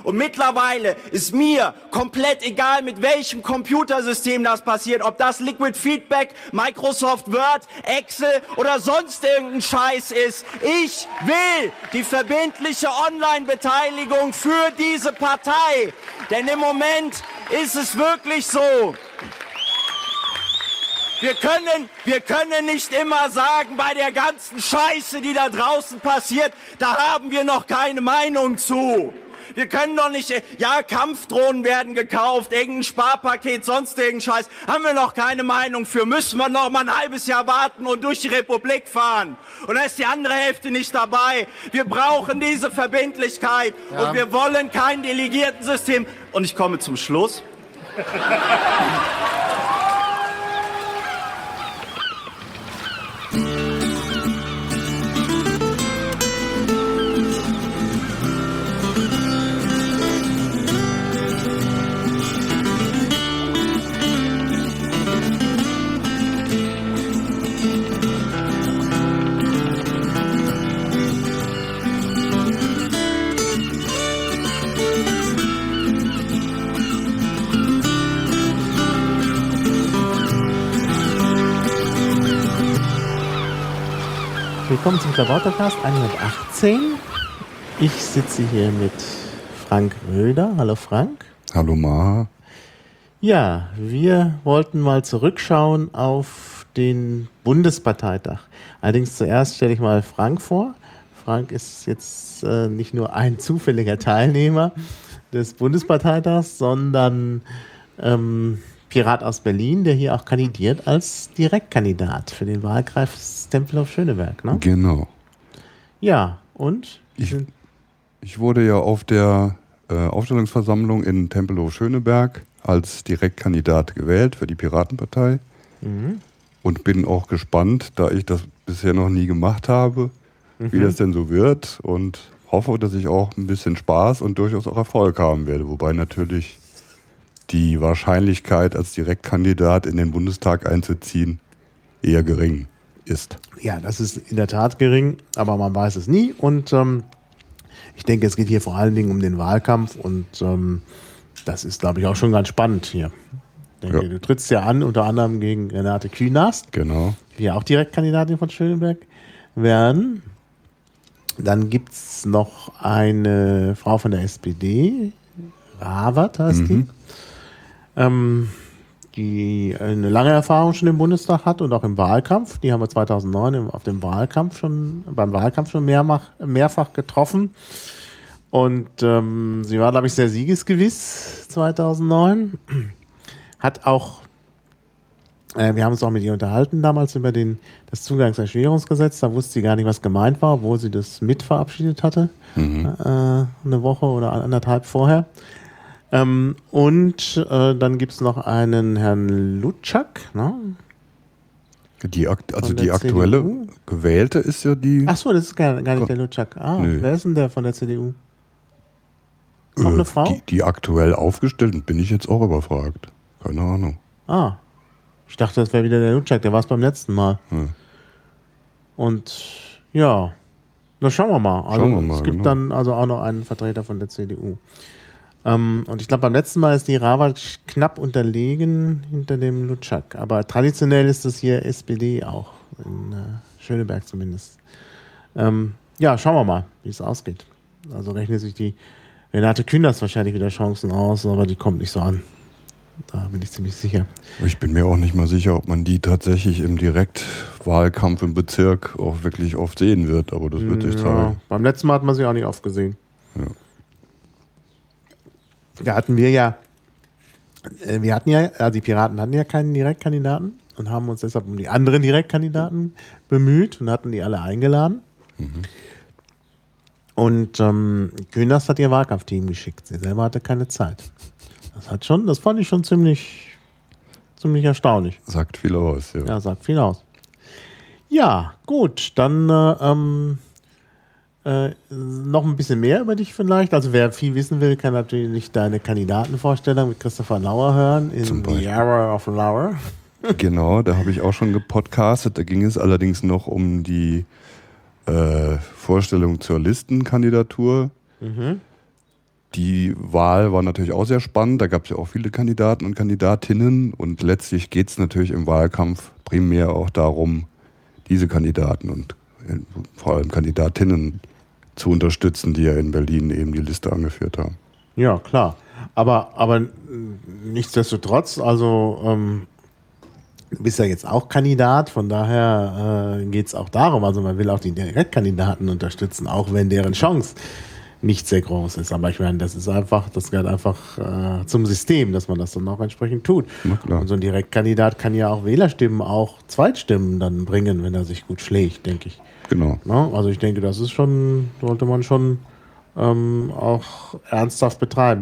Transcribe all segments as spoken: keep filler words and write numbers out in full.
Und mittlerweile ist mir komplett egal, mit welchem Computersystem das passiert, ob das Liquid Feedback, Microsoft Word, Excel oder sonst irgendein Scheiß ist. Ich will die verbindliche Online-Beteiligung für diese Partei. Denn im Moment ist es wirklich so. Wir können, wir können nicht immer sagen, bei der ganzen Scheiße, die da draußen passiert, da haben wir noch keine Meinung zu. Wir können doch nicht, ja, Kampfdrohnen werden gekauft, irgendein Sparpaket, sonst irgendein Scheiß. Haben wir noch keine Meinung für. Müssen wir noch mal ein halbes Jahr warten und durch die Republik fahren. Und da ist die andere Hälfte nicht dabei. Wir brauchen diese Verbindlichkeit. Ja. Und wir wollen kein Delegiertensystem. Und ich komme zum Schluss. Willkommen zum Klabautercast hundertachtzehn. Ich sitze hier mit Frank Röder. Hallo Frank. Hallo Maha. Ja, wir wollten mal zurückschauen auf den Bundesparteitag. Allerdings zuerst stelle ich mal Frank vor. Frank ist jetzt äh, nicht nur ein zufälliger Teilnehmer des Bundesparteitags, sondern ähm, Pirat aus Berlin, der hier auch kandidiert als Direktkandidat für den Wahlkreis Tempelhof-Schöneberg, ne? Genau. Ja, und? Ich, ich wurde ja auf der äh, Aufstellungsversammlung in Tempelhof-Schöneberg als Direktkandidat gewählt für die Piratenpartei mhm. und bin auch gespannt, da ich das bisher noch nie gemacht habe, mhm. wie das denn so wird und hoffe, dass ich auch ein bisschen Spaß und durchaus auch Erfolg haben werde, wobei natürlich die Wahrscheinlichkeit, als Direktkandidat in den Bundestag einzuziehen, eher gering ist. Ja, das ist in der Tat gering, aber man weiß es nie. Und ähm, ich denke, es geht hier vor allen Dingen um den Wahlkampf und ähm, das ist, glaube ich, auch schon ganz spannend hier. Ich denke, ja. Du trittst ja an, unter anderem gegen Renate Künast, genau, die ja auch Direktkandidatin von Schöneberg werden. Dann gibt es noch eine Frau von der S P D, Rawat heißt mhm. die. Ähm, die eine lange Erfahrung schon im Bundestag hat und auch im Wahlkampf. Die haben wir zweitausendneun im, auf dem Wahlkampf schon, beim Wahlkampf schon mehrfach, mehrfach getroffen. Und ähm, sie war, glaube ich, sehr siegesgewiss zweitausendneun. Hat auch, äh, wir haben uns auch mit ihr unterhalten damals über den, das Zugangserschwerungsgesetz. Da wusste sie gar nicht, was gemeint war, obwohl sie das mit verabschiedet hatte. Mhm. Äh, eine Woche oder anderthalb vorher. Ähm, und äh, dann gibt es noch einen Herrn Lutschak, ne? Die akt- also die aktuelle C D U? Gewählte ist ja die... Ach so, das ist gar, gar nicht der Lutschak. Ah, nee. Wer ist denn der von der C D U? Noch äh, eine Frau? Die, die aktuell aufgestellten, bin ich jetzt auch überfragt. Keine Ahnung. Ah, ich dachte, das wäre wieder der Lutschak, der war es beim letzten Mal. Ja. Und ja, na schauen wir mal. Also, schauen wir mal, es gibt genau. dann also auch noch einen Vertreter von der C D U. Um, und ich glaube, beim letzten Mal ist die Rawat knapp unterlegen hinter dem Lutschak. Aber traditionell ist das hier S P D auch, in äh, Schöneberg zumindest. Um, ja, schauen wir mal, wie es ausgeht. Also rechnet sich die Renate Künast wahrscheinlich wieder Chancen aus, aber die kommt nicht so an. Da bin ich ziemlich sicher. Ich bin mir auch nicht mal sicher, ob man die tatsächlich im Direktwahlkampf im Bezirk auch wirklich oft sehen wird, aber das wird sich ja, zeigen. Beim letzten Mal hat man sie auch nicht oft gesehen. Ja. Da hatten wir ja, äh, wir hatten ja, also die Piraten hatten ja keinen Direktkandidaten und haben uns deshalb um die anderen Direktkandidaten bemüht und hatten die alle eingeladen. Mhm. Und ähm, Künast hat ihr Wahlkampfteam geschickt. Sie selber hatte keine Zeit. Das hat schon, das fand ich schon ziemlich, ziemlich erstaunlich. Sagt viel aus, ja. Ja, sagt viel aus. Ja, gut, dann äh, ähm, Äh, noch ein bisschen mehr über dich vielleicht. Also wer viel wissen will, kann natürlich deine Kandidatenvorstellung mit Christopher Lauer hören in The Hour of Lauer. Genau, da habe ich auch schon gepodcastet. Da ging es allerdings noch um die äh, Vorstellung zur Listenkandidatur. Mhm. die Wahl war natürlich auch sehr spannend. Da gab es ja auch viele Kandidaten und Kandidatinnen. Und letztlich geht es natürlich im Wahlkampf primär auch darum, diese Kandidaten und vor allem Kandidatinnen zu unterstützen, die ja in Berlin eben die Liste angeführt haben. Ja, klar. Aber, aber nichtsdestotrotz, also ähm, du bist ja jetzt auch Kandidat, von daher äh, geht es auch darum, also man will auch die Direktkandidaten unterstützen, auch wenn deren Chance nicht sehr groß ist. Aber ich meine, das ist einfach, das gehört einfach äh, zum System, dass man das dann auch entsprechend tut. Und so ein Direktkandidat kann ja auch Wählerstimmen, auch Zweitstimmen dann bringen, wenn er sich gut schlägt, denke ich. Genau. Ja, also ich denke, das ist schon, sollte man schon ähm, auch ernsthaft betreiben.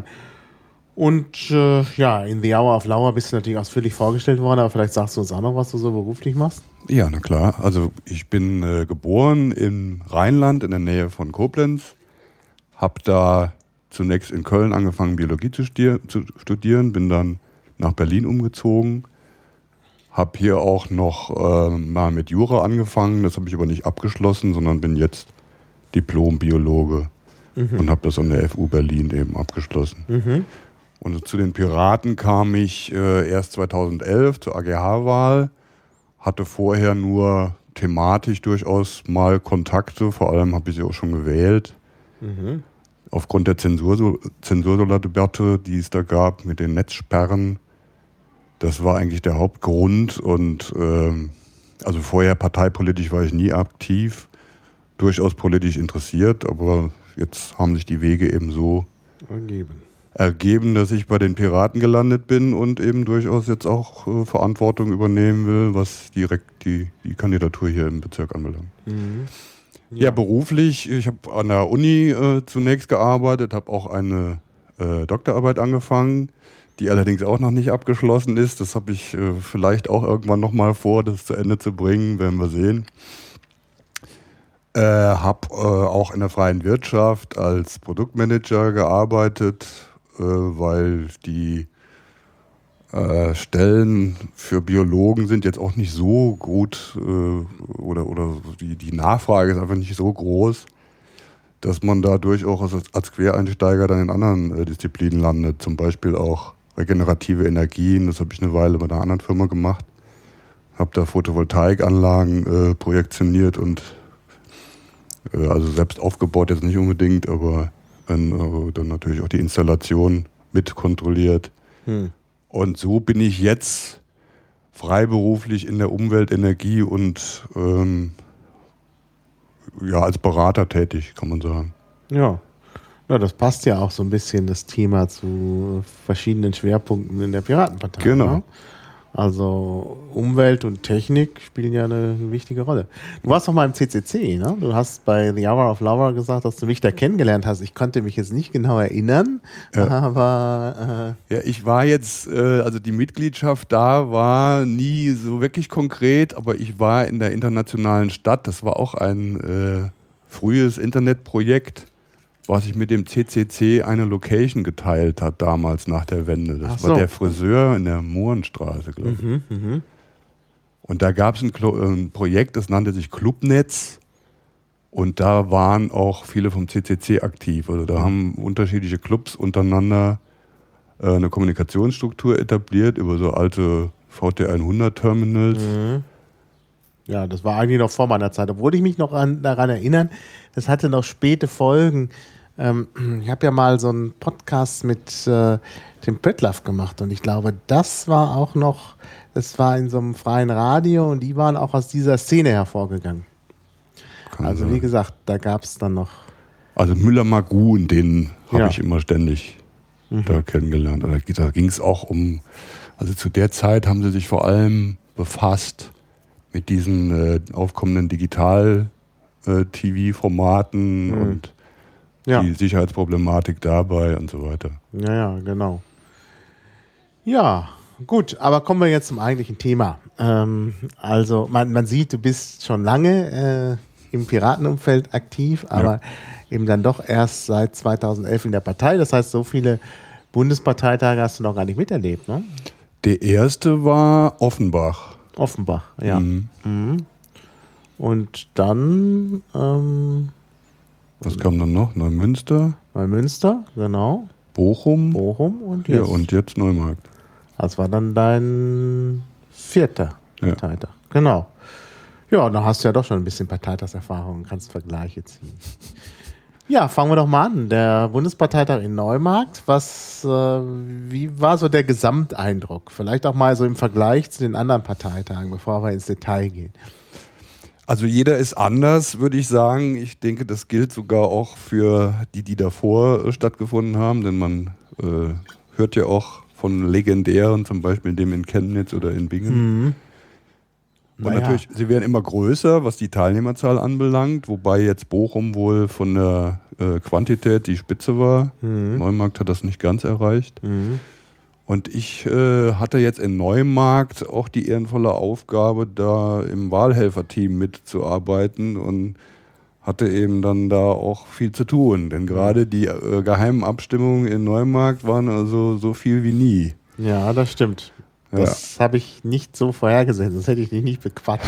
Und äh, ja, in The Hour of Lauer bist du natürlich ausführlich vorgestellt worden, aber vielleicht sagst du uns auch noch, was du so beruflich machst? Ja, na klar. Also ich bin äh, geboren im Rheinland in der Nähe von Koblenz. Habe da zunächst in Köln angefangen, Biologie zu, stier- zu studieren, bin dann nach Berlin umgezogen, habe hier auch noch äh, mal mit Jura angefangen, das habe ich aber nicht abgeschlossen, sondern bin jetzt Diplom-Biologe mhm. und habe das an der F U Berlin eben abgeschlossen. Mhm. Und zu den Piraten kam ich äh, erst zweitausendelf zur A G H-Wahl, hatte vorher nur thematisch durchaus mal Kontakte, vor allem habe ich sie auch schon gewählt. Mhm. Aufgrund der Zensur, Zensurdebatte, die es da gab mit den Netzsperren, das war eigentlich der Hauptgrund. Und ähm, also vorher parteipolitisch war ich nie aktiv, durchaus politisch interessiert, aber jetzt haben sich die Wege eben so ergeben, ergeben dass ich bei den Piraten gelandet bin und eben durchaus jetzt auch äh, Verantwortung übernehmen will, was direkt die, die Kandidatur hier im Bezirk anbelangt. Mhm. Ja. ja, beruflich, ich habe an der Uni äh, zunächst gearbeitet, habe auch eine äh, Doktorarbeit angefangen, die allerdings auch noch nicht abgeschlossen ist. Das habe ich äh, vielleicht auch irgendwann nochmal vor, das zu Ende zu bringen, werden wir sehen. Äh, habe äh, auch in der freien Wirtschaft als Produktmanager gearbeitet, äh, weil die Äh, Stellen für Biologen sind jetzt auch nicht so gut äh, oder, oder die, die Nachfrage ist einfach nicht so groß, dass man da durchaus als, als Quereinsteiger dann in anderen äh, Disziplinen landet. Zum Beispiel auch regenerative Energien, das habe ich eine Weile bei einer anderen Firma gemacht. Habe da Photovoltaikanlagen äh, projektioniert und äh, also selbst aufgebaut jetzt nicht unbedingt, aber dann, äh, dann natürlich auch die Installation mit kontrolliert. Hm. Und so bin ich jetzt freiberuflich in der Umwelt-, Energie- und ähm, ja, als Berater tätig, kann man sagen. Ja. Ja, das passt ja auch so ein bisschen, das Thema zu verschiedenen Schwerpunkten in der Piratenpartei. Genau. Ne? Also Umwelt und Technik spielen ja eine wichtige Rolle. Du warst doch mal im C C C, ne? Du hast bei The Hour of Lauer gesagt, dass du mich da kennengelernt hast. Ich konnte mich jetzt nicht genau erinnern, ja. aber... Äh ja, ich war jetzt, äh, also die Mitgliedschaft da war nie so wirklich konkret, aber ich war in der internationalen Stadt. Das war auch ein äh, frühes Internetprojekt, was sich mit dem C C C eine Location geteilt hat damals nach der Wende. Das so. war der Friseur in der Mohrenstraße, glaube ich. Mhm, mh. Und da gab es ein, ein Projekt, das nannte sich Clubnetz. Und da waren auch viele vom C C C aktiv. Also da mhm. haben unterschiedliche Clubs untereinander äh, eine Kommunikationsstruktur etabliert über so alte V T hundert Terminals. Mhm. Ja, das war eigentlich noch vor meiner Zeit. Obwohl ich mich noch an, daran erinnern, das hatte noch späte Folgen. Ähm, ich habe ja mal so einen Podcast mit äh, Tim Pöttlaff gemacht und ich glaube, das war auch noch, das war in so einem freien Radio und die waren auch aus dieser Szene hervorgegangen. Kann also sein. Wie gesagt, da gab es dann noch... Also Müller-Magun, den habe ja. ich immer ständig mhm. da kennengelernt. Da ging es auch um, also zu der Zeit haben sie sich vor allem befasst mit diesen äh, aufkommenden Digital-T V-Formaten mhm. und ja. die Sicherheitsproblematik dabei und so weiter. Ja, ja, genau. Ja, gut, aber kommen wir jetzt zum eigentlichen Thema. Ähm, also man, man sieht, du bist schon lange äh, im Piratenumfeld aktiv, aber ja. eben dann doch erst seit zweitausendelf in der Partei. Das heißt, so viele Bundesparteitage hast du noch gar nicht miterlebt, ne? Der erste war Offenbach. Offenbach, ja. Mhm. Mhm. Und dann... Ähm, Was kam dann noch? Neumünster? Neumünster, genau. Bochum. Bochum und Ja, jetzt. und jetzt Neumarkt. Das war dann dein vierter Ja. Parteitag. Genau. Ja, da hast du ja doch schon ein bisschen Parteitagserfahrung und kannst Vergleiche ziehen. Ja, fangen wir doch mal an. Der Bundesparteitag in Neumarkt. Was, äh, wie war so der Gesamteindruck? Vielleicht auch mal so im Vergleich zu den anderen Parteitagen, bevor wir ins Detail gehen. Also jeder ist anders, würde ich sagen. Ich denke, das gilt sogar auch für die, die davor äh, stattgefunden haben, denn man äh, hört ja auch von legendären, zum Beispiel dem in Chemnitz oder in Bingen. Mhm. Und Naja. natürlich, sie werden immer größer, was die Teilnehmerzahl anbelangt, wobei jetzt Bochum wohl von der äh, Quantität die Spitze war. Mhm. Neumarkt hat das nicht ganz erreicht. Mhm. Und ich äh, hatte jetzt in Neumarkt auch die ehrenvolle Aufgabe, da im Wahlhelferteam mitzuarbeiten und hatte eben dann da auch viel zu tun. Denn gerade die äh, geheimen Abstimmungen in Neumarkt waren also so viel wie nie. Ja, das stimmt. Das habe ich nicht so vorhergesehen, sonst hätte ich dich nicht bequatscht.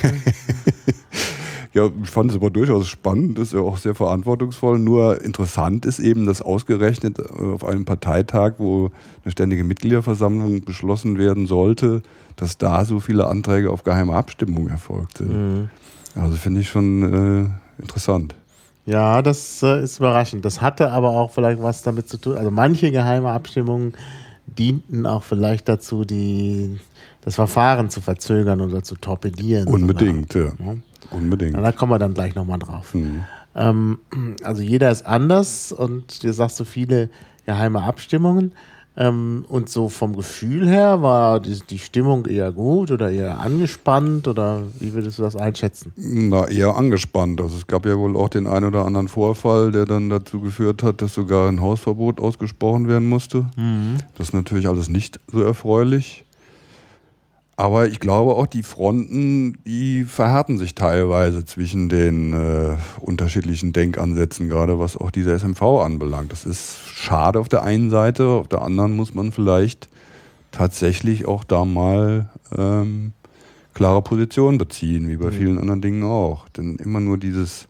Ja, ich fand es aber durchaus spannend, ist ja auch sehr verantwortungsvoll. Nur interessant ist eben, dass ausgerechnet auf einem Parteitag, wo eine ständige Mitgliederversammlung beschlossen werden sollte, dass da so viele Anträge auf geheime Abstimmung erfolgt sind. Mhm. Also finde ich schon äh, interessant. Ja, das äh, ist überraschend. Das hatte aber auch vielleicht was damit zu tun. Also manche geheime Abstimmungen dienten auch vielleicht dazu, die, das Verfahren zu verzögern oder zu torpedieren. Unbedingt, sogar. ja. Unbedingt. Ja, da kommen wir dann gleich nochmal drauf. Mhm. Ähm, also jeder ist anders und du sagst so viele geheime Abstimmungen. Ähm, und so vom Gefühl her war die, die Stimmung eher gut oder eher angespannt oder wie würdest du das einschätzen? Na, eher angespannt. Also es gab ja wohl auch den einen oder anderen Vorfall, der dann dazu geführt hat, dass sogar ein Hausverbot ausgesprochen werden musste. Mhm. Das ist natürlich alles nicht so erfreulich. Aber ich glaube auch, die Fronten, die verhärten sich teilweise zwischen den äh, unterschiedlichen Denkansätzen, gerade was auch diese S M V anbelangt. Das ist schade auf der einen Seite, auf der anderen muss man vielleicht tatsächlich auch da mal ähm, klare Positionen beziehen, wie bei Mhm. vielen anderen Dingen auch. Denn immer nur dieses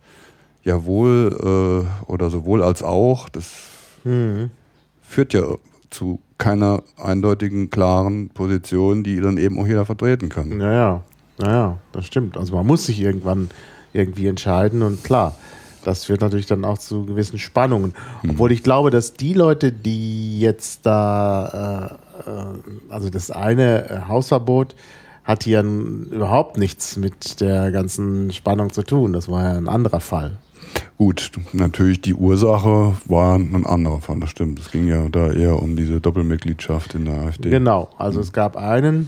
Jawohl äh, oder sowohl als auch, das Mhm. führt ja zu keiner eindeutigen, klaren Position, die dann eben auch jeder vertreten kann. Naja, naja, das stimmt. Also man muss sich irgendwann irgendwie entscheiden und klar, das führt natürlich dann auch zu gewissen Spannungen. Obwohl ich glaube, dass die Leute, die jetzt da, äh, äh, also das eine äh, Hausverbot hat hier n- überhaupt nichts mit der ganzen Spannung zu tun. Das war ja ein anderer Fall. Gut, natürlich die Ursache war ein anderer Fall, das stimmt. Es ging ja da eher um diese Doppelmitgliedschaft in der AfD. Genau, also es gab einen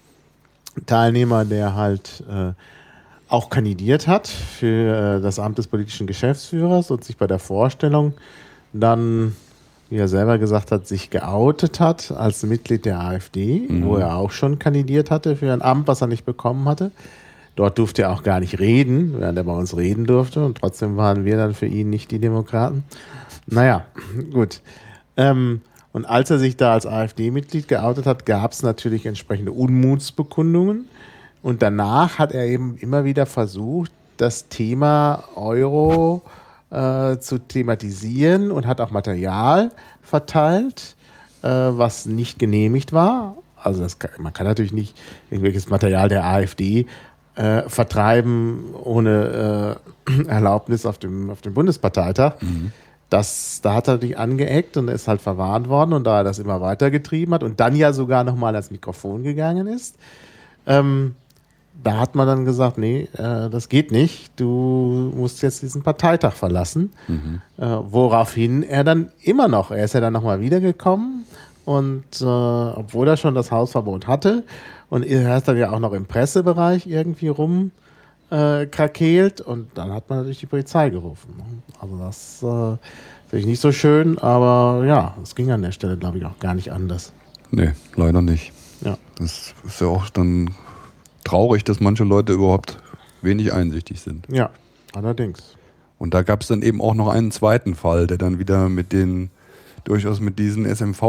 Teilnehmer, der halt äh, auch kandidiert hat für äh, das Amt des politischen Geschäftsführers und sich bei der Vorstellung dann, wie er selber gesagt hat, sich geoutet hat als Mitglied der AfD, Mhm. wo er auch schon kandidiert hatte für ein Amt, was er nicht bekommen hatte. Dort durfte er auch gar nicht reden, während er bei uns reden durfte. Und trotzdem waren wir dann für ihn nicht die Demokraten. Naja, gut. Ähm, und als er sich da als AfD-Mitglied geoutet hat, gab es natürlich entsprechende Unmutsbekundungen. Und danach hat er eben immer wieder versucht, das Thema Euro äh, zu thematisieren und hat auch Material verteilt, äh, was nicht genehmigt war. Also das kann, man kann natürlich nicht irgendwelches Material der AfD äh, vertreiben ohne äh, Erlaubnis auf dem, auf dem Bundesparteitag. Mhm. Das, da hat er natürlich angeeckt und ist halt verwarnt worden und da er das immer weitergetrieben hat und dann ja sogar nochmal ans Mikrofon gegangen ist, ähm, da hat man dann gesagt, nee, äh, das geht nicht, du musst jetzt diesen Parteitag verlassen. Mhm. Äh, woraufhin er dann immer noch, er ist ja dann nochmal wiedergekommen und äh, obwohl er schon das Hausverbot hatte und er ist dann ja auch noch im Pressebereich irgendwie rum äh, krakeelt und dann hat man natürlich die Polizei gerufen. Also das äh, finde ich nicht so schön, aber ja, es ging an der Stelle, glaube ich, auch gar nicht anders. Nee, leider nicht. Ja. Das ist ja auch dann traurig, dass manche Leute überhaupt wenig einsichtig sind. Ja, allerdings. Und da gab es dann eben auch noch einen zweiten Fall, der dann wieder mit den, durchaus mit diesen S M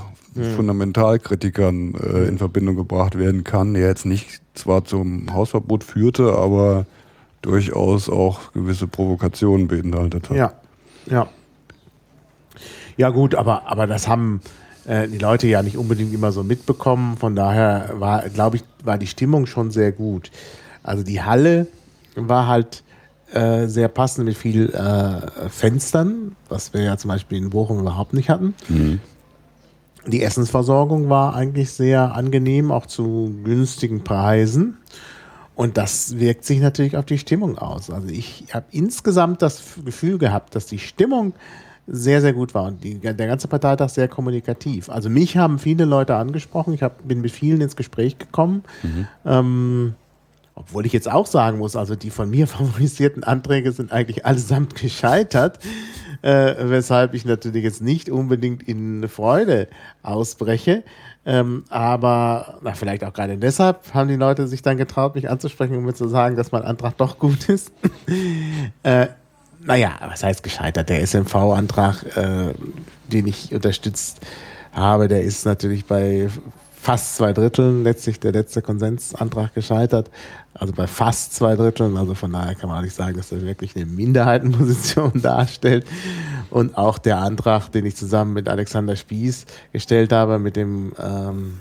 V-Fundamentalkritikern äh, in Verbindung gebracht werden kann, der jetzt nicht zwar zum Hausverbot führte, aber durchaus auch gewisse Provokationen beinhaltet hat. Ja, ja. Ja gut, aber, aber das haben äh, die Leute ja nicht unbedingt immer so mitbekommen. Von daher war, glaube ich, war die Stimmung schon sehr gut. Also die Halle war halt äh, sehr passend mit viel äh, Fenstern, was wir ja zum Beispiel in Bochum überhaupt nicht hatten. Mhm. Die Essensversorgung war eigentlich sehr angenehm, auch zu günstigen Preisen. Und das wirkt sich natürlich auf die Stimmung aus. Also ich habe insgesamt das Gefühl gehabt, dass die Stimmung sehr, sehr gut war und die, der ganze Parteitag sehr kommunikativ. Also mich haben viele Leute angesprochen. Ich hab, bin mit vielen ins Gespräch gekommen. Mhm. Ähm, obwohl ich jetzt auch sagen muss, also die von mir favorisierten Anträge sind eigentlich allesamt gescheitert. Äh, weshalb ich natürlich jetzt nicht unbedingt in Freude ausbreche. Ähm, aber na, vielleicht auch gerade deshalb haben die Leute sich dann getraut, mich anzusprechen, um mir zu sagen, dass mein Antrag doch gut ist. äh, naja, was heißt gescheitert? Der S M V-Antrag, äh, den ich unterstützt habe, der ist natürlich bei fast zwei Dritteln letztlich der letzte Konsensantrag gescheitert. Also bei fast zwei Dritteln. Also von daher kann man auch nicht sagen, dass er wirklich eine Minderheitenposition darstellt. Und auch der Antrag, den ich zusammen mit Alexander Spieß gestellt habe, mit dem ähm,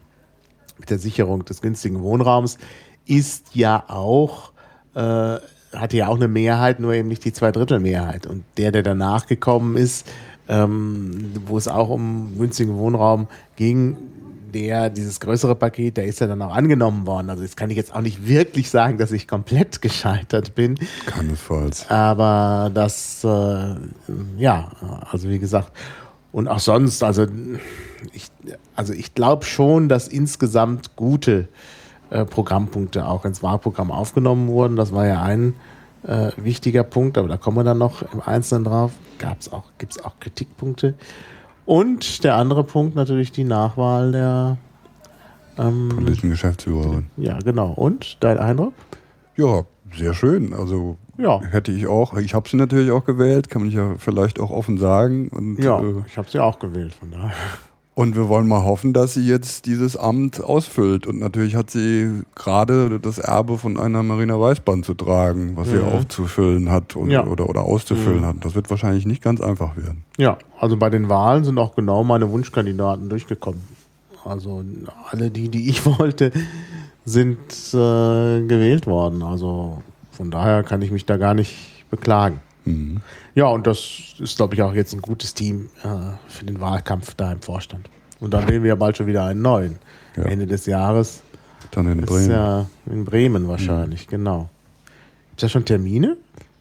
mit der Sicherung des günstigen Wohnraums, ist ja auch äh, hatte ja auch eine Mehrheit, nur eben nicht die Zweidrittelmehrheit. Und der, der danach gekommen ist, ähm, wo es auch um günstigen Wohnraum ging, der, dieses größere Paket, der ist ja dann auch angenommen worden. Also jetzt kann ich jetzt auch nicht wirklich sagen, dass ich komplett gescheitert bin. Keinesfalls. Aber das, äh, ja, also wie gesagt, und auch sonst, also ich, also ich glaube schon, dass insgesamt gute äh, Programmpunkte auch ins Wahlprogramm aufgenommen wurden. Das war ja ein äh, wichtiger Punkt, aber da kommen wir dann noch im Einzelnen drauf. Gab's auch, gibt's auch Kritikpunkte. Und der andere Punkt natürlich die Nachwahl der ähm, politischen Geschäftsführerin. Ja, genau. Und dein Eindruck? Ja, sehr schön. Also ja. hätte ich auch, ich habe sie natürlich auch gewählt, kann man ja vielleicht auch offen sagen. Und, ja, äh, ich habe sie auch gewählt, von daher. Und wir wollen mal hoffen, dass sie jetzt dieses Amt ausfüllt. Und natürlich hat sie gerade das Erbe von einer Marina Weißband zu tragen, was mhm. sie aufzufüllen hat und, ja. oder, oder auszufüllen mhm. hat. Das wird wahrscheinlich nicht ganz einfach werden. Ja, also bei den Wahlen sind auch genau meine Wunschkandidaten durchgekommen. Also alle die, die ich wollte, sind äh, gewählt worden. Also von daher kann ich mich da gar nicht beklagen. Mhm. Ja, und das ist, glaube ich, auch jetzt ein gutes Team äh, für den Wahlkampf da im Vorstand. Und dann wählen wir ja bald schon wieder einen neuen. Ja. Ende des Jahres. Dann in ist Bremen. Ja in Bremen wahrscheinlich, mhm. genau. Gibt es da schon Termine?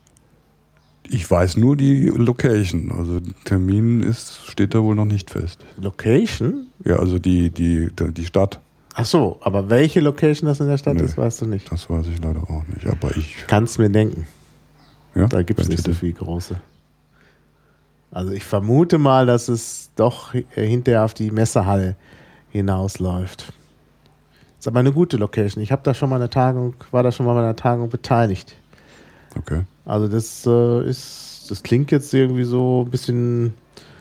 Ich weiß nur die Location. Also Termin ist, steht da wohl noch nicht fest. Location? Ja, also die, die, die Stadt. Ach so, aber welche Location das in der Stadt nee, ist, weißt du nicht. Das weiß ich leider auch nicht. Aber ich kann es mir denken. Ja? Da gibt es nicht so viel große. Also ich vermute mal, dass es doch hinterher auf die Messehalle hinausläuft. Ist aber eine gute Location. Ich habe da schon mal eine Tagung, war da schon mal bei einer Tagung beteiligt. Okay. Also das äh, ist, das klingt jetzt irgendwie so ein bisschen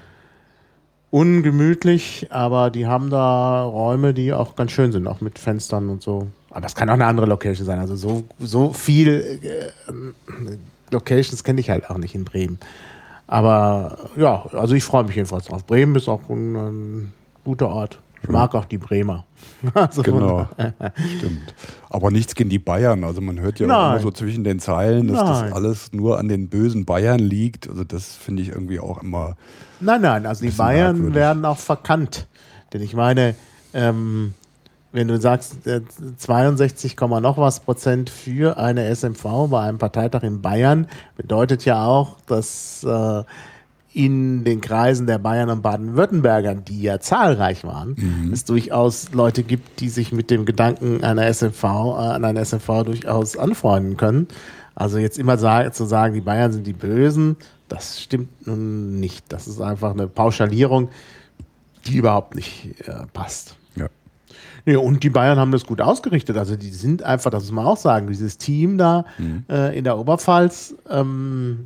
ungemütlich, aber die haben da Räume, die auch ganz schön sind, auch mit Fenstern und so. Aber es kann auch eine andere Location sein. Also so, so viel äh, Locations kenne ich halt auch nicht in Bremen. Aber ja, also ich freue mich jedenfalls drauf. Bremen ist auch ein, ein guter Ort. Ich mag auch die Bremer. Also genau, stimmt. Aber nichts gegen die Bayern. Also man hört ja Nein. auch immer so zwischen den Zeilen, dass Nein. das alles nur an den bösen Bayern liegt. Also das finde ich irgendwie auch immer... Nein, nein, also die Bayern merkwürdig. Werden auch verkannt. Denn ich meine, ähm, wenn du sagst, äh, zweiundsechzig, noch was Prozent für eine S M V bei einem Parteitag in Bayern, bedeutet ja auch, dass äh, in den Kreisen der Bayern und Baden-Württembergern, die ja zahlreich waren, mhm. es durchaus Leute gibt, die sich mit dem Gedanken einer S M V, äh, an einer S M V durchaus anfreunden können. Also jetzt immer sa- zu sagen, die Bayern sind die Bösen, das stimmt nun nicht. Das ist einfach eine Pauschalierung, die überhaupt nicht äh, passt. Ja. Nee, und die Bayern haben das gut ausgerichtet. Also die sind einfach, das muss man auch sagen, dieses Team da mhm. äh, in der Oberpfalz ähm,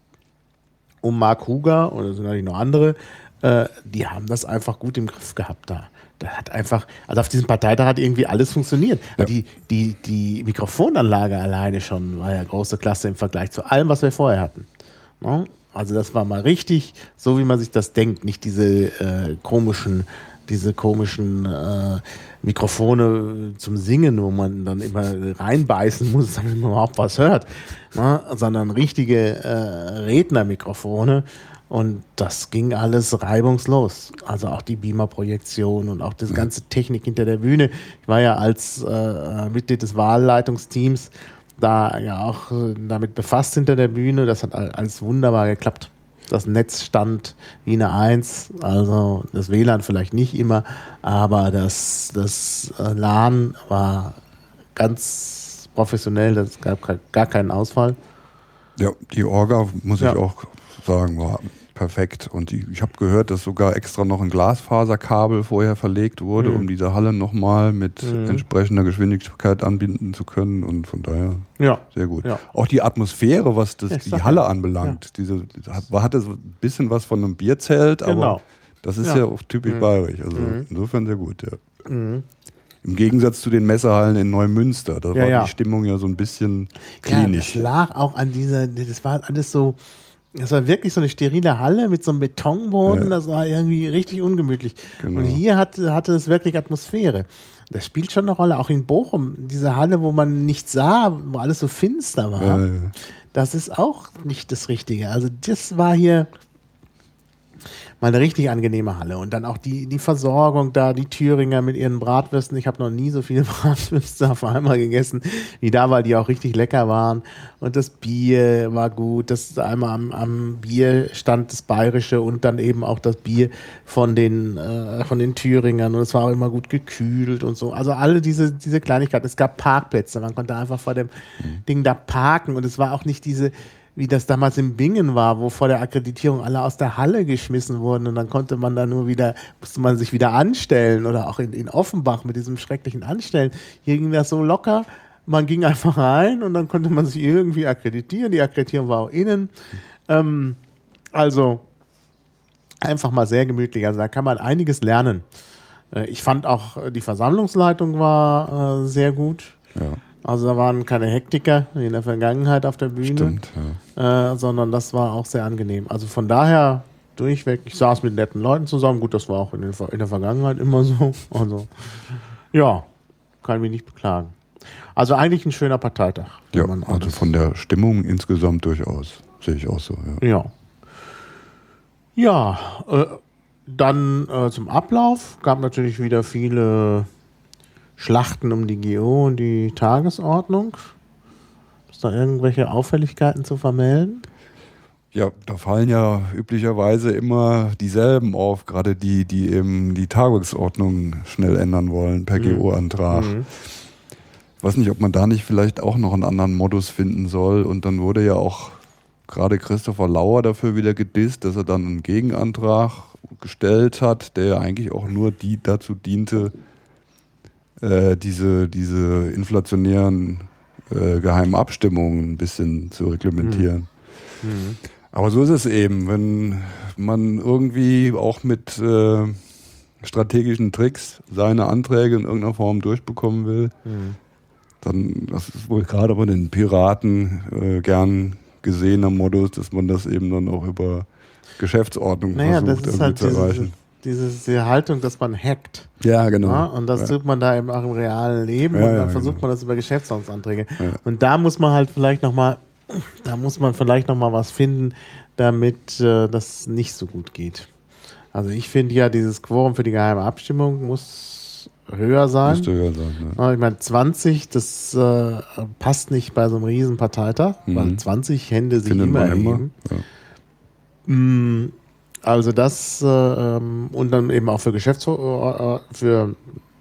um Mark Huger, oder sind natürlich noch andere, äh, die haben das einfach gut im Griff gehabt da. Da hat einfach, also auf diesem Parteitag hat irgendwie alles funktioniert. Ja. Die, die, die Mikrofonanlage alleine schon war ja große Klasse im Vergleich zu allem, was wir vorher hatten. No? Also das war mal richtig, so wie man sich das denkt, nicht diese äh, komischen, diese komischen äh, Mikrofone zum Singen, wo man dann immer reinbeißen muss, damit man überhaupt was hört, ne? Sondern richtige äh, Rednermikrofone. Und das ging alles reibungslos. Also auch die Beamer-Projektion und auch das ganze Technik hinter der Bühne. Ich war ja als äh, Mitglied des Wahlleitungsteams da ja auch äh, damit befasst hinter der Bühne. Das hat alles wunderbar geklappt. Das Netz stand wie eine Eins, also das W L A N vielleicht nicht immer, aber das, das äh, LAN war ganz professionell, es gab gar keinen Ausfall. Ja, die Orga, muss Ja. ich auch sagen, war perfekt. Und die, ich habe gehört, dass sogar extra noch ein Glasfaserkabel vorher verlegt wurde, Mhm. um diese Halle nochmal mit Mhm. entsprechender Geschwindigkeit anbinden zu können. Und von daher Ja. sehr gut. Ja. Auch die Atmosphäre, was das, Ja, ich die sag Halle ja. anbelangt, diese, hat- hatte so ein bisschen was von einem Bierzelt, aber Genau. das ist Ja. ja, auch typisch Mhm. bayerisch. Also Mhm. insofern sehr gut, ja. Mhm. Im Gegensatz zu den Messehallen in Neumünster. Da Ja, war ja. die Stimmung ja so ein bisschen Ja, klinisch. das lag auch an dieser, das war alles so, das war wirklich so eine sterile Halle mit so einem Betonboden, Ja. das war irgendwie richtig ungemütlich. Genau. Und hier hatte, hatte es wirklich Atmosphäre. Das spielt schon eine Rolle, auch in Bochum, diese Halle, wo man nichts sah, wo alles so finster war, Ja, ja. das ist auch nicht das Richtige. Also das war hier mal eine richtig angenehme Halle. Und dann auch die, die Versorgung da, die Thüringer mit ihren Bratwürsten. Ich habe noch nie so viele Bratwürste auf einmal gegessen, wie da, weil die auch richtig lecker waren. Und das Bier war gut. Das einmal am, am Bier stand das Bayerische und dann eben auch das Bier von den, äh, von den Thüringern. Und es war auch immer gut gekühlt und so. Also alle diese, diese Kleinigkeiten. Es gab Parkplätze. Man konnte einfach vor dem Ding da parken. Und es war auch nicht diese, wie das damals in Bingen war, wo vor der Akkreditierung alle aus der Halle geschmissen wurden und dann konnte man da nur wieder, musste man sich wieder anstellen oder auch in, in Offenbach mit diesem schrecklichen Anstellen. Hier ging das so locker, man ging einfach rein und dann konnte man sich irgendwie akkreditieren. Die Akkreditierung war auch innen. Ähm, also einfach mal sehr gemütlich. Also da kann man einiges lernen. Äh, ich fand auch, äh, die Versammlungsleitung war äh, sehr gut. Ja, Also da waren keine Hektiker wie in der Vergangenheit auf der Bühne. stimmt. Ja. Äh, sondern das war auch sehr angenehm. Also von daher durchweg, ich saß mit netten Leuten zusammen, gut, das war auch in, den, in der Vergangenheit immer so. Also ja, kann mich nicht beklagen. Also eigentlich ein schöner Parteitag. wenn Ja, man also alles- von der Stimmung insgesamt durchaus. Sehe ich auch so, ja. Ja. Ja, äh, dann äh, zum Ablauf gab natürlich wieder viele Schlachten um die G O und die Tagesordnung. Ist da irgendwelche Auffälligkeiten zu vermelden? Ja, da fallen ja üblicherweise immer dieselben auf, gerade die, die eben die Tagesordnung schnell ändern wollen per G O-Antrag. Mhm. Ich weiß nicht, ob man da nicht vielleicht auch noch einen anderen Modus finden soll. Und dann wurde ja auch gerade Christopher Lauer dafür wieder gedisst, dass er dann einen Gegenantrag gestellt hat, der ja eigentlich auch nur die dazu diente, äh, diese, diese inflationären äh, geheimen Abstimmungen ein bisschen zu reglementieren. Mhm. Aber so ist es eben, wenn man irgendwie auch mit äh, strategischen Tricks seine Anträge in irgendeiner Form durchbekommen will, Mhm. dann, das ist wohl gerade bei den Piraten äh, gern gesehener Modus, dass man das eben dann auch über Geschäftsordnung Naja, das versucht ist irgendwie halt zu diese, erreichen. diese, diese Haltung, dass man hackt. Ja, genau. Ja, und das ja. tut man da eben auch im realen Leben Ja, und dann ja, versucht genau. man das über Geschäftsordnungsanträge. Ja. Und da muss man halt vielleicht nochmal, da muss man vielleicht nochmal was finden, damit äh, das nicht so gut geht. Also ich finde ja, dieses Quorum für die geheime Abstimmung muss höher sein. Müsste höher sein. Ja. Ja, ich meine, zwanzig, das äh, passt nicht bei so einem riesen Parteitag, Mhm. weil zwanzig Hände sich Findet immer man immer. erheben. Ja. Mm, Also das äh, ähm, und dann eben auch für Geschäfts äh, für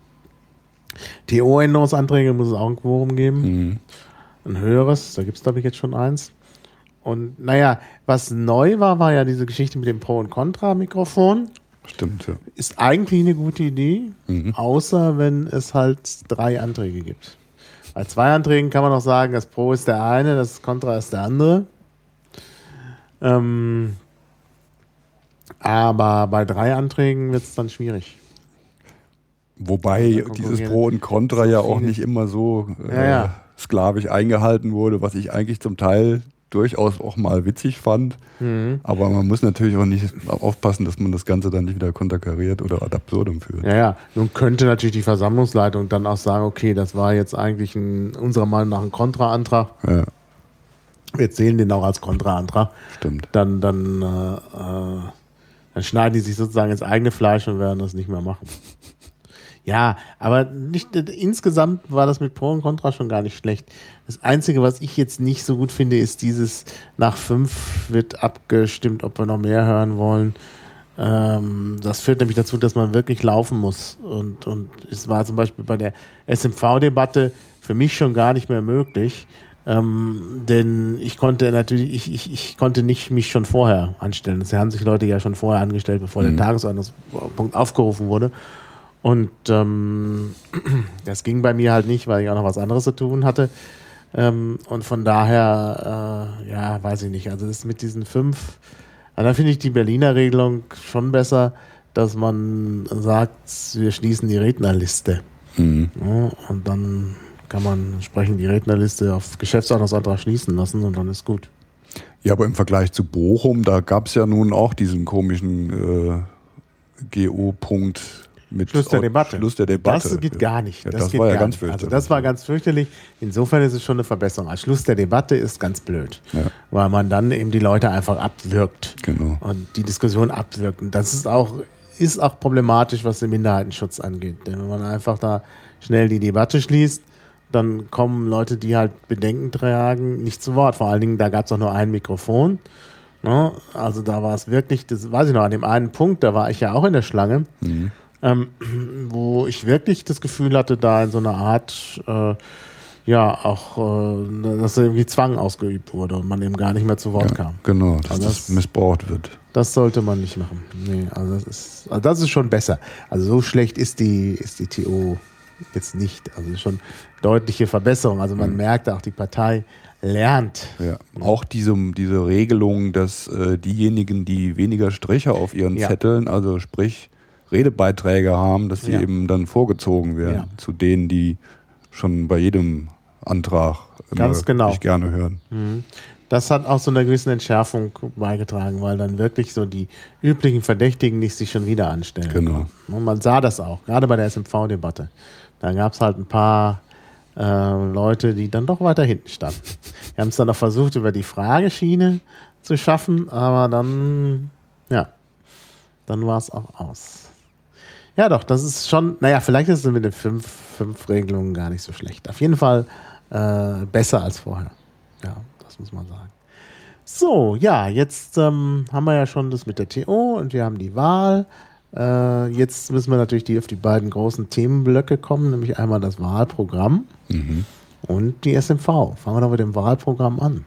T O-Änderungsanträge muss es auch ein Quorum geben. Mhm. Ein höheres, da gibt es glaube ich jetzt schon eins. Und naja, was neu war, war ja diese Geschichte mit dem Pro- und Contra-Mikrofon. Stimmt, ja. Ist eigentlich eine gute Idee, Mhm. außer wenn es halt drei Anträge gibt. Bei zwei Anträgen kann man auch sagen, das Pro ist der eine, das Contra ist der andere. Ähm, aber bei drei Anträgen wird es dann schwierig. Wobei Ja, dieses konkurrieren. Pro und Contra ja auch viele. nicht immer so äh, Ja, ja. sklavisch eingehalten wurde, was ich eigentlich zum Teil durchaus auch mal witzig fand. Mhm. Aber man muss natürlich auch nicht aufpassen, dass man das Ganze dann nicht wieder konterkariert oder ad absurdum führt. Ja, ja. Nun könnte natürlich die Versammlungsleitung dann auch sagen, okay, das war jetzt eigentlich ein, unserer Meinung nach ein Kontraantrag. Ja. Wir zählen den auch als Kontraantrag. Stimmt. Dann, dann, äh, äh, dann schneiden die sich sozusagen ins eigene Fleisch und werden das nicht mehr machen. Ja, aber nicht, insgesamt war das mit Pro und Contra schon gar nicht schlecht. Das Einzige, was ich jetzt nicht so gut finde, ist dieses, nach fünf wird abgestimmt, ob wir noch mehr hören wollen. Ähm, das führt nämlich dazu, dass man wirklich laufen muss. Und, und es war zum Beispiel bei der S M V-Debatte für mich schon gar nicht mehr möglich. Ähm, denn ich konnte natürlich, ich, ich, ich konnte nicht mich schon vorher anstellen. Es haben sich Leute ja schon vorher angestellt, bevor mhm. der Tagesordnungspunkt aufgerufen wurde. Und ähm, das ging bei mir halt nicht, weil ich auch noch was anderes zu tun hatte. Ähm, und von daher, äh, ja, weiß ich nicht. Also das mit diesen fünf, da finde ich die Berliner Regelung schon besser, dass man sagt, wir schließen die Rednerliste. Mhm. Ja, und dann kann man entsprechend die Rednerliste auf Geschäftsordnungsantrag schließen lassen und dann ist gut. Ja, aber im Vergleich zu Bochum, da gab es ja nun auch diesen komischen äh, G O-Punkt mit Schluss der Debatte. Schluss der Debatte. Das geht gar nicht. Ja, das das geht war ja gar ganz nicht. fürchterlich. Also das war ganz fürchterlich. Insofern ist es schon eine Verbesserung. Als Schluss der Debatte ist ganz blöd, ja. weil man dann eben die Leute einfach abwirkt genau. und die Diskussion abwirkt. Und das ist auch, ist auch problematisch, was den Minderheitenschutz angeht. Denn wenn man einfach da schnell die Debatte schließt, dann kommen Leute, die halt Bedenken tragen, nicht zu Wort. Vor allen Dingen, da gab es auch nur ein Mikrofon. Ne? Also da war es wirklich, das weiß ich noch, an dem einen Punkt, da war ich ja auch in der Schlange, mhm. ähm, wo ich wirklich das Gefühl hatte, da in so einer Art, äh, ja, auch, äh, dass irgendwie Zwang ausgeübt wurde und man eben gar nicht mehr zu Wort ja, kam. Genau, dass also das, das missbraucht wird. Das sollte man nicht machen. Nee, also das ist, also das ist schon besser. Also so schlecht ist die, ist die T O jetzt nicht. Also schon deutliche Verbesserung. Also man mhm. merkt auch, die Partei lernt. Ja. Auch diese, diese Regelung, dass äh, diejenigen, die weniger Striche auf ihren ja. Zetteln, also sprich Redebeiträge haben, dass sie ja. eben dann vorgezogen werden ja. zu denen, die schon bei jedem Antrag Ganz genau. nicht gerne hören. Mhm. Das hat auch so einer gewissen Entschärfung beigetragen, weil dann wirklich so die üblichen Verdächtigen nicht sich schon wieder anstellen. Genau. Und man sah das auch, gerade bei der S M V-Debatte. Da gab es halt ein paar äh, Leute, die dann doch weiter hinten standen. Wir haben es dann noch versucht, über die Frageschiene zu schaffen, aber dann, ja, dann war es auch aus. Ja doch, das ist schon, naja, vielleicht ist es mit den fünf, fünf Regelungen gar nicht so schlecht. Auf jeden Fall äh, besser als vorher. Ja, das muss man sagen. So, ja, jetzt ähm, haben wir ja schon das mit der T O und wir haben die Wahl. Äh, jetzt müssen wir natürlich die, auf die beiden großen Themenblöcke kommen, nämlich einmal das Wahlprogramm mhm. und die S M V. Fangen wir doch mit dem Wahlprogramm an.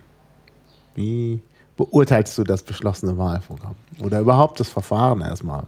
Wie beurteilst du das beschlossene Wahlprogramm? Oder überhaupt das Verfahren erstmal?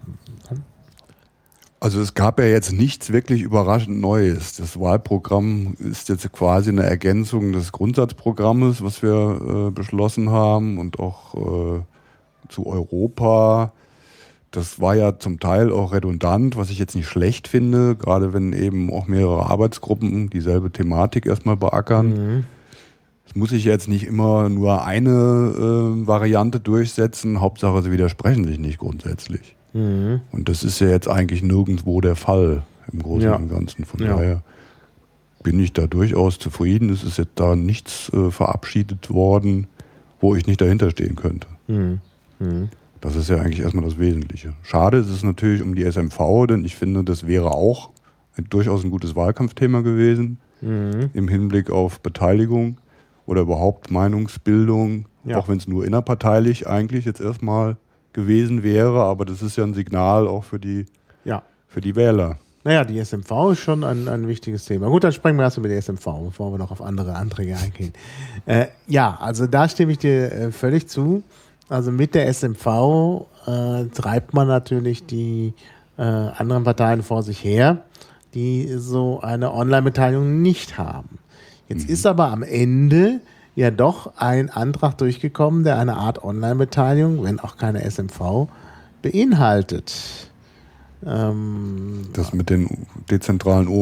Also es gab ja jetzt nichts wirklich überraschend Neues. Das Wahlprogramm ist jetzt quasi eine Ergänzung des Grundsatzprogrammes, was wir äh, beschlossen haben und auch äh, zu Europa. Das war ja zum Teil auch redundant, was ich jetzt nicht schlecht finde, gerade wenn eben auch mehrere Arbeitsgruppen dieselbe Thematik erstmal beackern. Mhm. Es muss sich jetzt nicht immer nur eine äh, Variante durchsetzen, Hauptsache sie widersprechen sich nicht grundsätzlich. Mhm. Und das ist ja jetzt eigentlich nirgendwo der Fall im Großen ja. und Ganzen. Von ja. daher bin ich da durchaus zufrieden. Es ist jetzt da nichts äh, verabschiedet worden, wo ich nicht dahinter stehen könnte. Mhm. Mhm. Das ist ja eigentlich erstmal das Wesentliche. Schade ist es natürlich um die S M V, denn ich finde, das wäre auch ein, durchaus ein gutes Wahlkampfthema gewesen mhm. im Hinblick auf Beteiligung oder überhaupt Meinungsbildung, ja. auch wenn es nur innerparteilich eigentlich jetzt erstmal gewesen wäre, aber das ist ja ein Signal auch für die, ja. für die Wähler. Naja, die S M V ist schon ein, ein wichtiges Thema. Gut, dann sprechen wir erst über die S M V, bevor wir noch auf andere Anträge eingehen. Äh, ja, also da stimme ich dir äh, völlig zu. Also mit der S M V äh, treibt man natürlich die äh, anderen Parteien vor sich her, die so eine Online-Beteiligung nicht haben. Jetzt mhm. ist aber am Ende ja doch ein Antrag durchgekommen, der eine Art Online-Beteiligung, wenn auch keine S M V, beinhaltet. Ähm, das mit den dezentralen Uhren.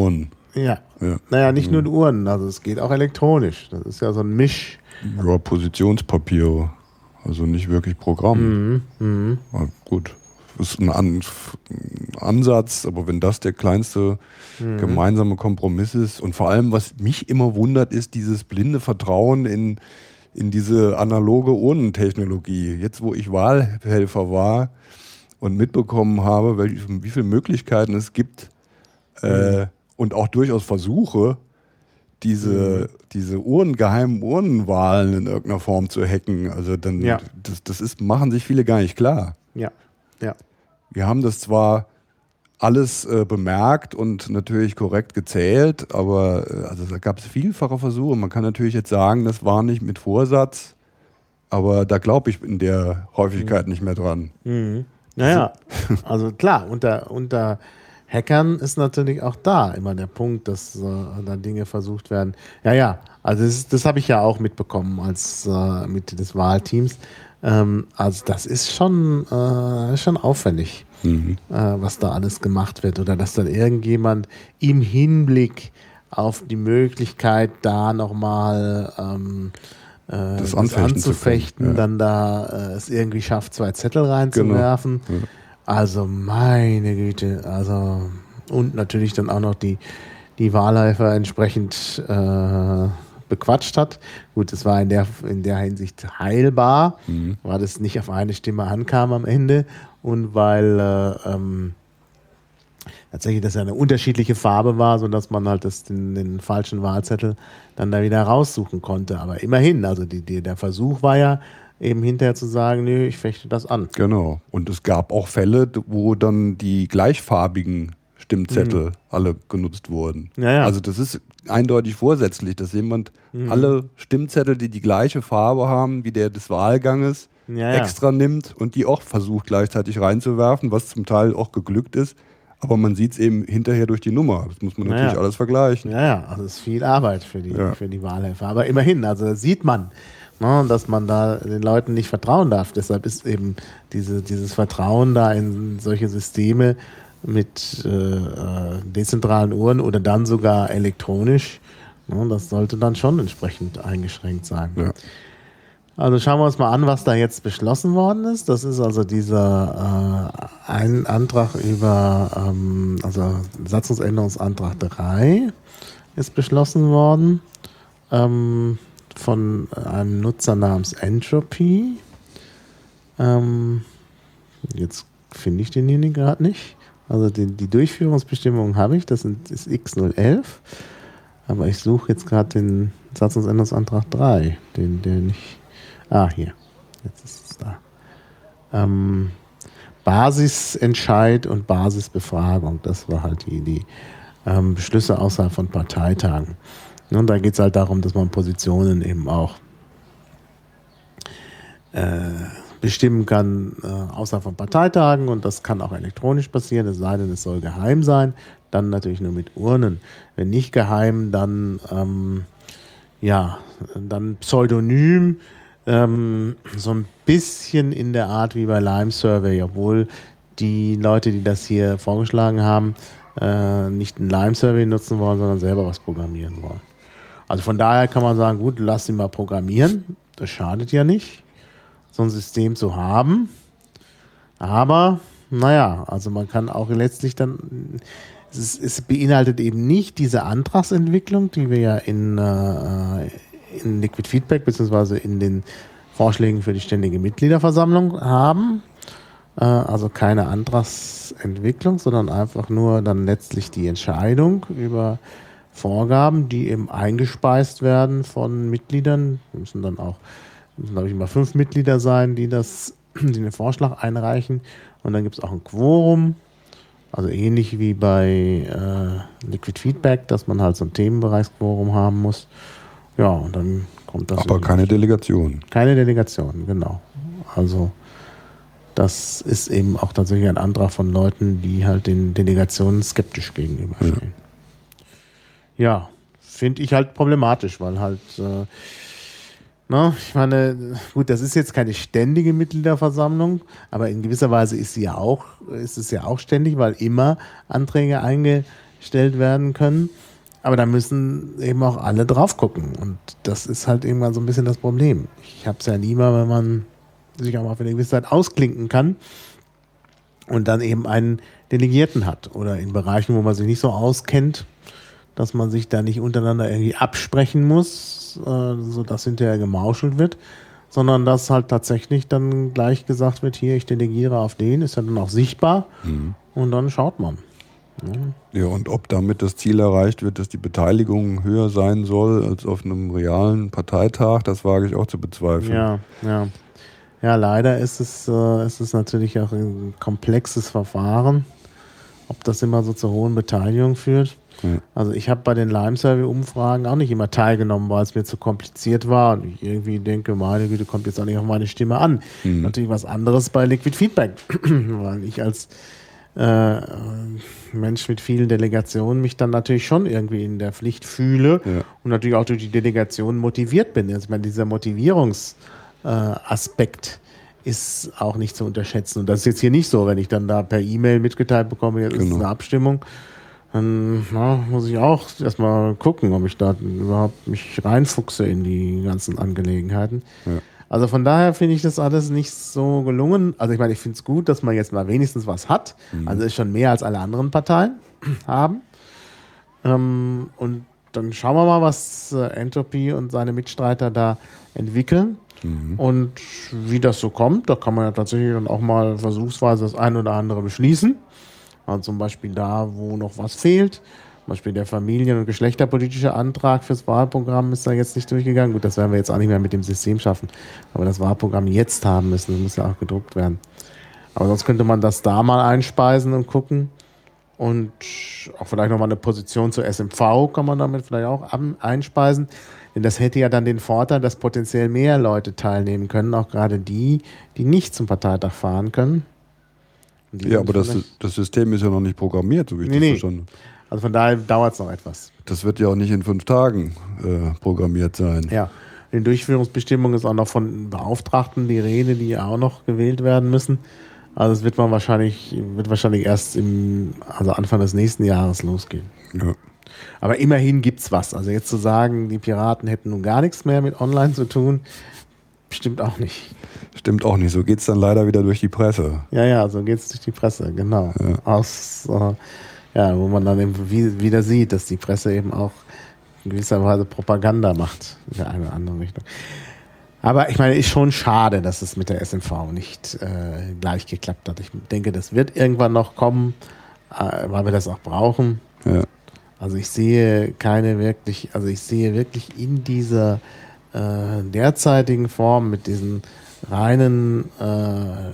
Ja. Ja. Naja, nicht nur Uhren, also es geht auch elektronisch. Das ist ja so ein Misch. Ja, Positionspapier, also nicht wirklich Programm. Mhm. Mhm. Ja, gut, ist ein, An ein Ansatz, aber wenn das der kleinste mhm. gemeinsame Kompromiss ist und vor allem, was mich immer wundert, ist dieses blinde Vertrauen in, in diese analoge Urnentechnologie. Jetzt, wo ich Wahlhelfer war und mitbekommen habe, wie, wie viele Möglichkeiten es gibt mhm. äh, und auch durchaus Versuche, diese, mhm. diese Uhren, geheimen Urnenwahlen in irgendeiner Form zu hacken. Also dann, ja. das, das ist, machen sich viele gar nicht klar. Ja, ja. Wir haben das zwar alles äh, bemerkt und natürlich korrekt gezählt, aber äh, also da gab es vielfache Versuche. Man kann natürlich jetzt sagen, das war nicht mit Vorsatz, aber da glaube ich in der Häufigkeit mhm. nicht mehr dran. Mhm. Naja, also klar, unter, unter Hackern ist natürlich auch da immer der Punkt, dass äh, da Dinge versucht werden. Ja, ja, also das, das habe ich ja auch mitbekommen als äh, Mitglied des Wahlteams. Ähm, also das ist schon, äh, schon auffällig, mhm. äh, was da alles gemacht wird. Oder dass dann irgendjemand im Hinblick auf die Möglichkeit, da nochmal ähm, äh, das, das anfechten anzufechten, ja. dann da äh, es irgendwie schafft, zwei Zettel reinzuwerfen. Genau. Ja. Also meine Güte, also und natürlich dann auch noch die, die Wahlhelfer entsprechend äh, bequatscht hat. Gut, es war in der, in der Hinsicht heilbar, mhm. weil das nicht auf eine Stimme ankam am Ende und weil äh, ähm, tatsächlich das ja eine unterschiedliche Farbe war, sodass man halt das, den, den falschen Wahlzettel dann da wieder raussuchen konnte. Aber immerhin, also die, die, der Versuch war ja, eben hinterher zu sagen, nö, ich fechte das an. Genau. Und es gab auch Fälle, wo dann die gleichfarbigen Stimmzettel mhm. alle genutzt wurden. Ja, ja. Also das ist eindeutig vorsätzlich, dass jemand mhm. alle Stimmzettel, die die gleiche Farbe haben wie der des Wahlganges, ja, ja. extra nimmt und die auch versucht gleichzeitig reinzuwerfen, was zum Teil auch geglückt ist. Aber man sieht es eben hinterher durch die Nummer. Das muss man ja, natürlich ja. alles vergleichen. Ja, ja, also es ist viel Arbeit für die, ja. für die Wahlhelfer. Aber immerhin, also das sieht man, ne, dass man da den Leuten nicht vertrauen darf. Deshalb ist eben diese, dieses Vertrauen da in solche Systeme mit äh, dezentralen Uhren oder dann sogar elektronisch, ne, das sollte dann schon entsprechend eingeschränkt sein. Ja. Also schauen wir uns mal an, was da jetzt beschlossen worden ist. Das ist also dieser äh, ein Antrag über, ähm, also Satzungsänderungsantrag drei ist beschlossen worden ähm, von einem Nutzer namens Entropy. Ähm, jetzt finde ich denjenigen gerade nicht. Also die, die Durchführungsbestimmungen habe ich, das sind, ist X null elf. Aber ich suche jetzt gerade den Satzungsänderungsantrag drei, den der nicht... Ah, hier. Jetzt ist es da. Ähm, Basisentscheid und Basisbefragung, das war halt die, die ähm, Beschlüsse außerhalb von Parteitagen. Und da geht es halt darum, dass man Positionen eben auch äh, bestimmen kann äh, außerhalb von Parteitagen und das kann auch elektronisch passieren, es sei denn, es soll geheim sein. Dann natürlich nur mit Urnen. Wenn nicht geheim, dann ähm, ja, dann pseudonym. Ähm, so ein bisschen in der Art wie bei Lime Survey, obwohl die Leute, die das hier vorgeschlagen haben, äh, nicht ein Lime Survey nutzen wollen, sondern selber was programmieren wollen. Also von daher kann man sagen, gut, lass sie mal programmieren. Das schadet ja nicht, so ein System zu haben. Aber, naja, also man kann auch letztlich dann, es, ist, es beinhaltet eben nicht diese Antragsentwicklung, die wir ja in äh, in Liquid Feedback beziehungsweise in den Vorschlägen für die ständige Mitgliederversammlung haben. Äh, also keine Antragsentwicklung, sondern einfach nur dann letztlich die Entscheidung über Vorgaben, die eben eingespeist werden von Mitgliedern. Wir müssen dann auch, müssen glaube ich immer fünf Mitglieder sein, die das, die den Vorschlag einreichen. Und dann gibt es auch ein Quorum. Also ähnlich wie bei äh, Liquid Feedback, dass man halt so ein Themenbereichsquorum haben muss. Ja, und dann kommt das. Aber keine Delegation. Keine Delegation, genau. Also das ist eben auch tatsächlich ein Antrag von Leuten, die halt den Delegationen skeptisch gegenüberstehen. Ja, ja, finde ich halt problematisch, weil halt, äh, na, ich meine, gut, das ist jetzt keine ständige Mitgliederversammlung, aber in gewisser Weise ist sie ja auch, ist es ja auch ständig, weil immer Anträge eingestellt werden können. aber da müssen eben auch alle drauf gucken. Und das ist halt irgendwann so ein bisschen das Problem. Ich habe es ja lieber, wenn man sich auch mal für eine gewisse Zeit ausklinken kann und dann eben einen Delegierten hat. Oder in Bereichen, wo man sich nicht so auskennt, dass man sich da nicht untereinander irgendwie absprechen muss, äh, sodass hinterher gemauschelt wird, sondern dass halt tatsächlich dann gleich gesagt wird, hier, ich delegiere auf den, ist ja dann auch sichtbar mhm. und dann schaut man. Ja, und ob damit das Ziel erreicht wird, dass die Beteiligung höher sein soll als auf einem realen Parteitag, das wage ich auch zu bezweifeln. Ja, ja. Ja, leider ist es, äh, ist es natürlich auch ein komplexes Verfahren, ob das immer so zur hohen Beteiligung führt. Ja. Also ich habe bei den Lime-Survey-Umfragen auch nicht immer teilgenommen, weil es mir zu kompliziert war und ich irgendwie denke, meine Güte, kommt jetzt auch nicht auf meine Stimme an. Mhm. Natürlich was anderes bei Liquid Feedback, weil ich als äh, Mensch mit vielen Delegationen mich dann natürlich schon irgendwie in der Pflicht fühle ja. und natürlich auch durch die Delegation motiviert bin. Also ich meine, dieser Motivierungsaspekt äh, ist auch nicht zu unterschätzen. Und das ist jetzt hier nicht so, wenn ich dann da per E-Mail mitgeteilt bekomme, jetzt genau. ist eine Abstimmung, dann na, muss ich auch erstmal gucken, ob ich da überhaupt mich reinfuchse in die ganzen Angelegenheiten. Ja. Also von daher finde ich das alles nicht so gelungen. Also ich meine, ich finde es gut, dass man jetzt mal wenigstens was hat. Mhm. Also ist schon mehr als alle anderen Parteien haben. Ähm, und dann schauen wir mal, was äh, Entropy und seine Mitstreiter da entwickeln. Mhm. Und wie das so kommt, da kann man ja tatsächlich dann auch mal versuchsweise das ein oder andere beschließen. Also zum Beispiel da, wo noch was fehlt. Zum Beispiel der familien- und geschlechterpolitische Antrag fürs Wahlprogramm ist da jetzt nicht durchgegangen. Gut, das werden wir jetzt auch nicht mehr mit dem System schaffen. Aber das Wahlprogramm jetzt haben müssen, das muss ja auch gedruckt werden. Aber sonst könnte man das da mal einspeisen und gucken. Und auch vielleicht nochmal eine Position zur S M V kann man damit vielleicht auch einspeisen. Denn das hätte ja dann den Vorteil, dass potenziell mehr Leute teilnehmen können, auch gerade die, die nicht zum Parteitag fahren können. Ja, aber das, das System ist ja noch nicht programmiert, so wie ich nee, das nee. verstanden habe. Also von daher dauert es noch etwas. Das wird ja auch nicht in fünf Tagen äh, programmiert sein. Ja, in den Durchführungsbestimmungen ist auch noch von Beauftragten die Rede, die auch noch gewählt werden müssen. Also es wird man wahrscheinlich, wird wahrscheinlich erst im, also Anfang des nächsten Jahres losgehen. Ja. Aber immerhin gibt's was. Also jetzt zu sagen, die Piraten hätten nun gar nichts mehr mit Online zu tun, stimmt auch nicht. Stimmt auch nicht. So geht es dann leider wieder durch die Presse. Ja, ja, so geht es durch die Presse, genau. Ja. Aus, äh, ja, wo man dann eben wie, wieder sieht, dass die Presse eben auch in gewisser Weise Propaganda macht in der einen oder anderen Richtung. Aber ich meine, ist schon schade, dass es mit der S M V nicht äh, gleich geklappt hat. Ich denke, das wird irgendwann noch kommen, äh, weil wir das auch brauchen. Ja. Also ich sehe keine wirklich, also ich sehe wirklich in dieser äh, derzeitigen Form mit diesen reinen äh,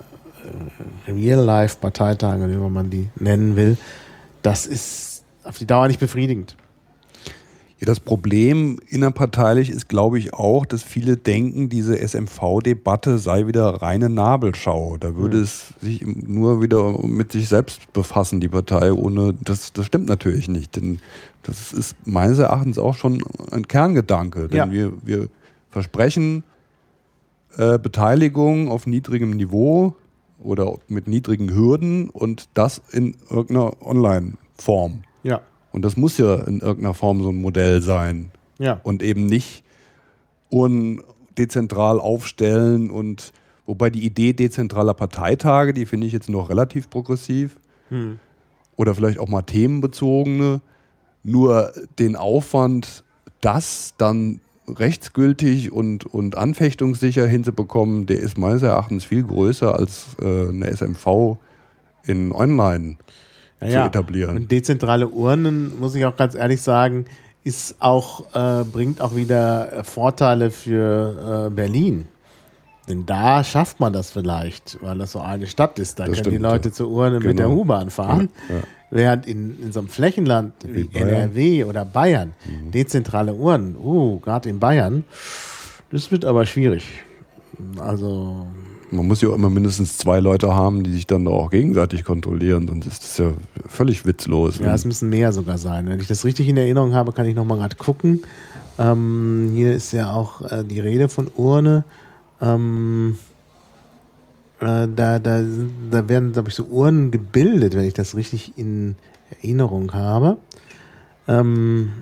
Real-Life-Parteitagen, wie man die nennen will, das ist auf die Dauer nicht befriedigend. Ja, das Problem innerparteilich ist, glaube ich, auch, dass viele denken, diese S M V-Debatte sei wieder reine Nabelschau. Da würde mhm. es sich nur wieder mit sich selbst befassen, die Partei, ohne das, das stimmt natürlich nicht. Denn das ist meines Erachtens auch schon ein Kerngedanke. Denn ja. wir, wir versprechen äh, Beteiligung auf niedrigem Niveau oder mit niedrigen Hürden und das in irgendeiner Online-Form. Ja. Und das muss ja in irgendeiner Form so ein Modell sein. Ja. Und eben nicht undezentral aufstellen. Und wobei die Idee dezentraler Parteitage, die finde ich jetzt noch relativ progressiv. Hm. Oder vielleicht auch mal themenbezogene. Nur den Aufwand, das dann rechtsgültig und, und anfechtungssicher hinzubekommen, der ist meines Erachtens viel größer als äh, eine S M V in Online ja, zu ja. etablieren. Und dezentrale Urnen, muss ich auch ganz ehrlich sagen, ist auch, äh, bringt auch wieder Vorteile für äh, Berlin. Denn da schafft man das vielleicht, weil das so eine Stadt ist. Da das können stimmt, die Leute ja. zur Urne genau. mit der U-Bahn fahren. Ja, ja. Während in, in so einem Flächenland wie, wie N R W oder Bayern, mhm. dezentrale Urnen, uh, gerade in Bayern, das wird aber schwierig. Also man muss ja auch immer mindestens zwei Leute haben, die sich dann auch gegenseitig kontrollieren, sonst ist das ja völlig witzlos. Ja, es müssen mehr sogar sein. Wenn ich das richtig in Erinnerung habe, kann ich nochmal gerade gucken. Ähm, hier ist ja auch äh, die Rede von Urne. Ähm, äh, da, da, da werden, glaube ich, so Urnen gebildet, wenn ich das richtig in Erinnerung habe. Ähm,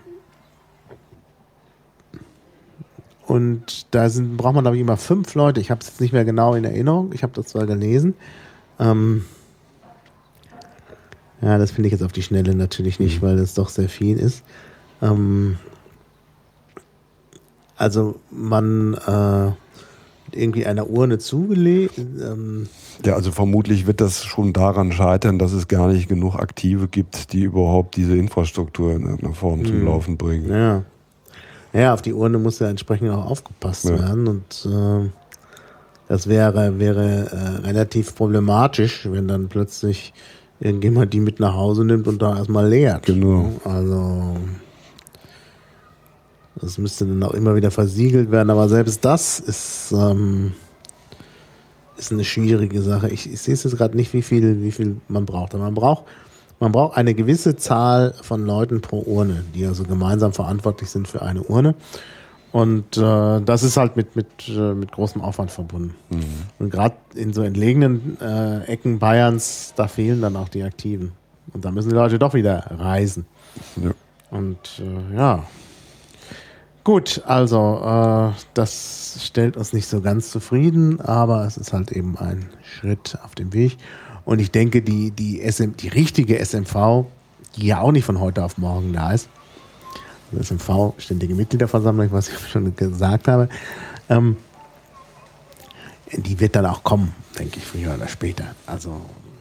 und da sind, braucht man, glaube ich, immer fünf Leute. Ich habe es jetzt nicht mehr genau in Erinnerung. Ich habe das zwar gelesen. Ähm, ja, das finde ich jetzt auf die Schnelle natürlich nicht, weil das doch sehr viel ist. Ähm, also man äh, irgendwie einer Urne zugelegt. Ähm, Ja, also vermutlich wird das schon daran scheitern, dass es gar nicht genug Aktive gibt, die überhaupt diese Infrastruktur in irgendeiner Form zum Laufen bringen. ja. ja, auf die Urne muss ja entsprechend auch aufgepasst Ja. werden und äh, das wäre, wäre äh, relativ problematisch, wenn dann plötzlich irgendjemand die mit nach Hause nimmt und da erstmal leert. Genau. Also das müsste dann auch immer wieder versiegelt werden, aber selbst das ist, ähm, ist eine schwierige Sache. Ich, ich sehe es jetzt gerade nicht, wie viel, wie viel man braucht. Aber man braucht, man braucht eine gewisse Zahl von Leuten pro Urne, die also gemeinsam verantwortlich sind für eine Urne. Und äh, das ist halt mit, mit, äh, mit großem Aufwand verbunden. Mhm. Und gerade in so entlegenen äh, Ecken Bayerns, da fehlen dann auch die Aktiven. Und da müssen die Leute doch wieder reisen. Ja. Und äh, ja. Gut, also äh, das stellt uns nicht so ganz zufrieden, aber es ist halt eben ein Schritt auf dem Weg. Und ich denke, die, die, S M, die richtige S M V, die ja auch nicht von heute auf morgen da ist, die S M V, ständige Mitgliederversammlung, was ich schon gesagt habe, ähm, die wird dann auch kommen, denke ich, früher oder später. Also,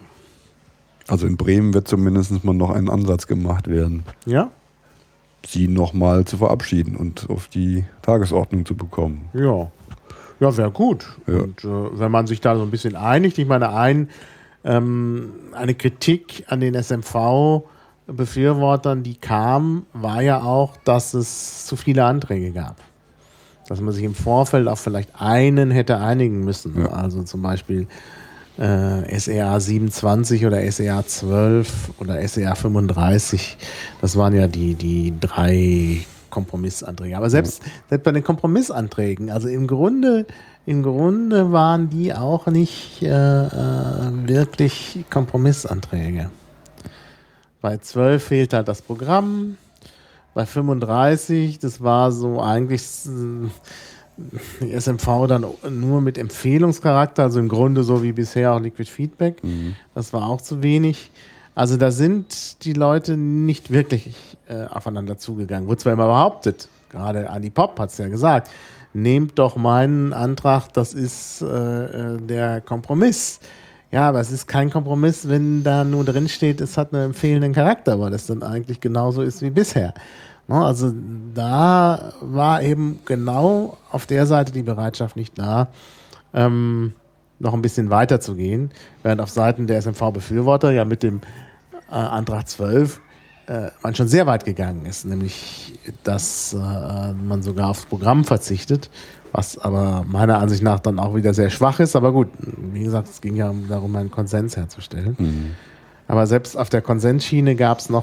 Also in Bremen wird zumindest mal noch ein Ansatz gemacht werden, ja, sie nochmal zu verabschieden und auf die Tagesordnung zu bekommen. ja, ja, wäre gut. Ja. Und äh, wenn man sich da so ein bisschen einigt, ich meine, ein, ähm, eine Kritik an den S M V-Befürwortern, die kam, war ja auch, dass es zu viele Anträge gab. Dass man sich im Vorfeld auf vielleicht einen hätte einigen müssen. Ja. Also zum Beispiel äh, S E A siebenundzwanzig oder S E A zwölf oder S E A fünfunddreißig. Das waren ja die, die drei Kompromissanträge. Aber selbst, selbst bei den Kompromissanträgen, also im Grunde, im Grunde waren die auch nicht äh, äh, wirklich Kompromissanträge. Bei zwölf fehlt halt das Programm. Bei fünfunddreißig, das war so eigentlich äh, die S M V dann nur mit Empfehlungscharakter, also im Grunde so wie bisher auch Liquid Feedback. Mhm. Das war auch zu wenig. Also da sind die Leute nicht wirklich äh, aufeinander zugegangen. Wurde zwar immer behauptet, gerade Andi Popp hat es ja gesagt, nehmt doch meinen Antrag, das ist äh, der Kompromiss. Ja, aber es ist kein Kompromiss, wenn da nur drin steht, es hat einen empfehlenden Charakter, weil das dann eigentlich genauso ist wie bisher. Also da war eben genau auf der Seite die Bereitschaft nicht da, ähm, noch ein bisschen weiter zu gehen, während auf Seiten der S M V-Befürworter ja mit dem äh, Antrag zwölf äh, man schon sehr weit gegangen ist, nämlich dass äh, man sogar aufs Programm verzichtet, was aber meiner Ansicht nach dann auch wieder sehr schwach ist. Aber gut, wie gesagt, es ging ja darum, einen Konsens herzustellen. Mhm. Aber selbst auf der Konsensschiene gab es noch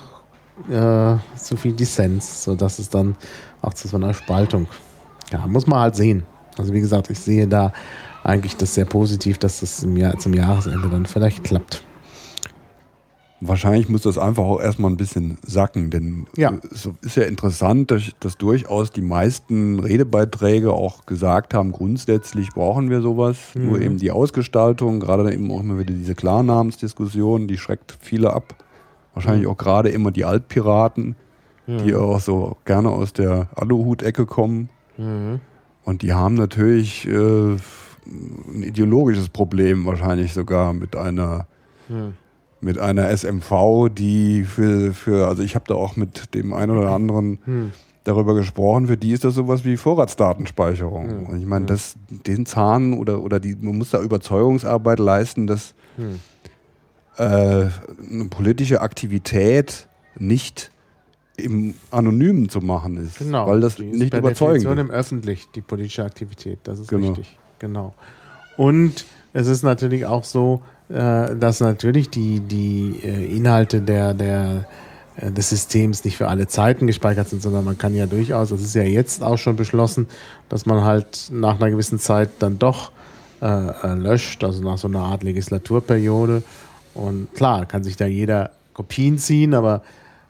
äh, zu viel Dissens, sodass es dann auch zu so einer Spaltung, ja, muss man halt sehen. Also wie gesagt, ich sehe da eigentlich das sehr positiv, dass das im Jahr, zum Jahresende dann vielleicht klappt. Wahrscheinlich muss das einfach auch erstmal ein bisschen sacken, denn ja. es ist ja interessant, dass, dass durchaus die meisten Redebeiträge auch gesagt haben, grundsätzlich brauchen wir sowas, mhm. nur eben die Ausgestaltung, gerade eben auch immer wieder diese Klarnamensdiskussion, die schreckt viele ab. Wahrscheinlich mhm. auch gerade immer die Altpiraten, mhm. die auch so gerne aus der Aluhut-Ecke kommen. Mhm. Und die haben natürlich äh, ein ideologisches Problem wahrscheinlich sogar mit einer mhm. mit einer S M V, die für, für also ich habe da auch mit dem einen oder anderen hm. darüber gesprochen, für die ist das sowas wie Vorratsdatenspeicherung. Hm. Und ich meine, hm. das, den Zahn oder, oder die, man muss da Überzeugungsarbeit leisten, dass hm. äh, eine politische Aktivität nicht im Anonymen zu machen ist, genau. weil das die nicht per überzeugend Definition ist. im Öffentlich, die politische Aktivität, das ist genau. richtig. Genau. Und es ist natürlich auch so, dass natürlich die, die Inhalte der, der, des Systems nicht für alle Zeiten gespeichert sind, sondern man kann ja durchaus, das ist ja jetzt auch schon beschlossen, dass man halt nach einer gewissen Zeit dann doch äh, löscht, also nach so einer Art Legislaturperiode. Und klar, kann sich da jeder Kopien ziehen, aber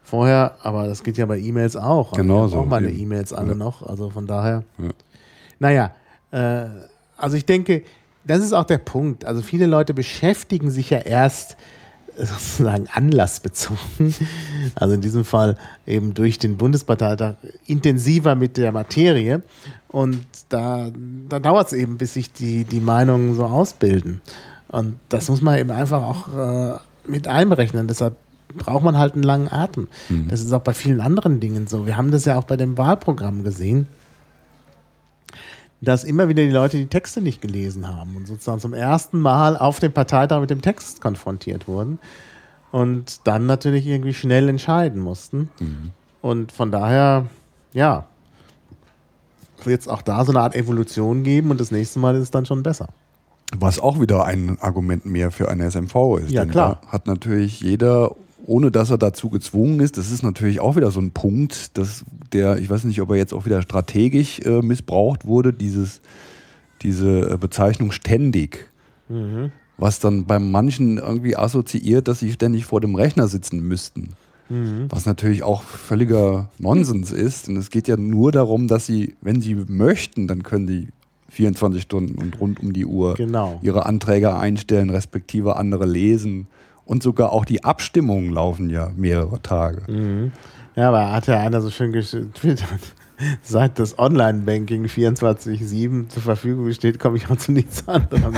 vorher, aber das geht ja bei E-Mails auch. Genau so. Auch meine eben. E-Mails alle Ja. noch, also von daher. Ja. Naja, äh, also ich denke, das ist auch der Punkt. Also viele Leute beschäftigen sich ja erst sozusagen anlassbezogen, also in diesem Fall eben durch den Bundesparteitag intensiver mit der Materie und da, da dauert es eben, bis sich die, die Meinungen so ausbilden und das muss man eben einfach auch äh, mit einberechnen, deshalb braucht man halt einen langen Atem. Mhm. Das ist auch bei vielen anderen Dingen so. Wir haben das ja auch bei dem Wahlprogramm gesehen, dass immer wieder die Leute die Texte nicht gelesen haben und sozusagen zum ersten Mal auf dem Parteitag mit dem Text konfrontiert wurden und dann natürlich irgendwie schnell entscheiden mussten. Mhm. Und von daher, ja, wird es auch da so eine Art Evolution geben und das nächste Mal ist es dann schon besser. Was auch wieder ein Argument mehr für eine S M V ist. Ja, denn klar. Da hat natürlich jeder, ohne dass er dazu gezwungen ist, das ist natürlich auch wieder so ein Punkt, dass der, ich weiß nicht, ob er jetzt auch wieder strategisch äh, missbraucht wurde, dieses, diese Bezeichnung ständig, mhm. was dann bei manchen irgendwie assoziiert, dass sie ständig vor dem Rechner sitzen müssten. Mhm. Was natürlich auch völliger Nonsens ist. Und es geht ja nur darum, dass sie, wenn sie möchten, dann können sie vierundzwanzig Stunden und rund um die Uhr genau. ihre Anträge einstellen, respektive andere lesen. Und sogar auch die Abstimmungen laufen ja mehrere Tage. Mhm. Ja, aber hat ja einer so schön getwittert, seit das Online-Banking vierundzwanzig sieben zur Verfügung steht, komme ich auch zu nichts anderem.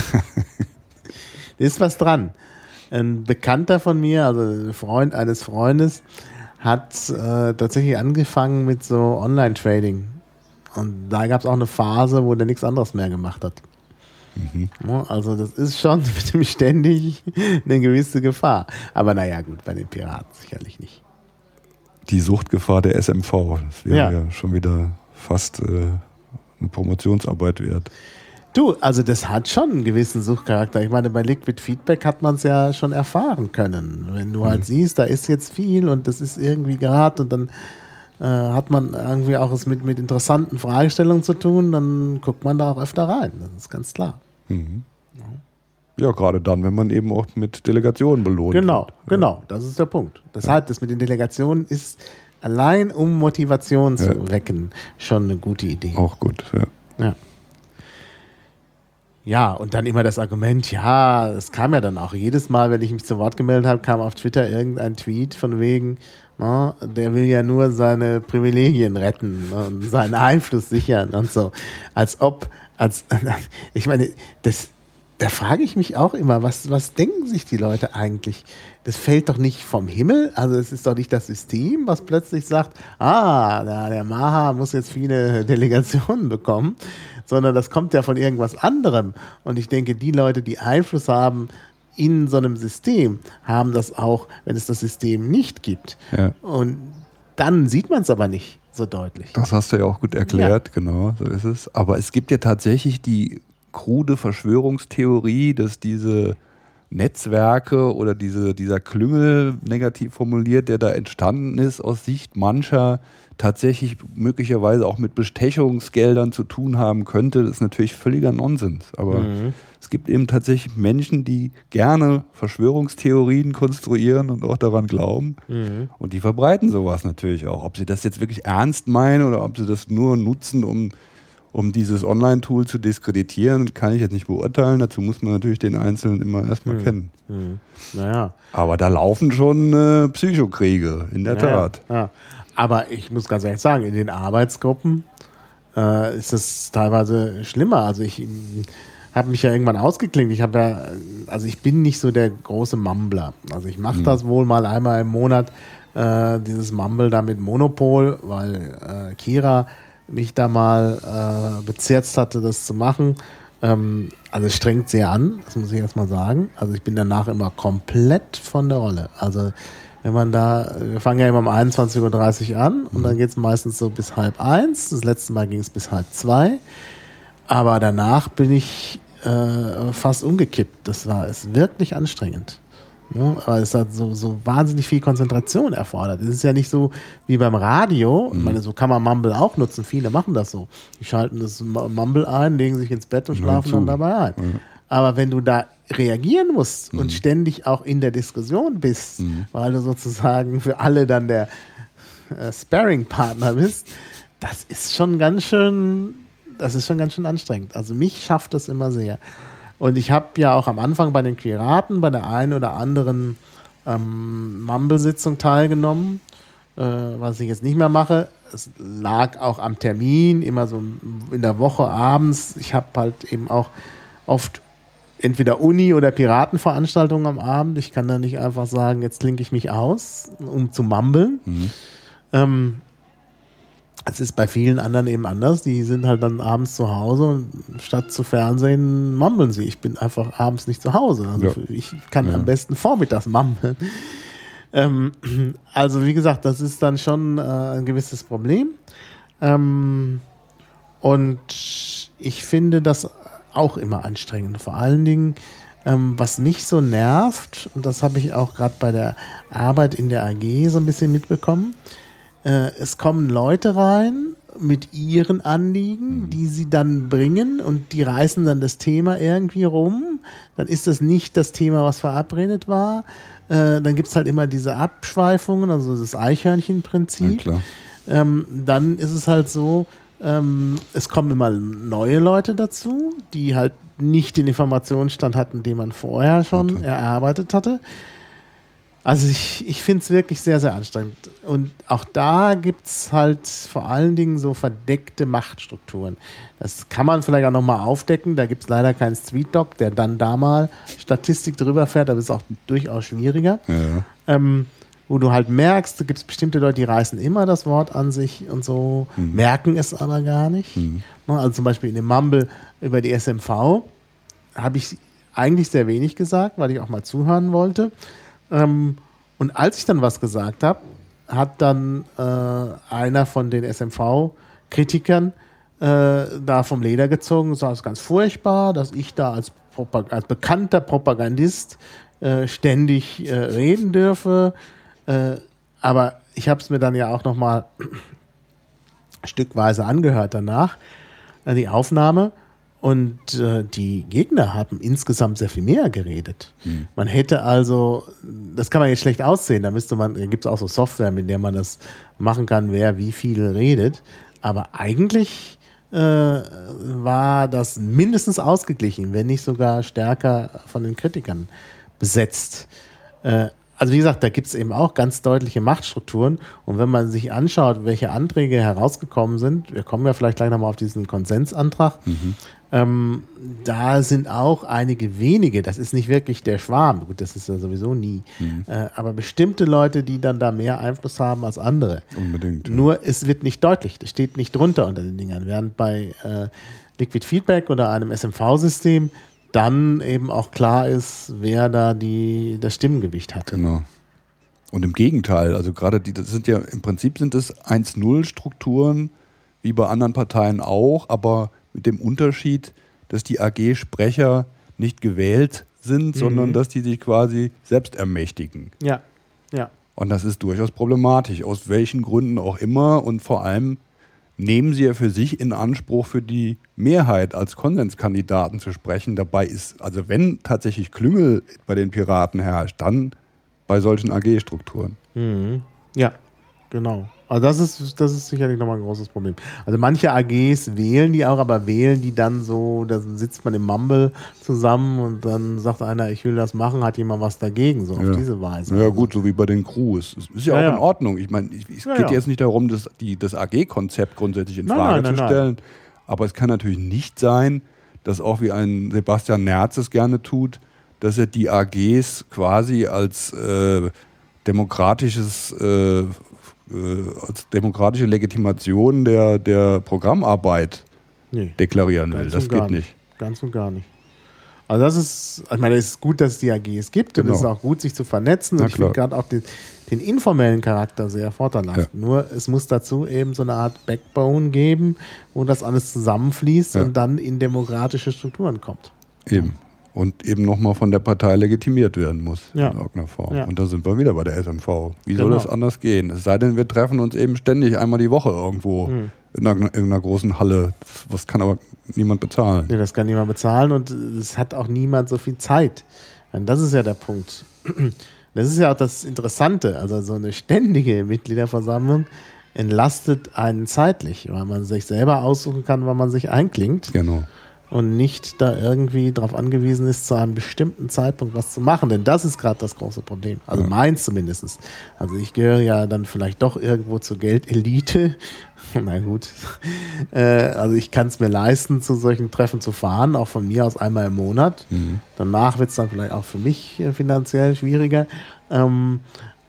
Ist was dran. Ein Bekannter von mir, also ein Freund eines Freundes, hat äh, tatsächlich angefangen mit so Online-Trading. Und da gab es auch eine Phase, wo der nichts anderes mehr gemacht hat. Mhm. Also das ist schon mit dem ständig eine gewisse Gefahr. Aber naja, gut, bei den Piraten sicherlich nicht. Die Suchtgefahr der S M V, das wäre ja. Ja. ja schon wieder fast äh, eine Promotionsarbeit wert. Du, also das hat schon einen gewissen Suchtcharakter. Ich meine, bei Liquid Feedback hat man es ja schon erfahren können. Wenn du halt mhm. siehst, da ist jetzt viel und das ist irgendwie gerade und dann äh, hat man irgendwie auch es mit, mit interessanten Fragestellungen zu tun, dann guckt man da auch öfter rein. Das ist ganz klar. Mhm. Ja, gerade dann, wenn man eben auch mit Delegationen belohnt Genau, wird. genau, das ist der Punkt. Deshalb, das mit den Delegationen ist allein, um Motivation zu Ja. wecken, schon eine gute Idee. Auch gut, ja. Ja. Ja, und dann immer das Argument, ja, es kam ja dann auch jedes Mal, wenn ich mich zu Wort gemeldet habe, kam auf Twitter irgendein Tweet von wegen, na, der will ja nur seine Privilegien retten und seinen Einfluss sichern und so. Als ob, als, ich meine, das, da frage ich mich auch immer, was, was denken sich die Leute eigentlich? Das fällt doch nicht vom Himmel, also es ist doch nicht das System, was plötzlich sagt, ah, der, der Maha muss jetzt viele Delegationen bekommen, sondern das kommt ja von irgendwas anderem. Und ich denke, die Leute, die Einfluss haben in so einem System, haben das auch, wenn es das System nicht gibt. Ja. Und dann sieht man es aber nicht so deutlich. Das hast du ja auch gut erklärt, ja. Genau, so ist es. Aber es gibt ja tatsächlich die krude Verschwörungstheorie, dass diese Netzwerke oder diese, dieser Klüngel, negativ formuliert, der da entstanden ist, aus Sicht mancher tatsächlich möglicherweise auch mit Bestechungsgeldern zu tun haben könnte. Das ist natürlich völliger Nonsens. Aber mhm. es gibt eben tatsächlich Menschen, die gerne Verschwörungstheorien konstruieren und auch daran glauben. Mhm. Und die verbreiten sowas natürlich auch. Ob sie das jetzt wirklich ernst meinen oder ob sie das nur nutzen, um Um dieses Online-Tool zu diskreditieren, kann ich jetzt nicht beurteilen. Dazu muss man natürlich den Einzelnen immer erstmal hm. kennen. Hm. Naja. Aber da laufen schon äh, Psychokriege, in der naja. Tat. Ja. Aber ich muss ganz ehrlich sagen, in den Arbeitsgruppen äh, ist es teilweise schlimmer. Also ich äh, habe mich ja irgendwann ausgeklinkt. Ich habe ja, also ich bin nicht so der große Mumbler. Also ich mache hm. das wohl mal einmal im Monat, äh, dieses Mumble da mit Monopol, weil äh, Kira mich da mal äh, bezirzt hatte, das zu machen. Ähm, also es strengt sehr an, das muss ich erst mal sagen. Also ich bin danach immer komplett von der Rolle. Also wenn man da, wir fangen ja immer um einundzwanzig Uhr dreißig an und dann geht es meistens so bis halb eins. Das letzte Mal ging es bis halb zwei. Aber danach bin ich äh, fast umgekippt. Das war ist wirklich anstrengend. Ja, aber es hat so, so wahnsinnig viel Konzentration erfordert. Es ist ja nicht so wie beim Radio. Mhm. Ich meine, so kann man Mumble auch nutzen. Viele machen das so. Die schalten das Mumble ein, legen sich ins Bett und schlafen dann dabei ein. Mhm. Aber wenn du da reagieren musst Mhm. und ständig auch in der Diskussion bist, Mhm. weil du sozusagen für alle dann der äh, Sparring-Partner bist, das ist schon ganz schön, das ist schon ganz schön anstrengend. Also mich schafft das immer sehr. Und ich habe ja auch am Anfang bei den Piraten bei der einen oder anderen ähm, Mumble-Sitzung teilgenommen, äh, was ich jetzt nicht mehr mache. Es lag auch am Termin, immer so in der Woche abends. Ich habe halt eben auch oft entweder Uni- oder Piratenveranstaltungen am Abend. Ich kann da nicht einfach sagen, jetzt klinke ich mich aus, um zu mumbeln. Mhm. Ähm, es ist bei vielen anderen eben anders. Die sind halt dann abends zu Hause und statt zu Fernsehen mumbeln sie. Ich bin einfach abends nicht zu Hause. Also Ja. ich kann Ja. am besten vormittags mumbeln. Ähm, also wie gesagt, das ist dann schon äh, ein gewisses Problem. Ähm, und ich finde das auch immer anstrengend. Vor allen Dingen, ähm, was mich so nervt, und das habe ich auch gerade bei der Arbeit in der A G so ein bisschen mitbekommen, äh, es kommen Leute rein mit ihren Anliegen, die sie dann bringen und die reißen dann das Thema irgendwie rum. Dann ist das nicht das Thema, was verabredet war. Äh, dann gibt es halt immer diese Abschweifungen, also das Ja, Eichhörnchen-Prinzip. klar. Ähm, dann ist es halt so, ähm, es kommen immer neue Leute dazu, die halt nicht den Informationsstand hatten, den man vorher schon Okay. erarbeitet hatte. Also ich, ich finde es wirklich sehr, sehr anstrengend. Und auch da gibt es halt vor allen Dingen so verdeckte Machtstrukturen. Das kann man vielleicht auch nochmal aufdecken. Da gibt es leider keinen Street-Doc, der dann da mal Statistik drüber fährt, aber ist auch durchaus schwieriger. Ja, ja. Ähm, wo du halt merkst, da gibt es bestimmte Leute, die reißen immer das Wort an sich und so, Mhm. merken es aber gar nicht. Mhm. Ne, also zum Beispiel in dem Mumble über die S M V habe ich eigentlich sehr wenig gesagt, weil ich auch mal zuhören wollte. Ähm, und als ich dann was gesagt habe, hat dann äh, einer von den S M V-Kritikern äh, da vom Leder gezogen und sagt, es ist ganz furchtbar, dass ich da als, Propag- als bekannter Propagandist äh, ständig äh, reden dürfe. Äh, aber ich habe es mir dann ja auch noch mal stückweise angehört danach, äh, die Aufnahme. Und äh, die Gegner haben insgesamt sehr viel mehr geredet. Mhm. Man hätte also, das kann man jetzt schlecht aussehen, da müsste man, da gibt es auch so Software, mit der man das machen kann, wer wie viel redet. Aber eigentlich äh, war das mindestens ausgeglichen, wenn nicht sogar stärker von den Kritikern besetzt. Äh, also wie gesagt, da gibt es eben auch ganz deutliche Machtstrukturen. Und wenn man sich anschaut, welche Anträge herausgekommen sind, wir kommen ja vielleicht gleich nochmal auf diesen Konsensantrag, Mhm. ähm, da sind auch einige wenige, das ist nicht wirklich der Schwarm, gut, das ist ja sowieso nie, Mhm. äh, aber bestimmte Leute, die dann da mehr Einfluss haben als andere. Unbedingt. ja. Nur es wird nicht deutlich, das steht nicht drunter unter den Dingern, während bei äh, Liquid Feedback oder einem S M V-System dann eben auch klar ist, wer da die, das Stimmengewicht hat. Genau. Und im Gegenteil, also gerade die, das sind ja im Prinzip sind es eins null Strukturen, wie bei anderen Parteien auch, aber mit dem Unterschied, dass die A G-Sprecher nicht gewählt sind, Mhm. sondern dass die sich quasi selbst ermächtigen. Ja, ja. Und das ist durchaus problematisch, aus welchen Gründen auch immer. Und vor allem nehmen sie ja für sich in Anspruch, für die Mehrheit als Konsenskandidaten zu sprechen. Dabei ist, also wenn tatsächlich Klüngel bei den Piraten herrscht, dann bei solchen A G-Strukturen. Mhm. Ja, genau. Also das ist, das ist sicherlich nochmal ein großes Problem. Also manche A Gs wählen die auch, aber wählen die dann so, da sitzt man im Mumble zusammen und dann sagt einer, ich will das machen, hat jemand was dagegen, so Ja. auf diese Weise. Ja gut, so wie bei den Crews. Es ist ja, Ja, auch ja. in Ordnung. Ich meine, ich- es Ja, geht ja. jetzt nicht darum, das, die, das A G-Konzept grundsätzlich in Nein, Frage nein, nein, zu nein. stellen. Aber es kann natürlich nicht sein, dass auch wie ein Sebastian Nerz es gerne tut, dass er die A Gs quasi als äh, demokratisches äh, äh, als demokratische Legitimation der, der Programmarbeit Nee, deklarieren will. ganz Das und gar geht nicht. Ganz und gar nicht. Also das ist, ich meine, es ist gut, dass es die A Gs gibt und Genau. es ist auch gut, sich zu vernetzen. Na Und ich finde klar. gerade auch den, den informellen Charakter sehr vorteilhaft. Ja. Nur es muss dazu eben so eine Art Backbone geben, wo das alles zusammenfließt Ja. und dann in demokratische Strukturen kommt. Eben. und eben nochmal von der Partei legitimiert werden muss Ja. in irgendeiner Form. Ja. Und da sind wir wieder bei der S M V. Wie soll Genau. das anders gehen? Es sei denn, wir treffen uns eben ständig einmal die Woche irgendwo Hm. in, einer, in einer großen Halle. Das kann aber niemand bezahlen. Nee, das kann niemand bezahlen und es hat auch niemand so viel Zeit. Und das ist ja der Punkt. Das ist ja auch das Interessante. Also so eine ständige Mitgliederversammlung entlastet einen zeitlich, weil man sich selber aussuchen kann, wann man sich einklingt. Genau. Und nicht da irgendwie darauf angewiesen ist, zu einem bestimmten Zeitpunkt was zu machen. Denn das ist gerade das große Problem. Also Ja. meins zumindest. Also ich gehöre ja dann vielleicht doch irgendwo zur Geldelite. Na gut. Äh, also ich kann es mir leisten, zu solchen Treffen zu fahren, auch von mir aus einmal im Monat. Mhm. Danach wird es dann vielleicht auch für mich äh, finanziell schwieriger. Ähm,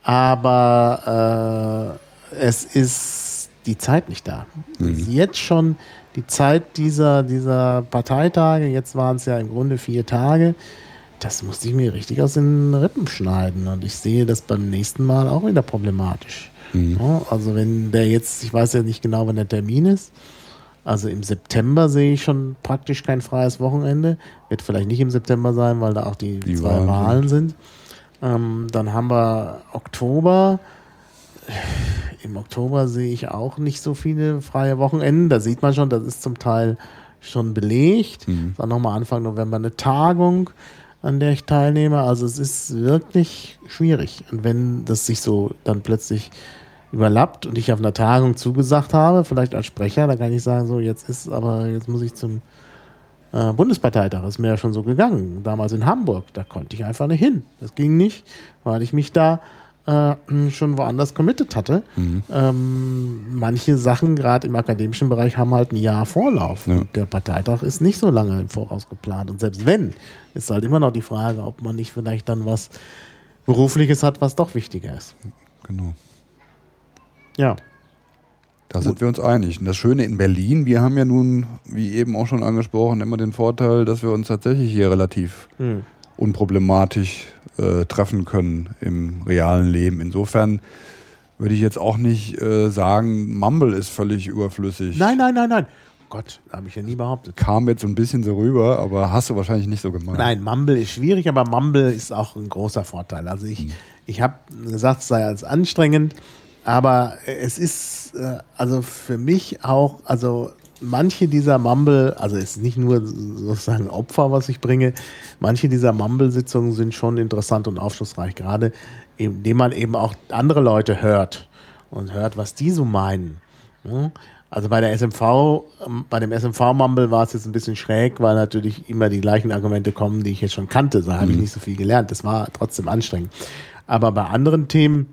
aber äh, es ist die Zeit nicht da. Mhm. Es ist jetzt schon die Zeit dieser, dieser Parteitage, jetzt waren es ja im Grunde vier Tage, das musste ich mir richtig aus den Rippen schneiden. Und ich sehe das beim nächsten Mal auch wieder problematisch. Mhm. Ja, also wenn der jetzt, ich weiß ja nicht genau, wann der Termin ist, also im September sehe ich schon praktisch kein freies Wochenende. Wird vielleicht nicht im September sein, weil da auch die, Die zwei Wahlen Wahlen sind. Ähm, dann haben wir Oktober. Im Oktober sehe ich auch nicht so viele freie Wochenenden. Da sieht man schon, das ist zum Teil schon belegt. Mhm. Dann nochmal Anfang November eine Tagung, an der ich teilnehme. Also es ist wirklich schwierig. Und wenn das sich so dann plötzlich überlappt und ich auf einer Tagung zugesagt habe, vielleicht als Sprecher, dann kann ich sagen, so jetzt ist, aber jetzt muss ich zum äh, Bundesparteitag. Das ist mir ja schon so gegangen. Damals in Hamburg, da konnte ich einfach nicht hin. Das ging nicht, weil ich mich da äh, schon woanders committed hatte. Mhm. Ähm, manche Sachen, gerade im akademischen Bereich, haben halt ein Jahr Vorlauf. Ja. Und der Parteitag ist nicht so lange im Voraus geplant. Und selbst wenn, ist halt immer noch die Frage, ob man nicht vielleicht dann was Berufliches hat, was doch wichtiger ist. Genau. Ja. Da sind wir uns einig. Und das Schöne in Berlin, wir haben ja nun, wie eben auch schon angesprochen, immer den Vorteil, dass wir uns tatsächlich hier relativ Hm. unproblematisch äh, treffen können im realen Leben. Insofern würde ich jetzt auch nicht äh, sagen, Mumble ist völlig überflüssig. Nein, nein, nein, nein. Gott, habe ich ja nie behauptet. Kam jetzt so ein bisschen so rüber, aber hast du wahrscheinlich nicht so gemeint. Nein, Mumble ist schwierig, aber Mumble ist auch ein großer Vorteil. Also ich, ich habe gesagt, es sei als anstrengend, aber es ist äh, also für mich auch, also manche dieser Mumble, also es ist nicht nur sozusagen Opfer, was ich bringe, manche dieser Mumble-Sitzungen sind schon interessant und aufschlussreich, gerade indem man eben auch andere Leute hört und hört, was die so meinen. Ja? Also bei der S M V, ähm, bei dem S M V-Mumble war es jetzt ein bisschen schräg, weil natürlich immer die gleichen Argumente kommen, die ich jetzt schon kannte. Da habe ich nicht so viel gelernt. Das war trotzdem anstrengend. Aber bei anderen Themen,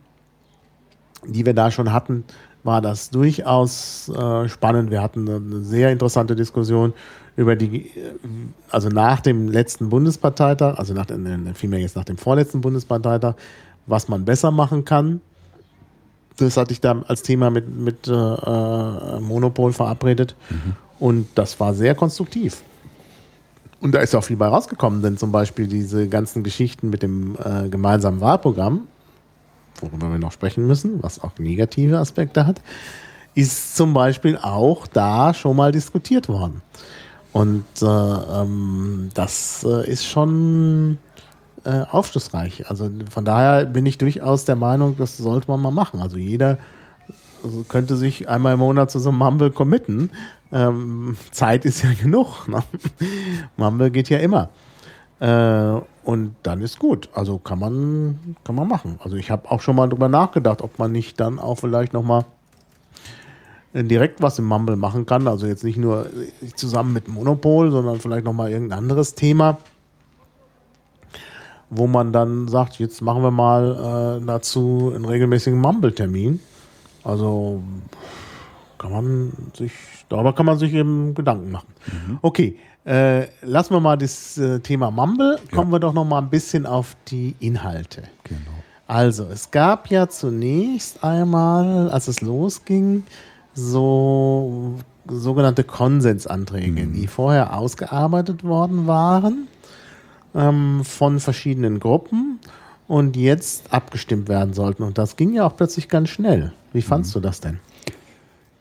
die wir da schon hatten, war das durchaus äh, spannend. Wir hatten eine sehr interessante Diskussion über die, also nach dem letzten Bundesparteitag, also nach, vielmehr jetzt nach dem vorletzten Bundesparteitag, was man besser machen kann. Das hatte ich da als Thema mit, mit äh, Monopol verabredet. Mhm. Und das war sehr konstruktiv. Und da ist auch viel bei rausgekommen, denn zum Beispiel diese ganzen Geschichten mit dem äh, gemeinsamen Wahlprogramm, worüber wir noch sprechen müssen, was auch negative Aspekte hat, ist zum Beispiel auch da schon mal diskutiert worden. Und äh, ähm, das äh, ist schon äh, aufschlussreich. Also von daher bin ich durchaus der Meinung, das sollte man mal machen. Also jeder also könnte sich einmal im Monat zu so einem Mumble committen. Ähm, Zeit ist ja genug. Ne? Mumble geht ja immer. Äh, und dann ist gut. Also kann man, kann man machen. Also ich habe auch schon mal drüber nachgedacht, ob man nicht dann auch vielleicht nochmal direkt was im Mumble machen kann. Also jetzt nicht nur zusammen mit Monopol, sondern vielleicht nochmal irgendein anderes Thema, wo man dann sagt, jetzt machen wir mal äh, dazu einen regelmäßigen Mumble-Termin. Also kann man sich, darüber kann man sich eben Gedanken machen. Mhm. Okay. Äh, lassen wir mal das äh, Thema Mumble, kommen ja. wir doch noch mal ein bisschen auf die Inhalte. Genau. Also, es gab ja zunächst einmal, als es losging, so sogenannte Konsensanträge, mhm. die vorher ausgearbeitet worden waren ähm, von verschiedenen Gruppen und jetzt abgestimmt werden sollten. Und das ging ja auch plötzlich ganz schnell. Wie fandst mhm. du das denn?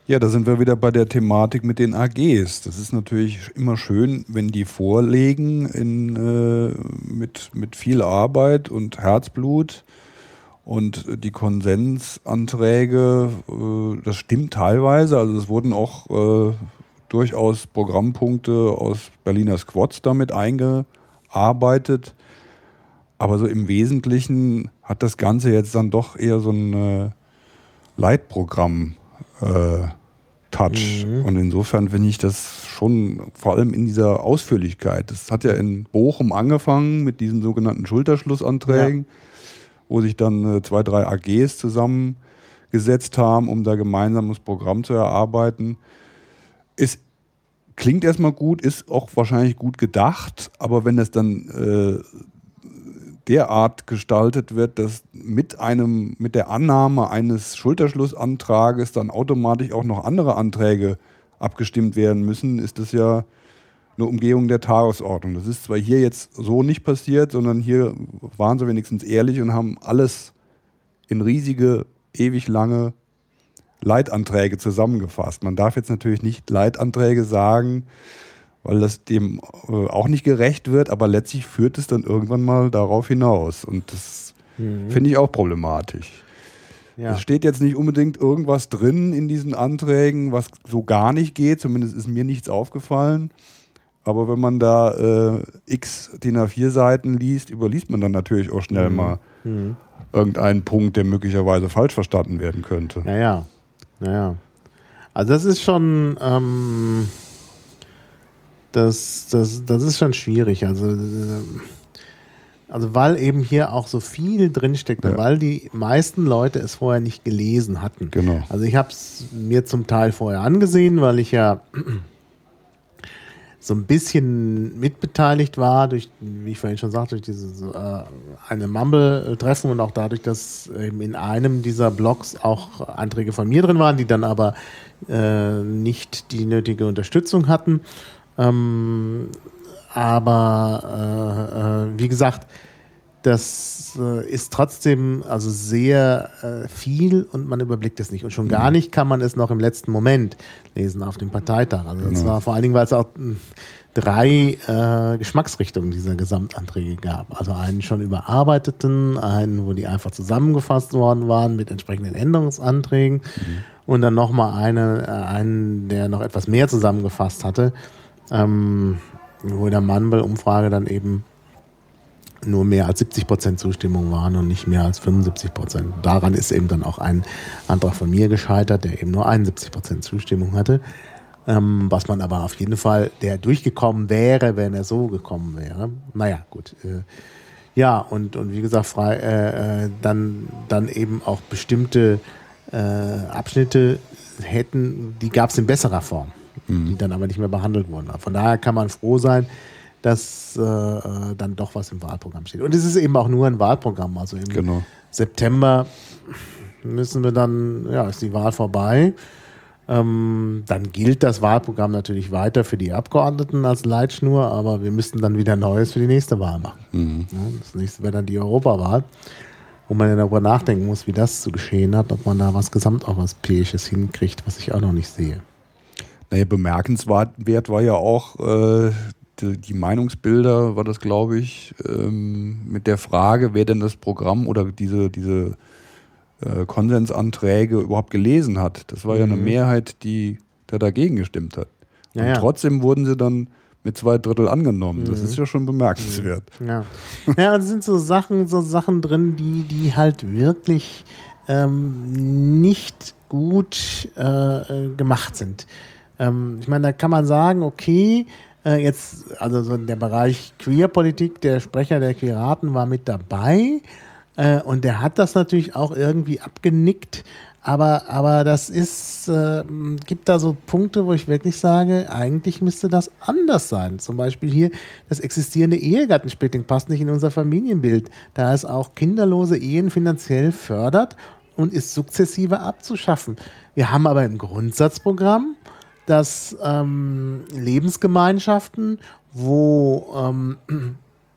Ja, da sind wir wieder bei der Thematik mit den A Gs. Das ist natürlich immer schön, wenn die vorlegen in, äh, mit, mit viel Arbeit und Herzblut und die Konsensanträge, äh, das stimmt teilweise. Also es wurden auch äh, durchaus Programmpunkte aus Berliner Squads damit eingearbeitet. Aber so im Wesentlichen hat das Ganze jetzt dann doch eher so ein äh, Leitprogramm Äh, Touch. Mhm. Und insofern finde ich das schon, vor allem in dieser Ausführlichkeit. Das hat ja in Bochum angefangen mit diesen sogenannten Schulterschlussanträgen, ja. wo sich dann äh, zwei, drei A Gs zusammengesetzt haben, um da gemeinsames Programm zu erarbeiten. Es klingt erstmal gut, ist auch wahrscheinlich gut gedacht, aber wenn das dann äh, derart gestaltet wird, dass mit einem, mit der Annahme eines Schulterschlussantrages dann automatisch auch noch andere Anträge abgestimmt werden müssen, ist das ja eine Umgehung der Tagesordnung. Das ist zwar hier jetzt so nicht passiert, sondern hier waren sie wenigstens ehrlich und haben alles in riesige, ewig lange Leitanträge zusammengefasst. Man darf jetzt natürlich nicht Leitanträge sagen, weil das dem äh, auch nicht gerecht wird, aber letztlich führt es dann irgendwann mal darauf hinaus. Und das mhm. finde ich auch problematisch. Ja. Es steht jetzt nicht unbedingt irgendwas drin in diesen Anträgen, was so gar nicht geht, zumindest ist mir nichts aufgefallen. Aber wenn man da äh, x D I N A vier Seiten liest, überliest man dann natürlich auch schnell mhm. mal mhm. irgendeinen Punkt, der möglicherweise falsch verstanden werden könnte. Naja, naja. Also das ist schon... Ähm Das, das, das ist schon schwierig. Also, also weil eben hier auch so viel drinsteckt, ja. weil die meisten Leute es vorher nicht gelesen hatten. Genau. Also ich habe es mir zum Teil vorher angesehen, weil ich ja so ein bisschen mitbeteiligt war, durch, wie ich vorhin schon sagte, durch dieses äh, eine Mumble-Treffen und auch dadurch, dass eben in einem dieser Blogs auch Anträge von mir drin waren, die dann aber äh, nicht die nötige Unterstützung hatten. Ähm, aber äh, äh, wie gesagt, das äh, ist trotzdem also sehr äh, viel und man überblickt es nicht. Und schon gar nicht kann man es noch im letzten Moment lesen auf dem Parteitag. Also es war vor allen Dingen, weil es auch mh, drei äh, Geschmacksrichtungen dieser Gesamtanträge gab. Also einen schon überarbeiteten, einen, wo die einfach zusammengefasst worden waren mit entsprechenden Änderungsanträgen mhm. und dann nochmal eine, äh, einen, der noch etwas mehr zusammengefasst hatte. Ähm, wo in der Mumble-Umfrage dann eben nur mehr als siebzig Prozent Zustimmung waren und nicht mehr als fünfundsiebzig Prozent. Daran ist eben dann auch ein Antrag von mir gescheitert, der eben nur einundsiebzig Prozent Zustimmung hatte. Ähm, was man aber auf jeden Fall, der durchgekommen wäre, wenn er so gekommen wäre. Naja, gut. Äh, ja, und, und wie gesagt, frei, äh, dann, dann eben auch bestimmte äh, Abschnitte hätten, die gab es in besserer Form. Mhm. Die dann aber nicht mehr behandelt wurden. Von daher kann man froh sein, dass äh, dann doch was im Wahlprogramm steht. Und es ist eben auch nur ein Wahlprogramm. Also im genau. September müssen wir dann, ja, ist die Wahl vorbei. Ähm, dann gilt das Wahlprogramm natürlich weiter für die Abgeordneten als Leitschnur, aber wir müssten dann wieder Neues für die nächste Wahl machen. Mhm. Ja, das nächste wäre dann die Europawahl, wo man ja darüber nachdenken muss, wie das zu geschehen hat, ob man da was Gesamteuropäisches hinkriegt, was ich auch noch nicht sehe. Naja, bemerkenswert war ja auch äh, die, die Meinungsbilder, war das, glaube ich, ähm, mit der Frage, wer denn das Programm oder diese, diese äh, Konsensanträge überhaupt gelesen hat. Das war mhm. ja eine Mehrheit, die da dagegen gestimmt hat. Und ja, ja. trotzdem wurden sie dann mit zwei Drittel angenommen. Mhm. Das ist ja schon bemerkenswert. Ja, ja, es sind so Sachen, so Sachen drin, die, die halt wirklich ähm, nicht gut äh, gemacht sind. Ähm, ich meine, da kann man sagen, okay, äh, jetzt, also so der Bereich Queerpolitik, der Sprecher der Piraten war mit dabei äh, und der hat das natürlich auch irgendwie abgenickt, aber, aber das ist, äh, gibt da so Punkte, wo ich wirklich sage, eigentlich müsste das anders sein. Zum Beispiel hier, das existierende Ehegattensplitting passt nicht in unser Familienbild, da es auch kinderlose Ehen finanziell fördert und ist sukzessive abzuschaffen. Wir haben aber im Grundsatzprogramm, dass ähm, Lebensgemeinschaften, wo ähm,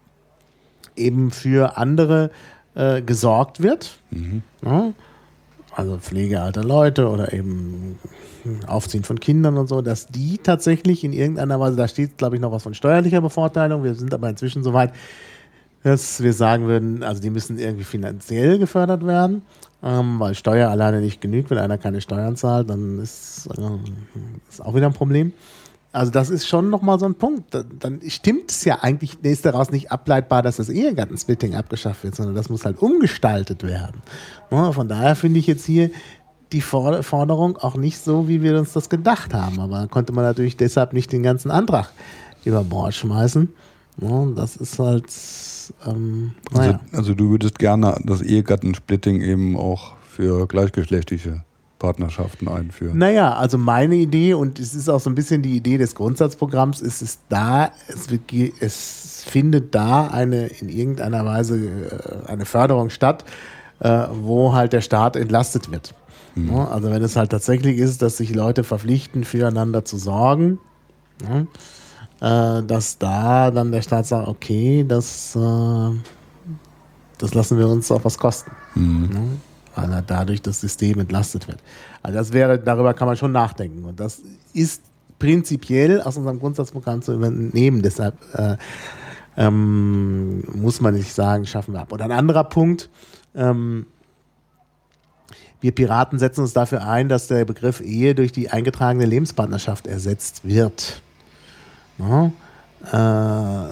eben für andere äh, gesorgt wird, mhm. ja, also Pflege alter Leute oder eben Aufziehen von Kindern und so, dass die tatsächlich in irgendeiner Weise, da steht, glaube ich, noch was von steuerlicher Bevorteilung. Wir sind aber inzwischen so weit, dass wir sagen würden, also die müssen irgendwie finanziell gefördert werden, ähm, weil Steuer alleine nicht genügt. Wenn einer keine Steuern zahlt, dann ist, äh, ist auch wieder ein Problem. Also das ist schon nochmal so ein Punkt. Dann, dann stimmt es ja eigentlich, ist daraus nicht ableitbar, dass das Ehegattensplitting abgeschafft wird, sondern das muss halt umgestaltet werden. Ja, von daher finde ich jetzt hier die Forderung auch nicht so, wie wir uns das gedacht haben. Aber konnte man natürlich deshalb nicht den ganzen Antrag über Bord schmeißen. Ja, das ist halt... Ähm, naja. also, also du würdest gerne das Ehegattensplitting eben auch für gleichgeschlechtliche Partnerschaften einführen. Naja, also meine Idee, und es ist auch so ein bisschen die Idee des Grundsatzprogramms, ist es da, es, wird, es findet da eine in irgendeiner Weise äh, eine Förderung statt, äh, wo halt der Staat entlastet wird. Mhm. Ja, also wenn es halt tatsächlich ist, dass sich Leute verpflichten, füreinander zu sorgen, ja, äh, dass da dann der Staat sagt, okay, das, äh, das lassen wir uns auch was kosten. Mhm. Ja, weil er dadurch das System entlastet wird. Also das wäre, darüber kann man schon nachdenken. Und das ist prinzipiell aus unserem Grundsatzprogramm zu übernehmen. Deshalb äh, ähm, muss man nicht sagen, schaffen wir ab. Und ein anderer Punkt, ähm, wir Piraten setzen uns dafür ein, dass der Begriff Ehe durch die eingetragene Lebenspartnerschaft ersetzt wird. Ja, äh,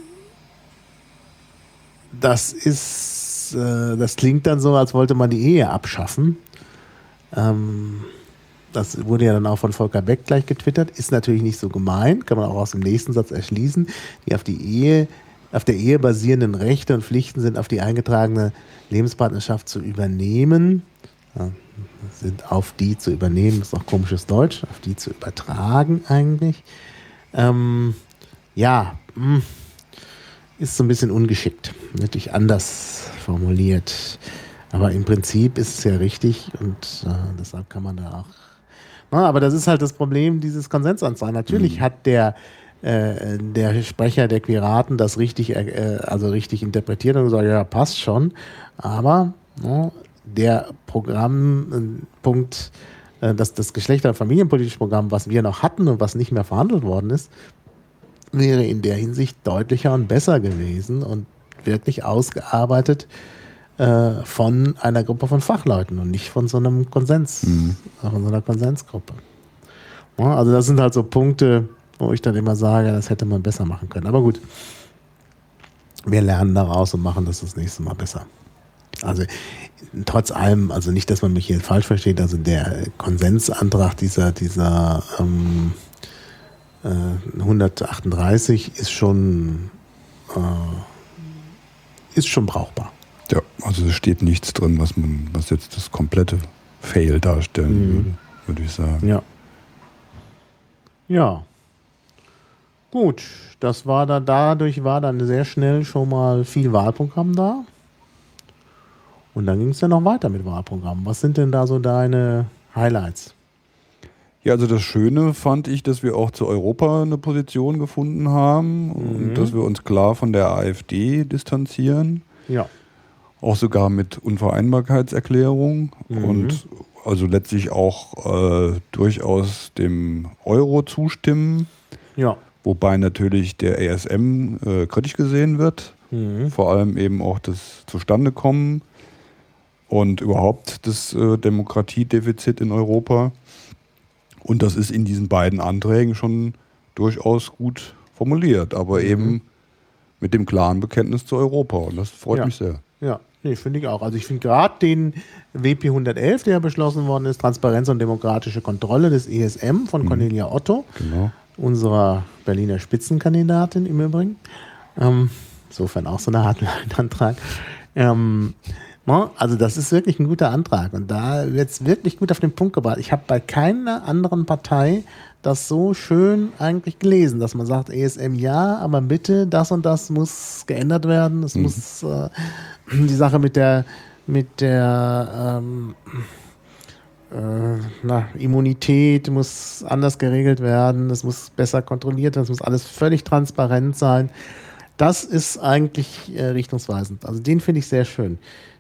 das ist das klingt dann so, als wollte man die Ehe abschaffen. Ähm, das wurde ja dann auch von Volker Beck gleich getwittert. Ist natürlich nicht so gemeint, kann man auch aus dem nächsten Satz erschließen. Die auf die Ehe, auf der Ehe basierenden Rechte und Pflichten sind auf die eingetragene Lebenspartnerschaft zu übernehmen. Ja, sind auf die zu übernehmen, ist auch komisches Deutsch, auf die zu übertragen eigentlich. Ähm, ja, mh. Ist so ein bisschen ungeschickt, natürlich anders formuliert. Aber im Prinzip ist es ja richtig und äh, deshalb kann man da auch... Na, aber das ist halt das Problem dieses Konsensantrags. Natürlich mhm. hat der, äh, der Sprecher der Piraten das richtig, äh, also richtig interpretiert und gesagt, ja, passt schon. Aber no, der Programmpunkt, äh, das, das Geschlechter- und Familienpolitische Programm, was wir noch hatten und was nicht mehr verhandelt worden ist, wäre in der Hinsicht deutlicher und besser gewesen und wirklich ausgearbeitet äh, von einer Gruppe von Fachleuten und nicht von so einem Konsens, mhm. von so einer Konsensgruppe. Ja, also das sind halt so Punkte, wo ich dann immer sage, das hätte man besser machen können. Aber gut, wir lernen daraus und machen das das nächste Mal besser. Also trotz allem, also nicht, dass man mich hier falsch versteht, also der Konsensantrag dieser, dieser ähm, hundertachtunddreißig ist schon äh, ist schon brauchbar. Ja, also es steht nichts drin, was man, was jetzt das komplette Fail darstellen mhm. würde, würde ich sagen. Ja. Ja. Gut, das war da, dadurch war dann sehr schnell schon mal viel Wahlprogramm da. Und dann ging es ja noch weiter mit Wahlprogramm. Was sind denn da so deine Highlights? Ja, also das Schöne fand ich, dass wir auch zu Europa eine Position gefunden haben mhm. und dass wir uns klar von der AfD distanzieren. Ja. Auch sogar mit Unvereinbarkeitserklärung mhm. und also letztlich auch äh, durchaus dem Euro zustimmen. Ja. Wobei natürlich der E S M äh, kritisch gesehen wird. Mhm. Vor allem eben auch das Zustandekommen und überhaupt das äh, Demokratiedefizit in Europa. Und das ist in diesen beiden Anträgen schon durchaus gut formuliert, aber mhm. eben mit dem klaren Bekenntnis zu Europa. Und das freut ja. mich sehr. Ja, nee, finde ich auch. Also ich finde gerade den W P hundertelf, der beschlossen worden ist, Transparenz und demokratische Kontrolle des E S M von mhm. Cornelia Otto, genau. unserer Berliner Spitzenkandidatin im Übrigen. Ähm, insofern auch so eine Hardline-Antrag. Ähm, Also das ist wirklich ein guter Antrag und da wird es wirklich gut auf den Punkt gebracht. Ich habe bei keiner anderen Partei das so schön eigentlich gelesen, dass man sagt, E S M ja, aber bitte, das und das muss geändert werden. Es mhm. muss äh, die Sache mit der mit der ähm, äh, na, Immunität muss anders geregelt werden. Es muss besser kontrolliert werden. Es muss alles völlig transparent sein. Das ist eigentlich äh, richtungsweisend. Also den finde ich sehr schön.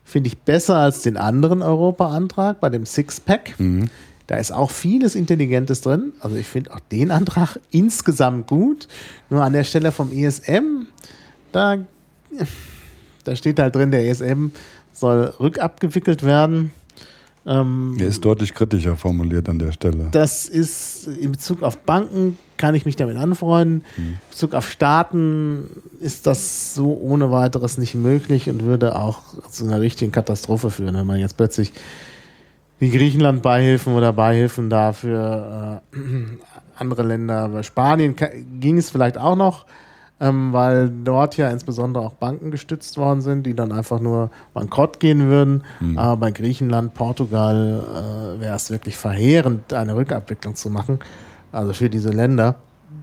finde ich besser als den anderen Europa-Antrag bei dem Sixpack. Mhm. Da ist auch vieles Intelligentes drin. Also ich finde auch den Antrag insgesamt gut. Nur an der Stelle vom E S M, da, da steht halt drin, der E S M soll rückabgewickelt werden. Ähm, Er ist deutlich kritischer formuliert an der Stelle. Das ist in Bezug auf Banken, kann ich mich damit anfreunden. Mhm. In Bezug auf Staaten ist das so ohne weiteres nicht möglich und würde auch zu einer richtigen Katastrophe führen, wenn man jetzt plötzlich wie Griechenland Beihilfen oder Beihilfen dafür äh, andere Länder. Bei Spanien ging es vielleicht auch noch, ähm, weil dort ja insbesondere auch Banken gestützt worden sind, die dann einfach nur bankrott gehen würden. Mhm. Aber bei Griechenland, Portugal äh, wäre es wirklich verheerend, eine Rückabwicklung zu machen. Also für diese Länder.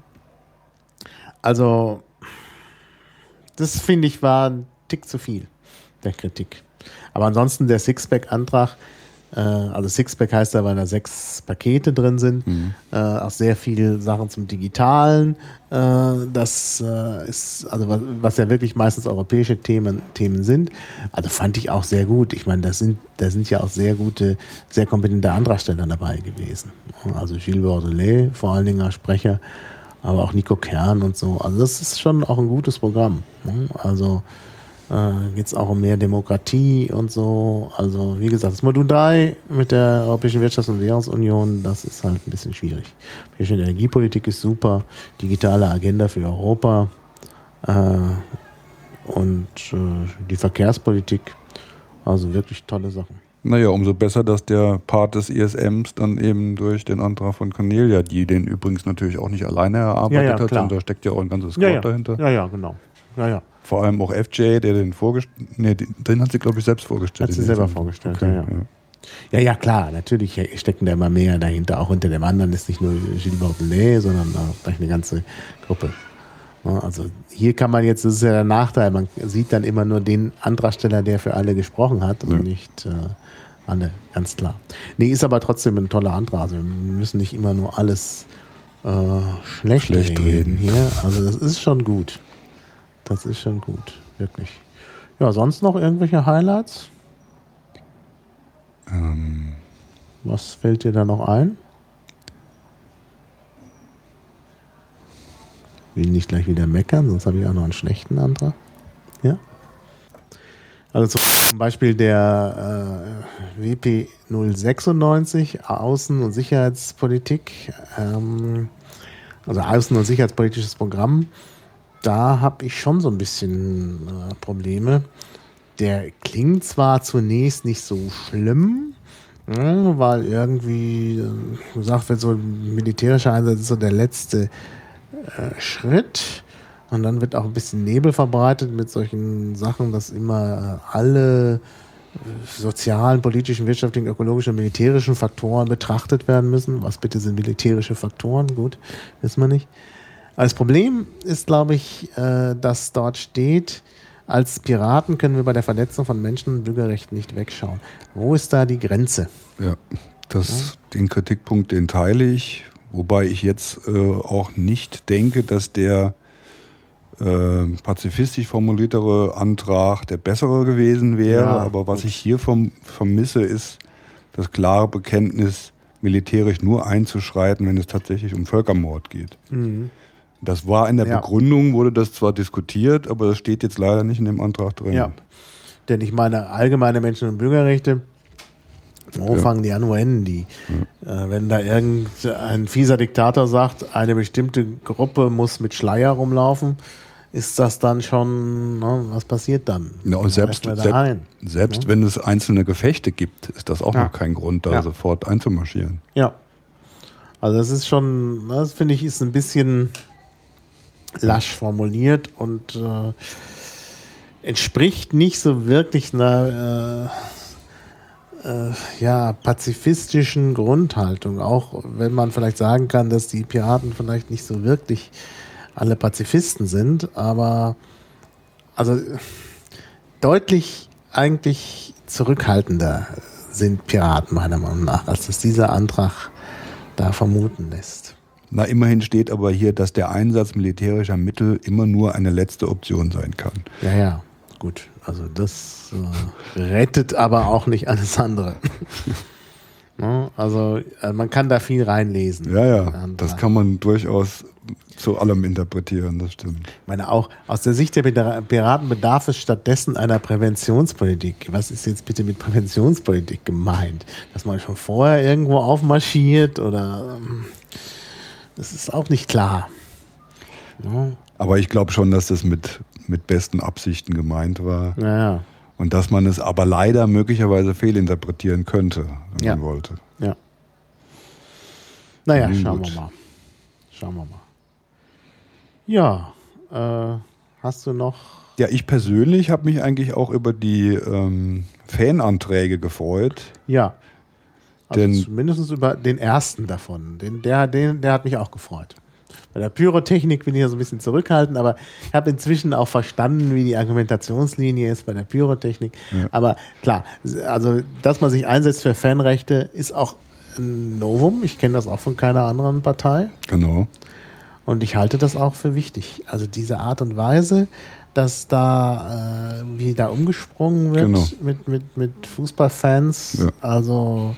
Also das finde ich war ein Tick zu viel der Kritik. Aber ansonsten der Sixpack-Antrag, also Sixpack heißt ja, weil da sechs Pakete drin sind, mhm. äh, auch sehr viele Sachen zum Digitalen. Äh, das äh, ist, also was, was ja wirklich meistens europäische Themen, Themen sind. Also fand ich auch sehr gut. Ich meine, da sind, da sind ja auch sehr gute, sehr kompetente Antragsteller dabei gewesen. Also Gilles Bordelais, vor allen Dingen als Sprecher, aber auch Nico Kern und so. Also das ist schon auch ein gutes Programm. Also Äh, geht es auch um mehr Demokratie und so. Also wie gesagt, das Modul drei mit der Europäischen Wirtschafts- und Währungsunion, das ist halt ein bisschen schwierig. Die Energiepolitik ist super, digitale Agenda für Europa äh, und äh, die Verkehrspolitik, also wirklich tolle Sachen. Naja, umso besser, dass der Part des E S Ms dann eben durch den Antrag von Cornelia, die den übrigens natürlich auch nicht alleine erarbeitet ja, ja, hat, klar. sondern da steckt ja auch ein ganzes Squad ja, ja. dahinter. Ja, ja, genau. Ja, ja. Vor allem auch F J, der den vorgestellt, nee, den hat sie, glaube ich, selbst vorgestellt. Hat sie selber vorgestellt, okay, ja, ja. ja. Ja, ja, klar, natürlich stecken da immer mehr dahinter. Auch hinter dem anderen ist nicht nur Gilles Bordelais, sondern auch gleich eine ganze Gruppe. Also hier kann man jetzt, das ist ja der Nachteil, man sieht dann immer nur den Antragsteller, der für alle gesprochen hat und ja. nicht äh, alle, ganz klar. Nee, ist aber trotzdem ein toller Antrag. Also wir müssen nicht immer nur alles äh, schlecht, schlecht reden, reden hier. Also das ist schon gut. Das ist schon gut, wirklich. Ja, sonst noch irgendwelche Highlights? Ähm. Was fällt dir da noch ein? Will nicht gleich wieder meckern, sonst habe ich auch noch einen schlechten Antrag. Ja? Also zum Beispiel der äh, W P null sechsundneunzig, Außen- und Sicherheitspolitik, ähm, also Außen- und Sicherheitspolitisches Programm. Da habe ich schon so ein bisschen äh, Probleme. Der klingt zwar zunächst nicht so schlimm, ja, weil irgendwie äh, gesagt wird, so ein militärischer Einsatz ist so der letzte äh, Schritt. Und dann wird auch ein bisschen Nebel verbreitet mit solchen Sachen, dass immer äh, alle äh, sozialen, politischen, wirtschaftlichen, ökologischen und militärischen Faktoren betrachtet werden müssen. Was bitte sind militärische Faktoren? Gut, wissen wir nicht. Das Problem ist, glaube ich, äh, dass dort steht, als Piraten können wir bei der Verletzung von Menschen- und Bürgerrechten nicht wegschauen. Wo ist da die Grenze? Ja, das, ja? Den Kritikpunkt, den teile ich, wobei ich jetzt äh, auch nicht denke, dass der äh, pazifistisch formuliertere Antrag der bessere gewesen wäre, ja, aber was ich hier vom, vermisse, ist das klare Bekenntnis, militärisch nur einzuschreiten, wenn es tatsächlich um Völkermord geht. Mhm. Das war in der ja. Begründung, wurde das zwar diskutiert, aber das steht jetzt leider nicht in dem Antrag drin. Ja, denn ich meine, allgemeine Menschen- und Bürgerrechte, wo ja. fangen die an, wo enden die? Ja. Äh, wenn da irgendein fieser Diktator sagt, eine bestimmte Gruppe muss mit Schleier rumlaufen, ist das dann schon, ne, was passiert dann? Ja, und selbst da selbst, selbst ja. wenn es einzelne Gefechte gibt, ist das auch ja. noch kein Grund, da ja. sofort einzumarschieren. Ja, also das ist schon, das finde ich, ist ein bisschen lasch formuliert und äh, entspricht nicht so wirklich einer äh, äh, ja, pazifistischen Grundhaltung. Auch wenn man vielleicht sagen kann, dass die Piraten vielleicht nicht so wirklich alle Pazifisten sind, aber also deutlich eigentlich zurückhaltender sind Piraten meiner Meinung nach, als es dieser Antrag da vermuten lässt. Na, immerhin steht aber hier, dass der Einsatz militärischer Mittel immer nur eine letzte Option sein kann. Ja, ja. gut. Also das äh, rettet aber auch nicht alles andere. Ne? Also äh, man kann da viel reinlesen. Ja, ja, das kann man durchaus zu allem interpretieren, das stimmt. Ich meine, auch aus der Sicht der Piraten bedarf es stattdessen einer Präventionspolitik. Was ist jetzt bitte mit Präventionspolitik gemeint? Dass man schon vorher irgendwo aufmarschiert oder ähm, das ist auch nicht klar. Ja. Aber ich glaube schon, dass das mit, mit besten Absichten gemeint war. Ja, ja. Und dass man es aber leider möglicherweise fehlinterpretieren könnte, wenn Ja. man wollte. Ja. Naja, Nun schauen gut. wir mal. Schauen wir mal. Ja, äh, hast du noch? Ja, ich persönlich habe mich eigentlich auch über die ähm, Fananträge gefreut. Ja. Also Denn- zumindest über den ersten davon. Den, der, den, der hat mich auch gefreut. Bei der Pyrotechnik bin ich ja so ein bisschen zurückhaltend, aber ich habe inzwischen auch verstanden, wie die Argumentationslinie ist bei der Pyrotechnik. Ja. Aber klar, also dass man sich einsetzt für Fanrechte, ist auch ein Novum. Ich kenne das auch von keiner anderen Partei. Genau. Und ich halte das auch für wichtig. Also diese Art und Weise, dass da äh, wie da umgesprungen wird Genau. mit, mit, mit Fußballfans, Ja. also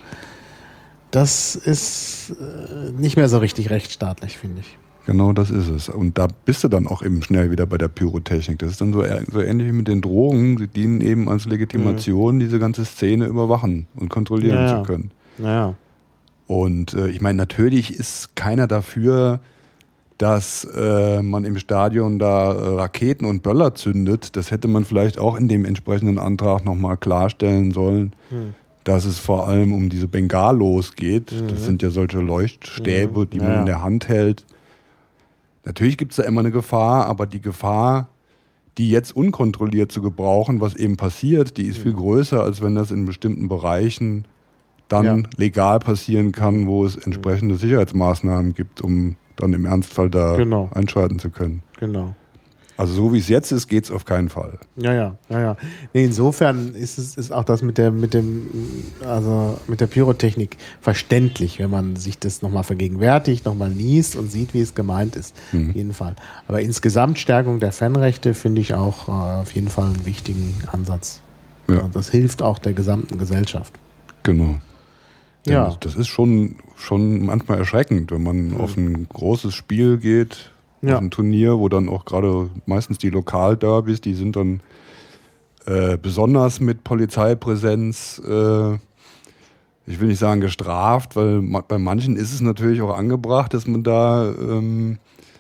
das ist äh, nicht mehr so richtig rechtsstaatlich, finde ich. Genau, das ist es. Und da bist du dann auch eben schnell wieder bei der Pyrotechnik. Das ist dann so, so ähnlich wie mit den Drogen. Sie dienen eben als Legitimation, diese ganze Szene überwachen und kontrollieren Ja, ja. zu können. Naja. Und äh, ich meine, natürlich ist keiner dafür, dass äh, man im Stadion da äh, Raketen und Böller zündet. Das hätte man vielleicht auch in dem entsprechenden Antrag nochmal klarstellen sollen, Hm. dass es vor allem um diese Bengalos geht. Mhm. Das sind ja solche Leuchtstäbe, Mhm. die Ja, man ja. in der Hand hält. Natürlich gibt es da immer eine Gefahr, aber die Gefahr, die jetzt unkontrolliert zu gebrauchen, was eben passiert, die ist viel größer, als wenn das in bestimmten Bereichen dann Ja. legal passieren kann, wo es entsprechende Sicherheitsmaßnahmen gibt, um dann im Ernstfall da Genau. einschreiten zu können. Genau. Also so wie es jetzt ist, geht es auf keinen Fall. Ja, ja, ja, ja. Nee, insofern ist es ist auch das mit der mit dem also mit der Pyrotechnik verständlich, wenn man sich das nochmal vergegenwärtigt, nochmal liest und sieht, wie es gemeint ist. Mhm. Auf jeden Fall. Aber insgesamt Stärkung der Fanrechte finde ich auch äh, auf jeden Fall einen wichtigen Ansatz. Ja. Also das hilft auch der gesamten Gesellschaft. Genau. Denn Ja. Das ist schon, schon manchmal erschreckend, wenn man Mhm. auf ein großes Spiel geht, Ja. auf ein Turnier, wo dann auch gerade meistens die Lokalderbys, die sind dann äh, besonders mit Polizeipräsenz, äh, ich will nicht sagen gestraft, weil ma bei manchen ist es natürlich auch angebracht, dass man da ähm,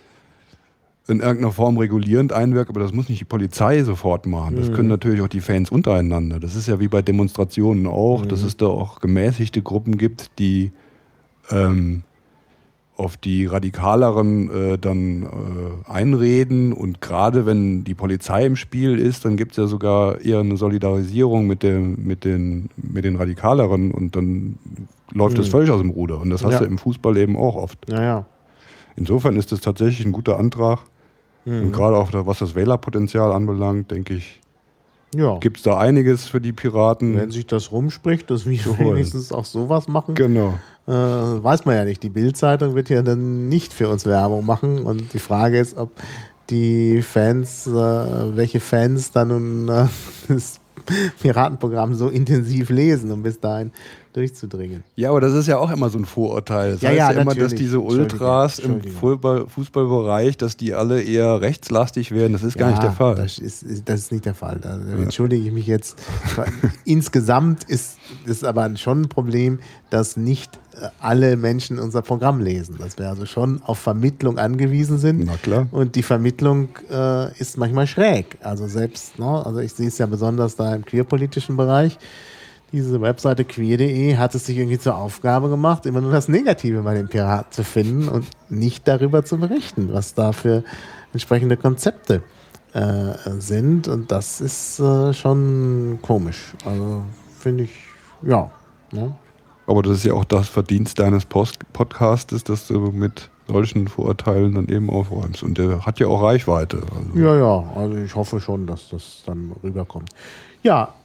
in irgendeiner Form regulierend einwirkt, aber das muss nicht die Polizei sofort machen. Das Mhm. können natürlich auch die Fans untereinander. Das ist ja wie bei Demonstrationen auch, Mhm. dass es da auch gemäßigte Gruppen gibt, die ähm, auf die Radikaleren äh, dann äh, einreden. Und gerade wenn die Polizei im Spiel ist, dann gibt es ja sogar eher eine Solidarisierung mit, dem, mit, den, mit den Radikaleren und dann läuft das Mhm. völlig aus dem Ruder. Und das hast Ja. du im Fußball eben auch oft. Ja, ja. Insofern ist das tatsächlich ein guter Antrag. Mhm. Und gerade auch da, was das Wählerpotenzial anbelangt, denke ich, Ja. gibt es da einiges für die Piraten. Wenn sich das rumspricht, dass wir Zu holen. wenigstens auch sowas machen, Genau. äh, weiß man ja nicht. Die Bild-Zeitung wird ja dann nicht für uns Werbung machen. Und die Frage ist, ob die Fans, äh, welche Fans dann nun äh, das Piratenprogramm so intensiv lesen, um bis dahin durchzudringen. Ja, aber das ist ja auch immer so ein Vorurteil. Das Ja, heißt ja, ja immer, dass natürlich. diese Ultras im Entschuldige. Fußball Fußballbereich, dass die alle eher rechtslastig werden. Das ist gar nicht der Fall. Das ist, ist, das ist nicht der Fall. Da entschuldige ich mich jetzt. Insgesamt ist es aber schon ein Problem, dass nicht äh, alle Menschen unser Programm lesen. Dass wir also schon auf Vermittlung angewiesen sind. Na klar. Und die Vermittlung äh, ist manchmal schräg. Also selbst, ne, also ich sehe es ja besonders da im queerpolitischen Bereich. Diese Webseite queer punkt de hat es sich irgendwie zur Aufgabe gemacht, immer nur das Negative bei den Piraten zu finden und nicht darüber zu berichten, was da für entsprechende Konzepte äh, sind. Und das ist äh, schon komisch. Also finde ich, ja. Ne? Aber das ist ja auch das Verdienst deines Post Podcastes, dass du mit solchen Vorurteilen dann eben aufräumst. Und der hat ja auch Reichweite. Also. Ja, ja, also ich hoffe schon, dass das dann rüberkommt. Ja,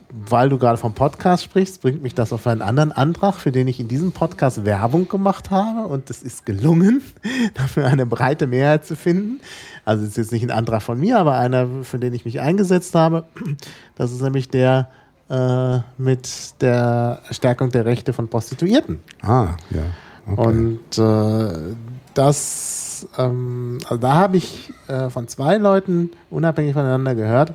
weil du gerade vom Podcast sprichst, bringt mich das auf einen anderen Antrag, für den ich in diesem Podcast Werbung gemacht habe. Und es ist gelungen, dafür eine breite Mehrheit zu finden. Also es ist jetzt nicht ein Antrag von mir, aber einer, für den ich mich eingesetzt habe. Das ist nämlich der äh, mit der Stärkung der Rechte von Prostituierten. Ah, ja. Okay. Und äh, das, ähm, also da habe ich äh, von zwei Leuten unabhängig voneinander gehört,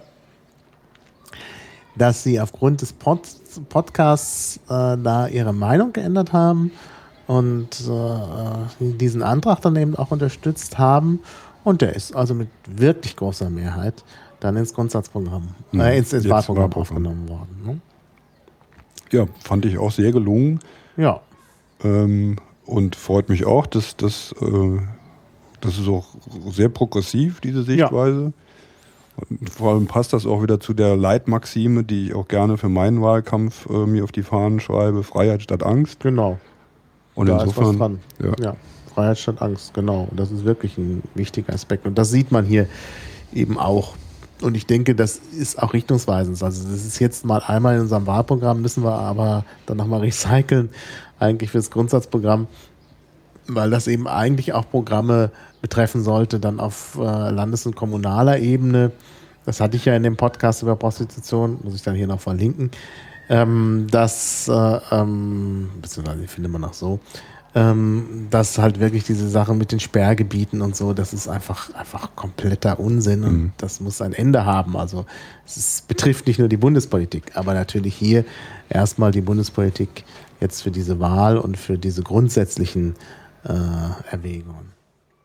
dass sie aufgrund des Pod Podcasts äh, da ihre Meinung geändert haben und äh, diesen Antrag dann eben auch unterstützt haben. Und der ist also mit wirklich großer Mehrheit dann ins Grundsatzprogramm, äh, ins, ins Wahlprogramm aufgenommen worden. Ne? Ja, fand ich auch sehr gelungen. Ja. Ähm, und freut mich auch, dass das, äh, das ist auch sehr progressiv, diese Sichtweise. Ja. Und vor allem passt das auch wieder zu der Leitmaxime, die ich auch gerne für meinen Wahlkampf äh, mir auf die Fahnen schreibe: Freiheit statt Angst. Genau. Und da insofern, ist was dran. Ja. Ja, Freiheit statt Angst, genau. Und das ist wirklich ein wichtiger Aspekt. Und das sieht man hier eben auch. Und ich denke, das ist auch richtungsweisend. Also das ist jetzt mal einmal in unserem Wahlprogramm, müssen wir aber dann nochmal recyceln, eigentlich fürs Grundsatzprogramm, weil das eben eigentlich auch Programme betreffen sollte, dann auf äh, Landes- und kommunaler Ebene. Das hatte ich ja in dem Podcast über Prostitution, muss ich dann hier noch verlinken, ähm, dass, äh, ähm, beziehungsweise findet man auch so, ähm, dass halt wirklich diese Sachen mit den Sperrgebieten und so, das ist einfach, einfach kompletter Unsinn und mhm. das muss ein Ende haben. Also es ist, betrifft nicht nur die Bundespolitik, aber natürlich hier erstmal die Bundespolitik jetzt für diese Wahl und für diese grundsätzlichen äh, Erwägungen.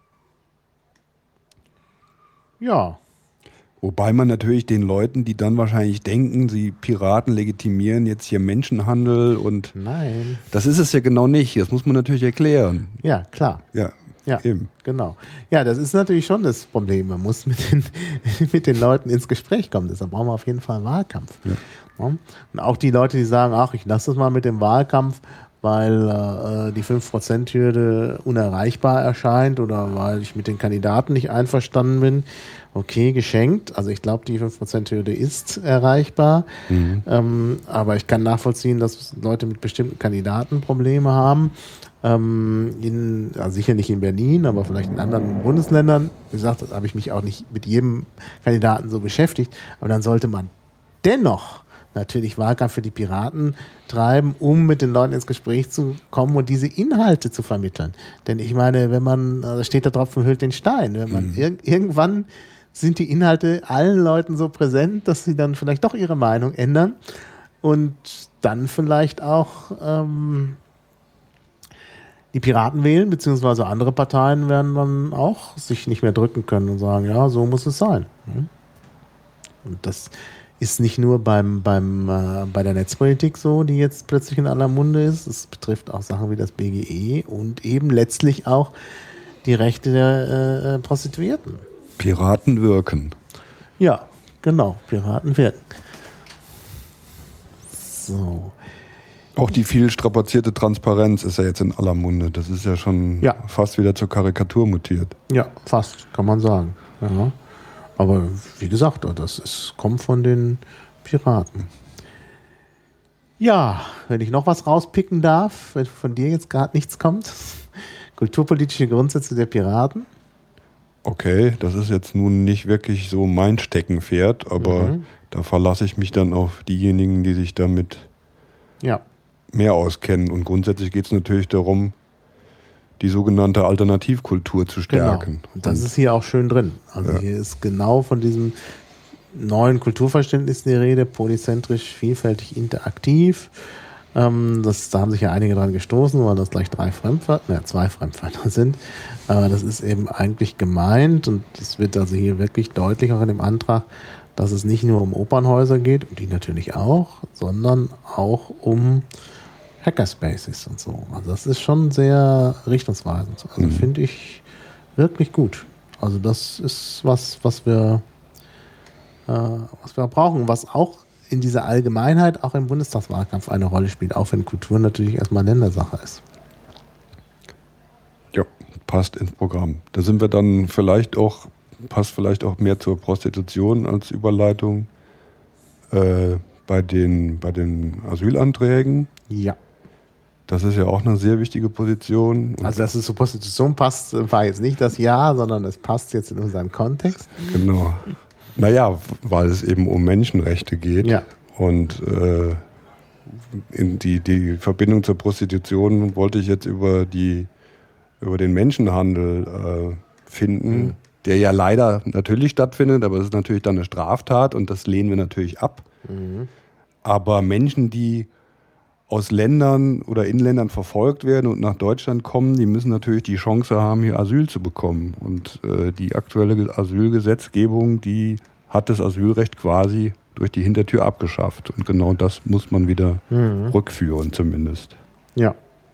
Ja. Wobei man natürlich den Leuten, die dann wahrscheinlich denken, sie Piraten legitimieren jetzt hier Menschenhandel und... Nein. Das ist es ja genau nicht. Das muss man natürlich erklären. Ja, klar. Ja, ja eben. Genau. Ja, das ist natürlich schon das Problem. Man muss mit den, mit den Leuten ins Gespräch kommen. Deshalb brauchen wir auf jeden Fall einen Wahlkampf. Ja. Ja. Und auch die Leute, die sagen, ach, ich lasse das mal mit dem Wahlkampf, weil äh, die fünf Prozent Hürde unerreichbar erscheint oder weil ich mit den Kandidaten nicht einverstanden bin. Okay, geschenkt. Also ich glaube, die fünf Prozent Hürde ist erreichbar. Mhm. Ähm, aber ich kann nachvollziehen, dass Leute mit bestimmten Kandidaten Probleme haben. Ähm, in, also sicher nicht in Berlin, aber vielleicht in anderen Bundesländern. Wie gesagt, da habe ich mich auch nicht mit jedem Kandidaten so beschäftigt. Aber dann sollte man dennoch natürlich Wahlkampf für die Piraten treiben, um mit den Leuten ins Gespräch zu kommen und diese Inhalte zu vermitteln. Denn ich meine, wenn man, da steht der Tropfen hüllt den Stein, wenn man mhm. ir irgendwann sind die Inhalte allen Leuten so präsent, dass sie dann vielleicht doch ihre Meinung ändern und dann vielleicht auch ähm, die Piraten wählen, beziehungsweise andere Parteien werden dann auch sich nicht mehr drücken können und sagen, ja, so muss es sein. Und das ist nicht nur beim, beim, äh, bei der Netzpolitik so, die jetzt plötzlich in aller Munde ist. Es betrifft auch Sachen wie das B G E und eben letztlich auch die Rechte der äh, Prostituierten. Piraten wirken. Ja, genau. Piraten wirken. So. Auch die viel strapazierte Transparenz ist ja jetzt in aller Munde. Das ist ja schon ja. fast wieder zur Karikatur mutiert. Ja, fast, kann man sagen. Ja. Aber wie gesagt, das ist, kommt von den Piraten. Ja, wenn ich noch was rauspicken darf, wenn von dir jetzt gerade nichts kommt. Kulturpolitische Grundsätze der Piraten. Okay, das ist jetzt nun nicht wirklich so mein Steckenpferd, aber mhm. da verlasse ich mich dann auf diejenigen, die sich damit ja. mehr auskennen. Und grundsätzlich geht es natürlich darum, die sogenannte Alternativkultur zu stärken. Genau. Das ist hier auch schön drin. Also ja. hier ist genau von diesem neuen Kulturverständnis die Rede, polyzentrisch, vielfältig, interaktiv. Ähm, das, da haben sich ja einige dran gestoßen, weil das gleich drei Fremdwörter, ne, zwei Fremdwörter sind. Aber das ist eben eigentlich gemeint und es wird also hier wirklich deutlich auch in dem Antrag, dass es nicht nur um Opernhäuser geht, und die natürlich auch, sondern auch um Hackerspaces und so. Also das ist schon sehr richtungsweisend. Also mhm. finde ich wirklich gut. Also das ist was, was wir, äh, was wir brauchen, was auch in dieser Allgemeinheit auch im Bundestagswahlkampf eine Rolle spielt, auch wenn Kultur natürlich erstmal Ländersache ist. Ja, passt ins Programm. Da sind wir dann vielleicht auch, passt vielleicht auch mehr zur Prostitution als Überleitung. Äh, bei den, bei den Asylanträgen. Ja. Das ist ja auch eine sehr wichtige Position. Und Also, dass es zur Prostitution passt, war jetzt nicht das Ja, sondern es passt jetzt in unseren Kontext. genau. Naja, weil es eben um Menschenrechte geht. Ja. Und äh, in die, die Verbindung zur Prostitution wollte ich jetzt über, die, über den Menschenhandel äh, finden, mhm. der ja leider natürlich stattfindet, aber es ist natürlich dann eine Straftat und das lehnen wir natürlich ab. Mhm. Aber Menschen, die aus Ländern oder in Ländern verfolgt werden und nach Deutschland kommen, die müssen natürlich die Chance haben, hier Asyl zu bekommen. Und äh, die aktuelle Asylgesetzgebung, die hat das Asylrecht quasi durch die Hintertür abgeschafft. Und genau das muss man wieder mhm. rückführen zumindest. Ja.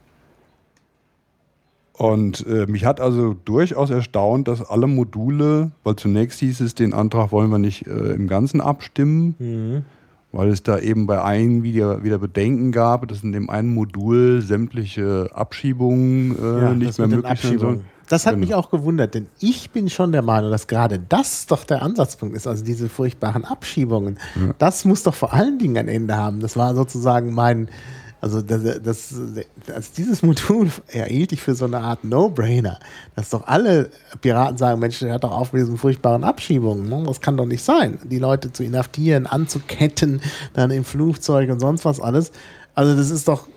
Und äh, mich hat also durchaus erstaunt, dass alle Module, weil zunächst hieß es, den Antrag wollen wir nicht äh, im Ganzen abstimmen, mhm. weil es da eben bei einem wieder, wieder Bedenken gab, dass in dem einen Modul sämtliche Abschiebungen äh, ja, nicht mehr möglich sind sollen. Das hat genau. mich auch gewundert, denn ich bin schon der Meinung, dass gerade das doch der Ansatzpunkt ist, also diese furchtbaren Abschiebungen. Ja. Das muss doch vor allen Dingen ein Ende haben. Das war sozusagen mein, also das, das, das, dieses Modul erhielt ich für so eine Art No-Brainer, dass doch alle Piraten sagen, Mensch, hört doch auf mit diesen furchtbaren Abschiebungen. Ne? Das kann doch nicht sein, die Leute zu inhaftieren, anzuketten, dann im Flugzeug und sonst was alles. Also das ist doch.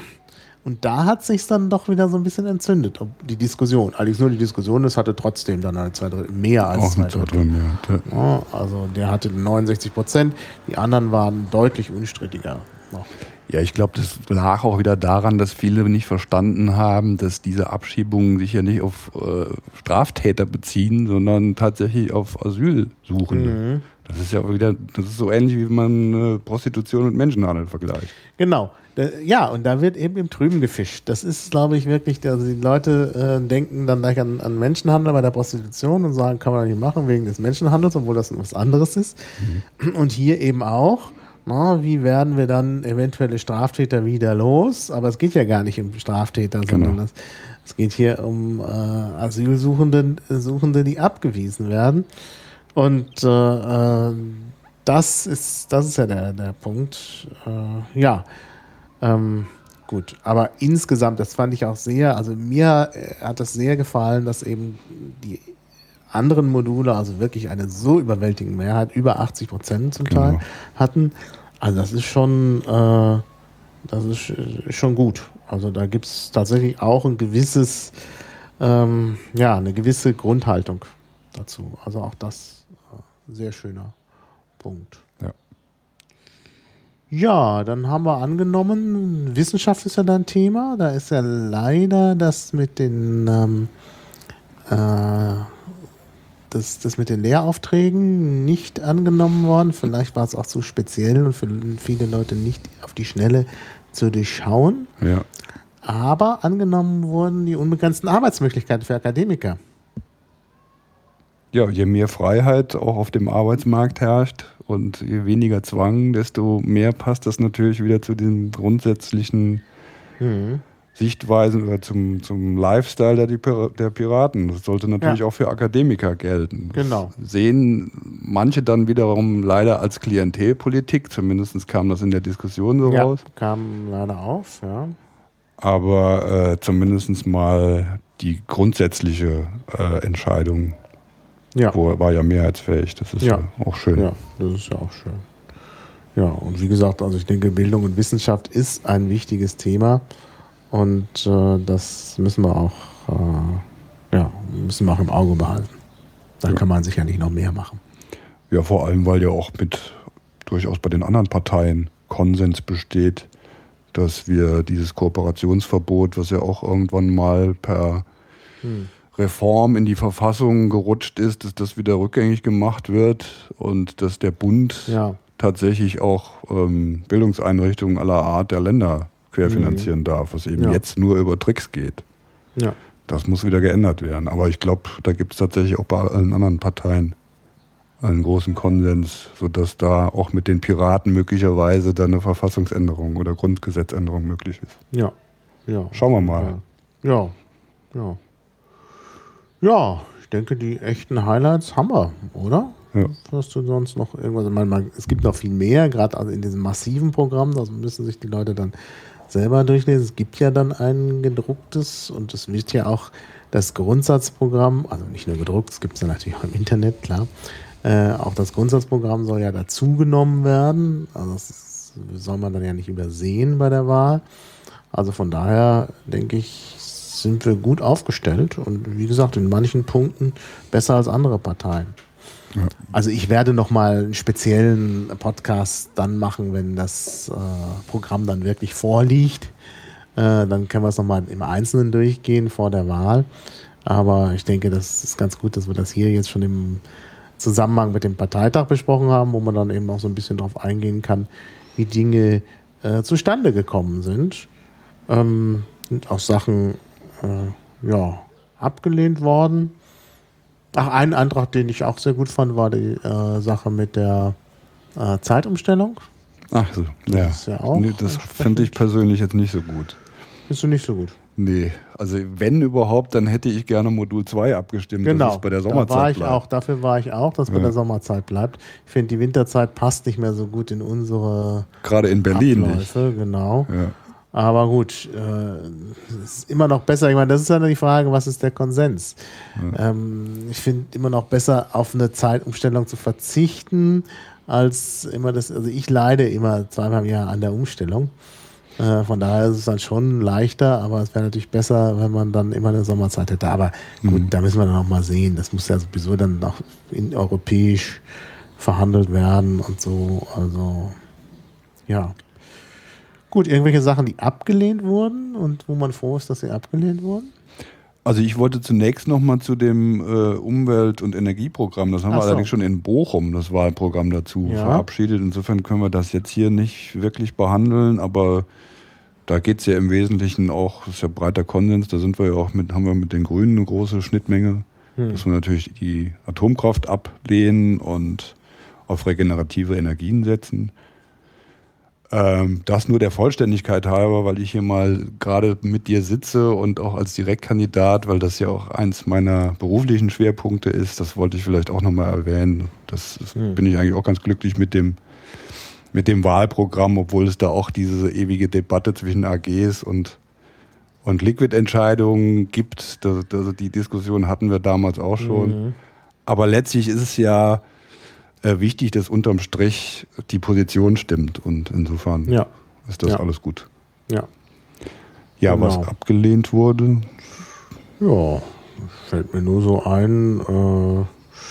Und da hat sich dann doch wieder so ein bisschen entzündet, die Diskussion. Allerdings nur die Diskussion, das hatte trotzdem dann eine zwei Drittel, mehr als auch zwei Drittel. Mehr. Ja, also der hatte neunundsechzig Prozent, die anderen waren deutlich unstrittiger noch. Ja, ich glaube, das lag auch wieder daran, dass viele nicht verstanden haben, dass diese Abschiebungen sich ja nicht auf äh, Straftäter beziehen, sondern tatsächlich auf Asylsuchende. Mhm. Das ist ja wieder, das ist so ähnlich, wie man äh, Prostitution und Menschenhandel vergleicht. Genau. Ja, und da wird eben im Trüben gefischt. Das ist, glaube ich, wirklich, also die Leute äh, denken dann gleich an, an Menschenhandel bei der Prostitution und sagen, kann man nicht machen wegen des Menschenhandels, obwohl das was anderes ist. Mhm. Und hier eben auch, na, wie werden wir dann eventuelle Straftäter wieder los? Aber es geht ja gar nicht um Straftäter, genau. sondern es, es geht hier um äh, Asylsuchende, Suchende, die abgewiesen werden. Und äh, äh, das ist, das ist ja der, der Punkt. Äh, ja, ähm, gut. Aber insgesamt, das fand ich auch sehr, also mir äh, hat das sehr gefallen, dass eben die anderen Module, also wirklich eine so überwältigende Mehrheit, über achtzig Prozent zum Teil, genau. hatten. Also das ist schon, äh, das ist schon gut. Also da gibt es tatsächlich auch ein gewisses, ähm, ja, eine gewisse Grundhaltung dazu. Also auch das äh, sehr schöner Punkt. Ja. Ja, dann haben wir angenommen, Wissenschaft ist ja dein Thema. Da ist ja leider das mit den ähm, äh, das, das mit den Lehraufträgen nicht angenommen worden. Vielleicht war es auch zu speziell und für viele Leute nicht auf die Schnelle zu durchschauen. Ja. Aber angenommen wurden die unbegrenzten Arbeitsmöglichkeiten für Akademiker. Ja, je mehr Freiheit auch auf dem Arbeitsmarkt herrscht und je weniger Zwang, desto mehr passt das natürlich wieder zu den grundsätzlichen mhm. Sichtweisen oder zum, zum Lifestyle der, der Piraten. Das sollte natürlich ja. auch für Akademiker gelten. Genau. Das sehen manche dann wiederum leider als Klientelpolitik, zumindest kam das in der Diskussion so ja, raus. Kam leider auf, ja. Aber äh, zumindest mal die grundsätzliche äh, Entscheidung ja. Wo, war ja mehrheitsfähig. Das ist ja. ja auch schön. Ja, das ist ja auch schön. Ja, und wie gesagt, also ich denke, Bildung und Wissenschaft ist ein wichtiges Thema. Und äh, das müssen wir auch, äh, ja, müssen wir auch im Auge behalten. Dann ja. kann man sicher nicht noch mehr machen. Ja, vor allem, weil ja auch mit durchaus bei den anderen Parteien Konsens besteht, dass wir dieses Kooperationsverbot, was ja auch irgendwann mal per hm. Reform in die Verfassung gerutscht ist, dass das wieder rückgängig gemacht wird und dass der Bund ja. tatsächlich auch ähm, Bildungseinrichtungen aller Art der Länder querfinanzieren mhm. darf, was eben ja. jetzt nur über Tricks geht. Ja. Das muss wieder geändert werden. Aber ich glaube, da gibt es tatsächlich auch bei allen anderen Parteien einen großen Konsens, sodass da auch mit den Piraten möglicherweise dann eine Verfassungsänderung oder Grundgesetzänderung möglich ist. Ja. ja. Schauen wir mal. Ja. Ja. Ja, ich denke, die echten Highlights haben wir, oder? Ja. Hast du sonst noch irgendwas? Ich meine, man, es gibt noch viel mehr, gerade also in diesem massiven Programm, das müssen sich die Leute dann selber durchlesen. Es gibt ja dann ein gedrucktes und es wird ja auch das Grundsatzprogramm, also nicht nur gedruckt, es gibt es ja natürlich auch im Internet, klar. Äh, auch das Grundsatzprogramm soll ja dazugenommen werden. Also das soll man dann ja nicht übersehen bei der Wahl. Also von daher denke ich, sind wir gut aufgestellt und wie gesagt, in manchen Punkten besser als andere Parteien. Ja. Also ich werde nochmal einen speziellen Podcast dann machen, wenn das äh, Programm dann wirklich vorliegt. Äh, dann können wir es nochmal im Einzelnen durchgehen vor der Wahl. Aber ich denke, das ist ganz gut, dass wir das hier jetzt schon im Zusammenhang mit dem Parteitag besprochen haben, wo man dann eben auch so ein bisschen darauf eingehen kann, wie Dinge äh, zustande gekommen sind. Ähm, sind auch Sachen äh, ja, abgelehnt worden. Ach, ein Antrag, den ich auch sehr gut fand, war die äh, Sache mit der äh, Zeitumstellung. Ach so, ja. Das ist ja auch nee, das finde ich persönlich jetzt nicht so gut. Findest du nicht so gut? Nee, also wenn überhaupt, dann hätte ich gerne Modul zwei abgestimmt, genau, dass es bei der Sommerzeit da war ich bleibt. auch, dafür war ich auch, dass es ja. bei der Sommerzeit bleibt. Ich finde, die Winterzeit passt nicht mehr so gut in unsere Gerade in Berlin Abläufe, nicht. Genau. Ja. Aber gut, äh, es ist immer noch besser. Ich meine, das ist ja die Frage, was ist der Konsens? Ja. Ähm, ich finde immer noch besser, auf eine Zeitumstellung zu verzichten, als immer das. Also ich leide immer zweimal im Jahr an der Umstellung. Äh, von daher ist es dann schon leichter, aber es wäre natürlich besser, wenn man dann immer eine Sommerzeit hätte. Aber gut, mhm. da müssen wir dann auch mal sehen. Das muss ja sowieso dann auch in europäisch verhandelt werden und so. Also ja. Gut, irgendwelche Sachen, die abgelehnt wurden und wo man froh ist, dass sie abgelehnt wurden? Also ich wollte zunächst nochmal zu dem äh, Umwelt- und Energieprogramm, das haben Ach wir so. allerdings schon in Bochum, das Wahlprogramm dazu, ja. verabschiedet. Insofern können wir das jetzt hier nicht wirklich behandeln, aber da geht es ja im Wesentlichen auch, das ist ja breiter Konsens, da sind wir ja auch mit, haben wir mit den Grünen eine große Schnittmenge, hm. dass wir natürlich die Atomkraft ablehnen und auf regenerative Energien setzen. Ähm, das nur der Vollständigkeit halber, weil ich hier mal gerade mit dir sitze und auch als Direktkandidat, weil das ja auch eins meiner beruflichen Schwerpunkte ist, das wollte ich vielleicht auch nochmal erwähnen. Das, das hm. bin ich eigentlich auch ganz glücklich mit dem, mit dem Wahlprogramm, obwohl es da auch diese ewige Debatte zwischen A Gs und, und Liquid-Entscheidungen gibt. Das, das, die Diskussion hatten wir damals auch schon. Mhm. Aber letztlich ist es ja wichtig, dass unterm Strich die Position stimmt und insofern ja. ist das ja. alles gut. Ja, ja genau. Was abgelehnt wurde? Ja, fällt mir nur so ein, äh,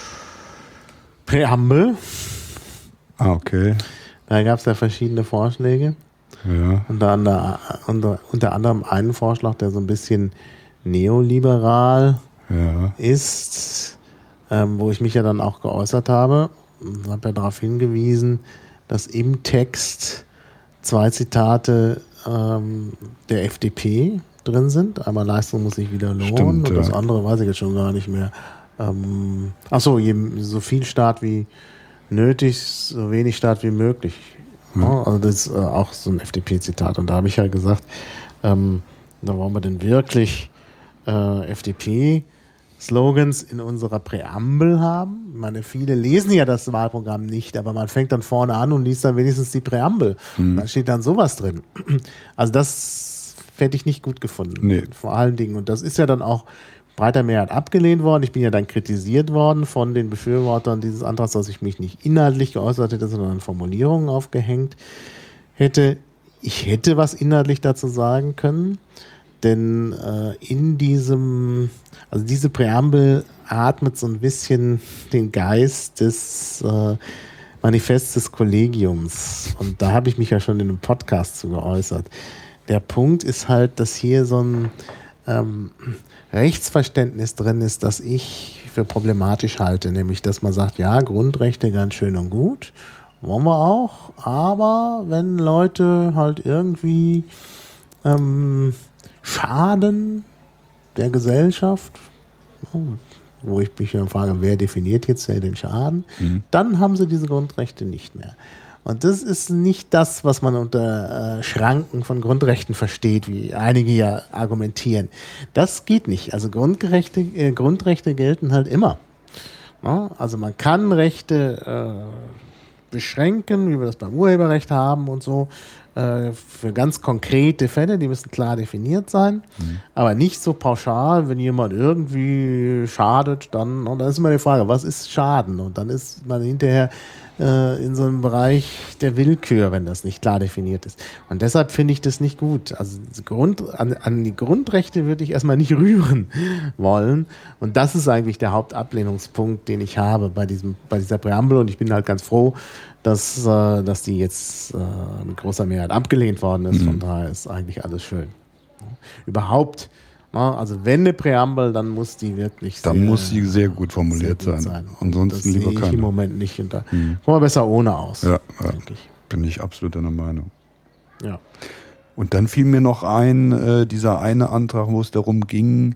Präambel. Ah, okay. Da gab es ja verschiedene Vorschläge. Ja. Unter, unter, unter, unter anderem einen Vorschlag, der so ein bisschen neoliberal ja. ist, ähm, wo ich mich ja dann auch geäußert habe. Ich habe ja darauf hingewiesen, dass im Text zwei Zitate ähm, der F D P drin sind. Einmal Leistung muss sich wieder lohnen. Stimmt, und das ja. andere weiß ich jetzt schon gar nicht mehr. Ähm, achso, so viel Staat wie nötig, so wenig Staat wie möglich. Hm. Ja, also das ist äh, auch so ein F D P-Zitat. Und da habe ich ja gesagt, ähm, da wollen wir denn wirklich äh, F D P Slogans in unserer Präambel haben. Ich meine, viele lesen ja das Wahlprogramm nicht, aber man fängt dann vorne an und liest dann wenigstens die Präambel. Hm. Da steht dann sowas drin. Also das hätte ich nicht gut gefunden. Nee. Vor allen Dingen. Und das ist ja dann auch breiter Mehrheit abgelehnt worden. Ich bin ja dann kritisiert worden von den Befürwortern dieses Antrags, dass ich mich nicht inhaltlich geäußert hätte, sondern an Formulierungen aufgehängt hätte. Ich hätte was inhaltlich dazu sagen können. Denn äh, in diesem, also diese Präambel atmet so ein bisschen den Geist des äh, Manifests des Kollegiums. Und da habe ich mich ja schon in einem Podcast zu geäußert. Der Punkt ist halt, dass hier so ein ähm, Rechtsverständnis drin ist, das ich für problematisch halte. Nämlich, dass man sagt, ja, Grundrechte ganz schön und gut, wollen wir auch. Aber wenn Leute halt irgendwie ähm, Schaden der Gesellschaft, wo ich mich dann frage, wer definiert jetzt den Schaden, mhm. dann haben sie diese Grundrechte nicht mehr. Und das ist nicht das, was man unter äh, Schranken von Grundrechten versteht, wie einige ja argumentieren. Das geht nicht. Also Grundrechte, äh, Grundrechte gelten halt immer. Ja, also man kann Rechte äh, beschränken, wie wir das beim Urheberrecht haben und so, äh, für ganz konkrete Fälle, die müssen klar definiert sein, mhm. aber nicht so pauschal, wenn jemand irgendwie schadet, dann, und dann ist immer die Frage, was ist Schaden? Und dann ist man hinterher äh, in so einem Bereich der Willkür, wenn das nicht klar definiert ist. Und deshalb finde ich das nicht gut. Also Grund, an, an die Grundrechte würde ich erstmal nicht rühren wollen. Und das ist eigentlich der Hauptablehnungspunkt, den ich habe bei diesem, bei dieser Präambel. Und ich bin halt ganz froh, dass, äh, dass die jetzt äh, mit großer Mehrheit abgelehnt worden ist. Mhm. Von daher ist eigentlich alles schön. Ja. Überhaupt, ja, also wenn eine Präambel, dann muss die wirklich dann sehr, muss sie sehr gut formuliert sehr gut sein. sein. Ansonsten lieber keine. Das sehe ich im Moment nicht. Und da mhm. kommen wir besser ohne aus. Ja, ja. Ich. Bin ich absolut deiner Meinung. Ja. Und dann fiel mir noch ein, äh, dieser eine Antrag, wo es darum ging,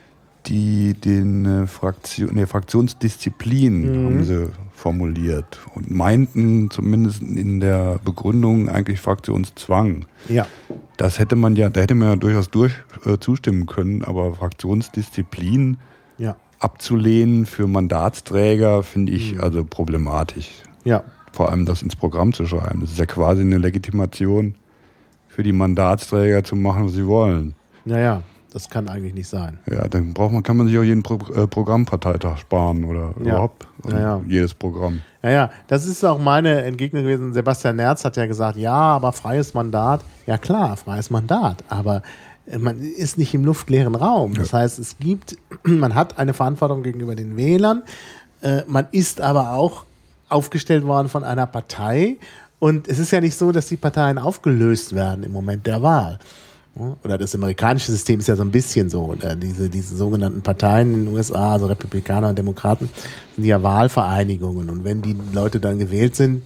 die den äh, Fraktion, nee, Fraktionsdisziplin mhm. haben sie formuliert und meinten zumindest in der Begründung eigentlich Fraktionszwang. Ja. Das hätte man ja, da hätte man ja durchaus durch äh, zustimmen können, aber Fraktionsdisziplin ja. abzulehnen für Mandatsträger finde ich mhm. also problematisch. Ja. Vor allem das ins Programm zu schreiben. Das ist ja quasi eine Legitimation für die Mandatsträger zu machen, was sie wollen. Naja. Das kann eigentlich nicht sein. Ja, dann braucht man, kann man sich auch jeden Pro, äh, Programmparteitag sparen oder ja. überhaupt also ja, ja. jedes Programm. Ja, ja, das ist auch meine Entgegnung gewesen. Sebastian Nerz hat ja gesagt, ja, aber freies Mandat. Ja klar, freies Mandat, aber man ist nicht im luftleeren Raum. Das ja. heißt, es gibt, man hat eine Verantwortung gegenüber den Wählern. Äh, man ist aber auch aufgestellt worden von einer Partei. Und es ist ja nicht so, dass die Parteien aufgelöst werden im Moment der Wahl. Oder das amerikanische System ist ja so ein bisschen so. Oder diese, diese sogenannten Parteien in den U S A, also Republikaner und Demokraten, sind ja Wahlvereinigungen. Und wenn die Leute dann gewählt sind,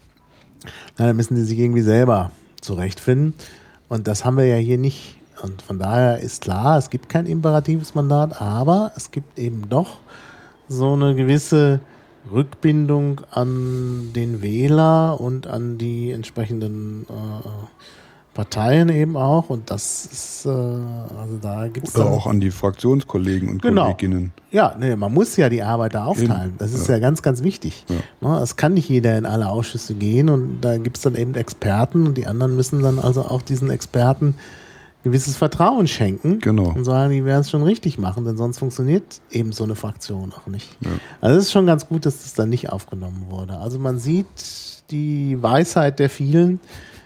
dann müssen die sich irgendwie selber zurechtfinden. Und das haben wir ja hier nicht. Und von daher ist klar, es gibt kein imperatives Mandat, aber es gibt eben doch so eine gewisse Rückbindung an den Wähler und an die entsprechenden äh, Parteien eben auch, und das ist, äh, also da gibt es. Oder auch an die Fraktionskollegen und genau. Kolleginnen. Ja, nee, man muss ja die Arbeit da aufteilen. Das ist ja, ja ganz, ganz wichtig. Ja. Es kann nicht jeder in alle Ausschüsse gehen, und da gibt es dann eben Experten, und die anderen müssen dann also auch diesen Experten gewisses Vertrauen schenken. Genau. Und sagen, die werden es schon richtig machen, denn sonst funktioniert eben so eine Fraktion auch nicht. Ja. Also es ist schon ganz gut, dass das dann nicht aufgenommen wurde. Also man sieht die Weisheit der vielen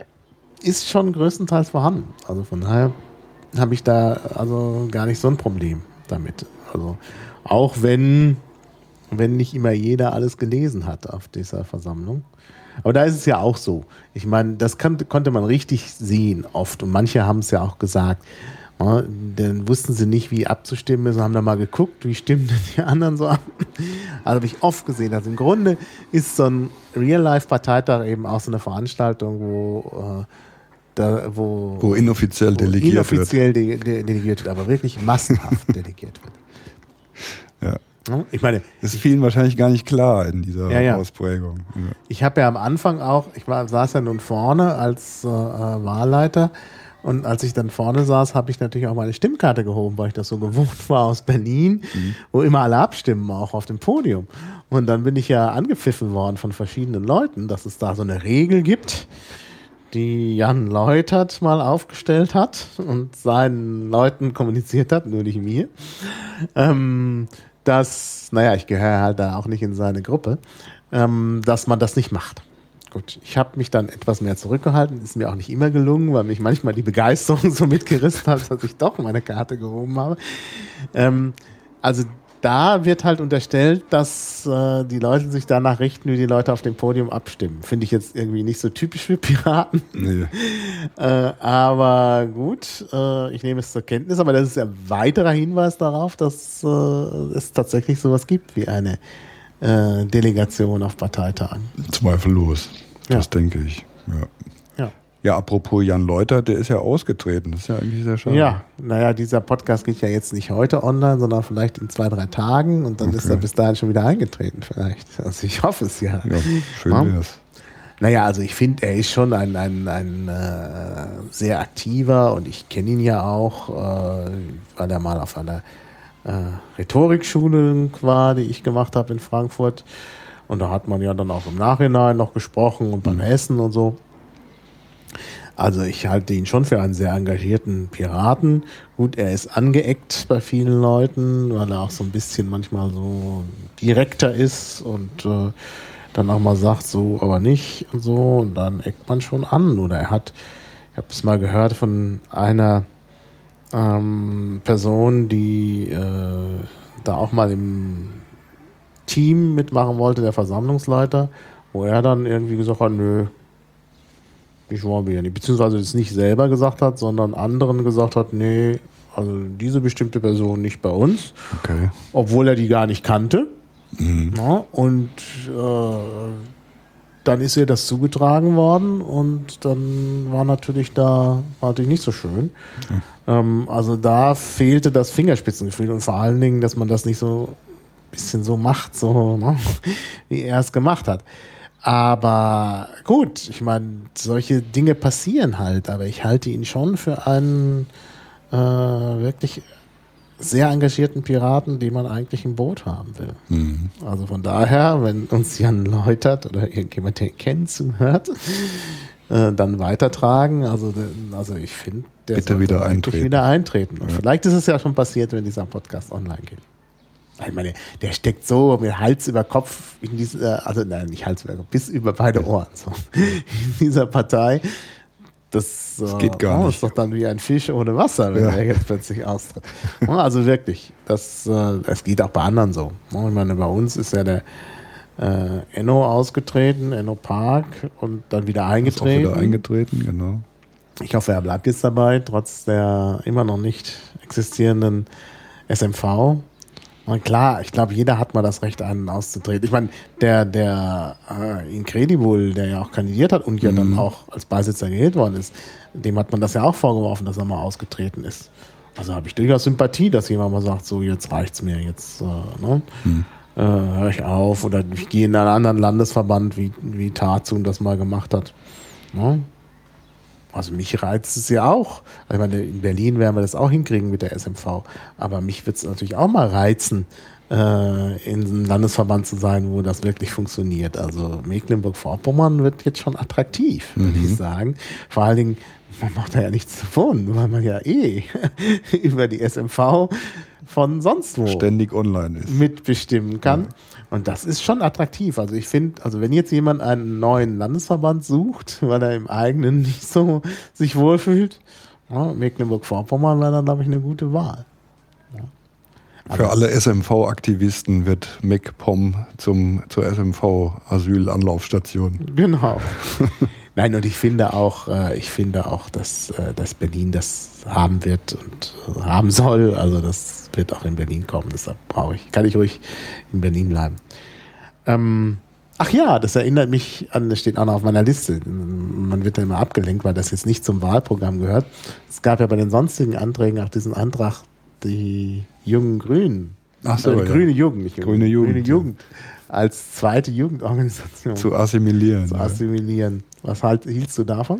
ist schon größtenteils vorhanden. Also von daher habe ich da also gar nicht so ein Problem damit. Also auch wenn, wenn nicht immer jeder alles gelesen hat auf dieser Versammlung. Aber da ist es ja auch so. Ich meine, das kann, konnte man richtig sehen oft. Und manche haben es ja auch gesagt. Ja, dann wussten sie nicht, wie abzustimmen ist, und haben dann mal geguckt, wie stimmen denn die anderen so ab. Also habe ich oft gesehen. Also im Grunde ist so ein Real-Life-Parteitag eben auch so eine Veranstaltung, wo äh, Da, wo, wo inoffiziell wo delegiert inoffiziell wird. De, de, delegiert wird, aber wirklich massenhaft delegiert Ja. wird. Ich meine, das ist vielen wahrscheinlich gar nicht klar in dieser ja, ja. Ausprägung. Ja. Ich habe ja am Anfang auch, ich war, saß ja nun vorne als äh, Wahlleiter, und als ich dann vorne saß, habe ich natürlich auch meine Stimmkarte gehoben, weil ich das so gewohnt war aus Berlin, mhm. wo immer alle abstimmen, auch auf dem Podium. Und dann bin ich ja angepfiffen worden von verschiedenen Leuten, dass es da so eine Regel gibt, die Jan Leutert mal aufgestellt hat und seinen Leuten kommuniziert hat, nur nicht mir, ähm, dass, naja, ich gehöre halt da auch nicht in seine Gruppe, ähm, dass man das nicht macht. Gut, ich habe mich dann etwas mehr zurückgehalten, ist mir auch nicht immer gelungen, weil mich manchmal die Begeisterung so mitgerissen hat, dass ich doch meine Karte gehoben habe. Ähm, also da wird halt unterstellt, dass äh, die Leute sich danach richten, wie die Leute auf dem Podium abstimmen. Finde ich jetzt irgendwie nicht so typisch für Piraten. Nee. äh, aber gut, äh, ich nehme es zur Kenntnis. Aber das ist ein weiterer Hinweis darauf, dass äh, es tatsächlich sowas gibt wie eine äh, Delegation auf Parteitagen. Zweifellos, das ja. denke ich. Ja. Ja. Ja, apropos Jan Leutert, der ist ja ausgetreten. Das ist ja eigentlich sehr schade. Ja, naja, dieser Podcast geht ja jetzt nicht heute online, sondern vielleicht in zwei, drei Tagen, und dann okay. ist er bis dahin schon wieder eingetreten vielleicht. Also ich hoffe es ja. Ja, schön ja. wär's. Naja, also ich finde, er ist schon ein, ein, ein äh, sehr aktiver, und ich kenne ihn ja auch, äh, weil er mal auf einer äh, Rhetorikschule war, die ich gemacht habe in Frankfurt. Und da hat man ja dann auch im Nachhinein noch gesprochen und beim Essen und so. Also ich halte ihn schon für einen sehr engagierten Piraten. Gut, er ist angeeckt bei vielen Leuten, weil er auch so ein bisschen manchmal so direkter ist und äh, dann auch mal sagt, so aber nicht und so. Und dann eckt man schon an. Oder er hat, ich habe es mal gehört von einer ähm, Person, die äh, da auch mal im Team mitmachen wollte, der Versammlungsleiter, wo er dann irgendwie gesagt hat, nö, ich wollte ja nicht, beziehungsweise es nicht selber gesagt hat, sondern anderen gesagt hat, nee, also diese bestimmte Person nicht bei uns, Okay. obwohl er die gar nicht kannte. Mhm. Ja, und äh, dann ist ihr das zugetragen worden und dann war natürlich da war natürlich nicht so schön. Mhm. Ähm, also da fehlte das Fingerspitzengefühl und vor allen Dingen, dass man das nicht so bisschen so macht, so ne? Wie er es gemacht hat. Aber gut, ich meine, solche Dinge passieren halt, aber ich halte ihn schon für einen äh, wirklich sehr engagierten Piraten, den man eigentlich im Boot haben will. Mhm. Also von daher, wenn uns Jan Leutert oder irgendjemand, der ihn kennt, zuhört, äh, dann weitertragen. Also, also ich finde, der Bitte sollte wieder eigentlich eintreten. wieder eintreten. Und Ja. vielleicht ist es ja schon passiert, wenn dieser Podcast online geht. Ich meine, der steckt so mit Hals über Kopf in dieser, also nein, nicht Hals über Kopf, bis über beide Ohren, so, in dieser Partei. Das, Das äh, geht gar oh, nicht. ist doch dann wie ein Fisch ohne Wasser, wenn Ja. er jetzt plötzlich austritt. Also wirklich, das, äh, das geht auch bei anderen so. Ich meine, bei uns ist ja der äh, Enno ausgetreten, Enno Park, und dann wieder Ist auch eingetreten. wieder eingetreten, genau. Ich hoffe, er bleibt jetzt dabei, trotz der immer noch nicht existierenden S M V. Und klar, ich glaube, jeder hat mal das Recht, einen auszutreten. Ich meine, der, der äh, Incredible, der ja auch kandidiert hat und ja Mhm. dann auch als Beisitzer gewählt worden ist, dem hat man das ja auch vorgeworfen, dass er mal ausgetreten ist. Also habe ich durchaus Sympathie, dass jemand mal sagt, so jetzt reicht's mir, jetzt äh, ne? Mhm. äh, höre ich auf oder ich gehe in einen anderen Landesverband, wie, wie Tarzun das mal gemacht hat. Ne? Also mich reizt es ja auch. Also ich meine, in Berlin werden wir das auch hinkriegen mit der S M V. Aber mich wird es natürlich auch mal reizen, äh, in einem Landesverband zu sein, wo das wirklich funktioniert. Also Mecklenburg-Vorpommern wird jetzt schon attraktiv, würde Mhm. ich sagen. Vor allen Dingen, man macht da ja nichts davon, weil man ja eh über die S M V von sonst wo Ständig online ist. mitbestimmen kann. Und das ist schon attraktiv. Also ich finde, also wenn jetzt jemand einen neuen Landesverband sucht, weil er im eigenen nicht so sich wohlfühlt, ja, Mecklenburg-Vorpommern wäre dann, glaube ich, eine gute Wahl. Ja. Für Aber alle S M V-Aktivisten wird MacPom zum, zur S M V-Asylanlaufstation. Genau. Nein, und ich finde auch, äh, ich finde auch, dass, äh, dass Berlin das haben wird und äh, haben soll. Also das wird auch in Berlin kommen. Deshalb brauche ich, kann ich ruhig in Berlin bleiben. Ähm, ach ja, das erinnert mich an, das steht auch noch auf meiner Liste. Man wird ja immer abgelenkt, weil das jetzt nicht zum Wahlprogramm gehört. Es gab ja bei den sonstigen Anträgen auch diesen Antrag, die jungen Grünen. Ach so, äh, ja. Grüne Jugend, nicht Jugend. Grüne Jugend, Grüne ja. Jugend als zweite Jugendorganisation Zu assimilieren. zu ja. assimilieren. Was halt, hieltst du davon?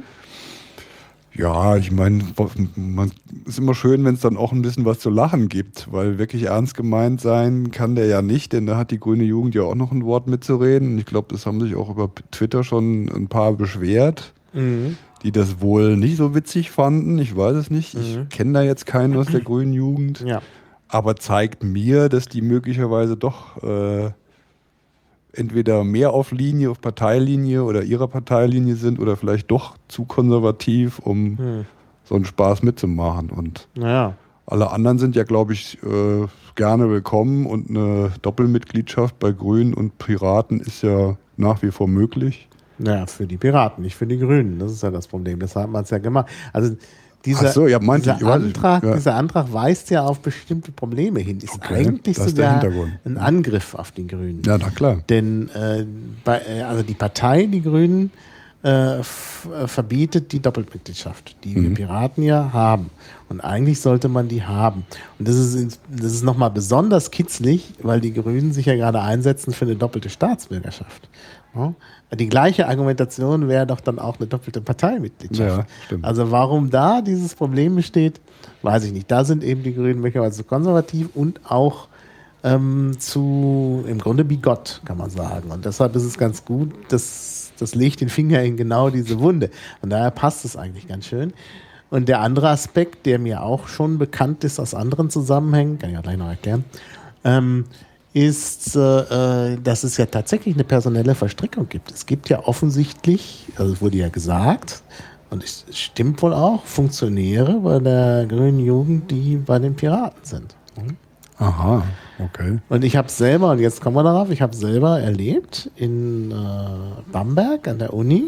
Ja, ich meine, man ist immer schön, wenn es dann auch ein bisschen was zu lachen gibt, weil wirklich ernst gemeint sein kann der ja nicht, denn da hat die grüne Jugend ja auch noch ein Wort mitzureden. Und ich glaube, das haben sich auch über Twitter schon ein paar beschwert, Mhm. die das wohl nicht so witzig fanden. Ich weiß es nicht. Ich Mhm. kenne da jetzt keinen aus der grünen Jugend, Ja. aber zeigt mir, dass die möglicherweise doch äh, entweder mehr auf Linie, auf Parteilinie oder ihrer Parteilinie sind oder vielleicht doch zu konservativ, um Hm. so einen Spaß mitzumachen. Und Naja. alle anderen sind ja, glaube ich, äh, gerne willkommen und eine Doppelmitgliedschaft bei Grünen und Piraten ist ja nach wie vor möglich. Naja, für die Piraten, nicht für die Grünen. Das ist ja das Problem. Das hat man es ja gemacht. Also dieser, Ach so, ja, meinte dieser, ich, weiß ich, Antrag, ja. dieser Antrag weist ja auf bestimmte Probleme hin. Ist Okay, eigentlich das ist der sogar Hintergrund. ein Angriff auf die Grünen. Ja, na klar. Denn äh, bei, äh, also die Partei, die Grünen, äh, f- äh, verbietet die Doppelmitgliedschaft, die wir Mhm. Piraten ja haben. Und eigentlich sollte man die haben. Und das ist, ins- das ist nochmal besonders kitzlig, weil die Grünen sich ja gerade einsetzen für eine doppelte Staatsbürgerschaft. Ja? Die gleiche Argumentation wäre doch dann auch eine doppelte Parteimitgliedschaft. Ja, stimmt. Also warum da dieses Problem besteht, weiß ich nicht. Da sind eben die Grünen möglicherweise konservativ und auch ähm, zu, im Grunde bigott, kann man sagen. Und deshalb ist es ganz gut, dass das legt den Finger in genau diese Wunde. Und daher passt es eigentlich ganz schön. Und der andere Aspekt, der mir auch schon bekannt ist aus anderen Zusammenhängen, kann ich auch gleich noch erklären, ähm, ist, äh, dass es ja tatsächlich eine personelle Verstrickung gibt. Es gibt ja offensichtlich, also es wurde ja gesagt, und es stimmt wohl auch, Funktionäre bei der Grünen Jugend, die bei den Piraten sind. Mhm. Aha, okay. Und ich habe selber, und jetzt kommen wir darauf, ich habe selber erlebt in äh, Bamberg an der Uni,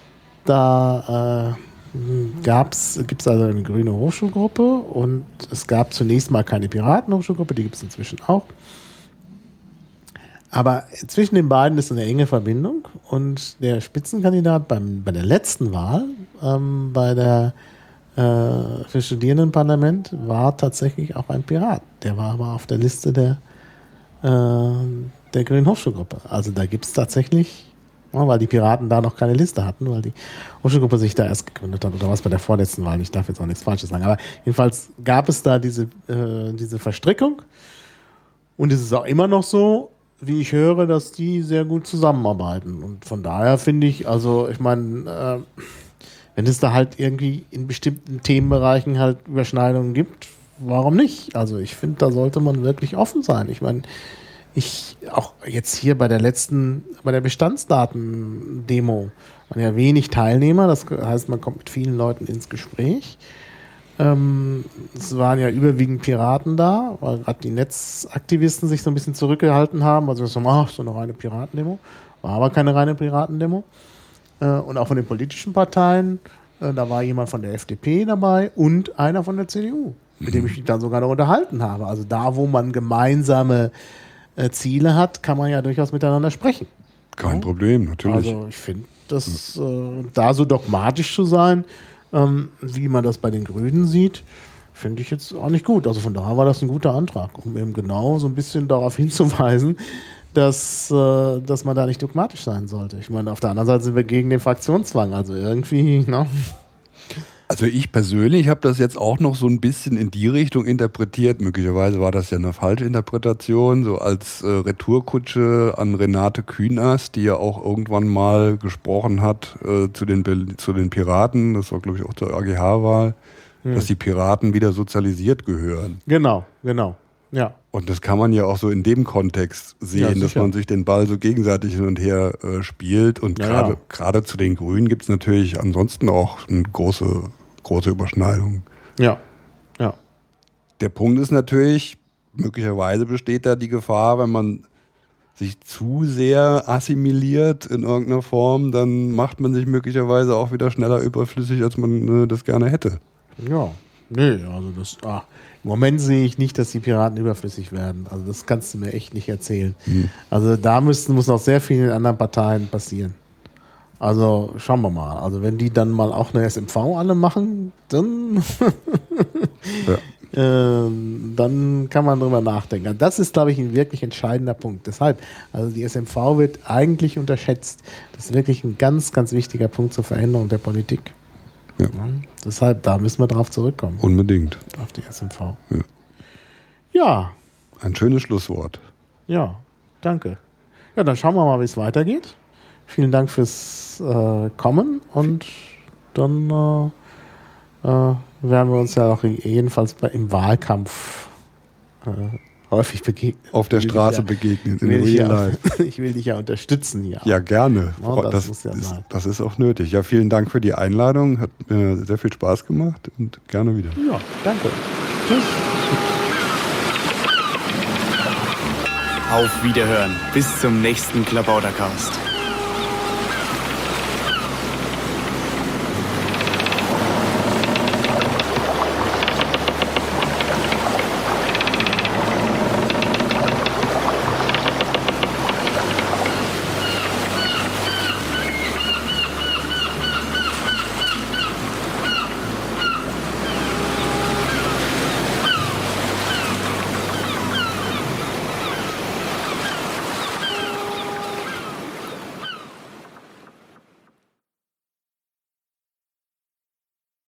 da äh, gab's, gibt es also eine grüne Hochschulgruppe und es gab zunächst mal keine Piratenhochschulgruppe, die gibt es inzwischen auch. Aber zwischen den beiden ist eine enge Verbindung und der Spitzenkandidat beim, bei der letzten Wahl, ähm, bei der äh, für Studierendenparlament, war tatsächlich auch ein Pirat. Der war aber auf der Liste der, äh, der Grünen Hochschulgruppe. Also da gibt es tatsächlich, ja, weil die Piraten da noch keine Liste hatten, weil die Hochschulgruppe sich da erst gegründet hat oder was bei der vorletzten Wahl. Ich darf jetzt auch nichts Falsches sagen. Aber jedenfalls gab es da diese, äh, diese Verstrickung und es ist auch immer noch so, wie ich höre, dass die sehr gut zusammenarbeiten. Und von daher finde ich, also ich meine, äh, wenn es da halt irgendwie in bestimmten Themenbereichen halt Überschneidungen gibt, warum nicht? Also ich finde, da sollte man wirklich offen sein. Ich meine, ich auch jetzt hier bei der letzten, bei der Bestandsdaten-Demo, waren ja wenig Teilnehmer, das heißt, man kommt mit vielen Leuten ins Gespräch. Ähm, es waren ja überwiegend Piraten da, weil gerade die Netzaktivisten sich so ein bisschen zurückgehalten haben. Also so, ach, so eine reine Piratendemo. War aber keine reine Piratendemo. Äh, und auch von den politischen Parteien, äh, da war jemand von der F D P dabei und einer von der C D U, mit dem ich mich dann sogar noch unterhalten habe. Also da, wo man gemeinsame äh, Ziele hat, kann man ja durchaus miteinander sprechen. Kein ja? Problem, natürlich. Also ich finde, das äh, da so dogmatisch zu sein, Ähm, wie man das bei den Grünen sieht, finde ich jetzt auch nicht gut. Also von daher war das ein guter Antrag, um eben genau so ein bisschen darauf hinzuweisen, dass, äh, dass man da nicht dogmatisch sein sollte. Ich meine, auf der anderen Seite sind wir gegen den Fraktionszwang, also irgendwie, ne? Also ich persönlich habe das jetzt auch noch so ein bisschen in die Richtung interpretiert. Möglicherweise war das ja eine falsche Interpretation, so als äh, Retourkutsche an Renate Künast, die ja auch irgendwann mal gesprochen hat äh, zu, den, zu den Piraten, das war glaube ich auch zur A G H-Wahl, hm. dass die Piraten wieder sozialisiert gehören. Genau, genau, ja. Und das kann man ja auch so in dem Kontext sehen, ja, dass man sich den Ball so gegenseitig hin und her äh, spielt. Und ja, gerade ja. gerade zu den Grünen gibt es natürlich ansonsten auch eine große, große Überschneidung. Ja, ja. Der Punkt ist natürlich, möglicherweise besteht da die Gefahr, wenn man sich zu sehr assimiliert in irgendeiner Form, dann macht man sich möglicherweise auch wieder schneller überflüssig, als man äh, das gerne hätte. Ja, nee, also das, ach, im Moment sehe ich nicht, dass die Piraten überflüssig werden. Also das kannst du mir echt nicht erzählen. Hm. Also da müssten, muss noch sehr viel in anderen Parteien passieren. Also schauen wir mal. Also wenn die dann mal auch eine S M V alle machen, dann, ja. äh, dann kann man drüber nachdenken. Also das ist, glaube ich, ein wirklich entscheidender Punkt. Deshalb, also die S M V wird eigentlich unterschätzt. Das ist wirklich ein ganz, ganz wichtiger Punkt zur Veränderung der Politik. Ja. Ja, deshalb, da müssen wir drauf zurückkommen. Unbedingt. Auf die S M V. Ja. Ja. Ein schönes Schlusswort. Ja, danke. Ja, dann schauen wir mal, wie es weitergeht. Vielen Dank fürs äh, Kommen und dann äh, äh, werden wir uns ja auch jedenfalls bei, im Wahlkampf äh, häufig begegnen. Auf der Straße ja, begegnen, in Real Life. Ich will dich ja unterstützen hier. Ja, gerne. Ja, das, das, muss ja ist, sein. das ist auch nötig. Ja, vielen Dank für die Einladung. Hat mir sehr viel Spaß gemacht und gerne wieder. Ja, danke. Tschüss. Auf Wiederhören. Bis zum nächsten Klabautercast.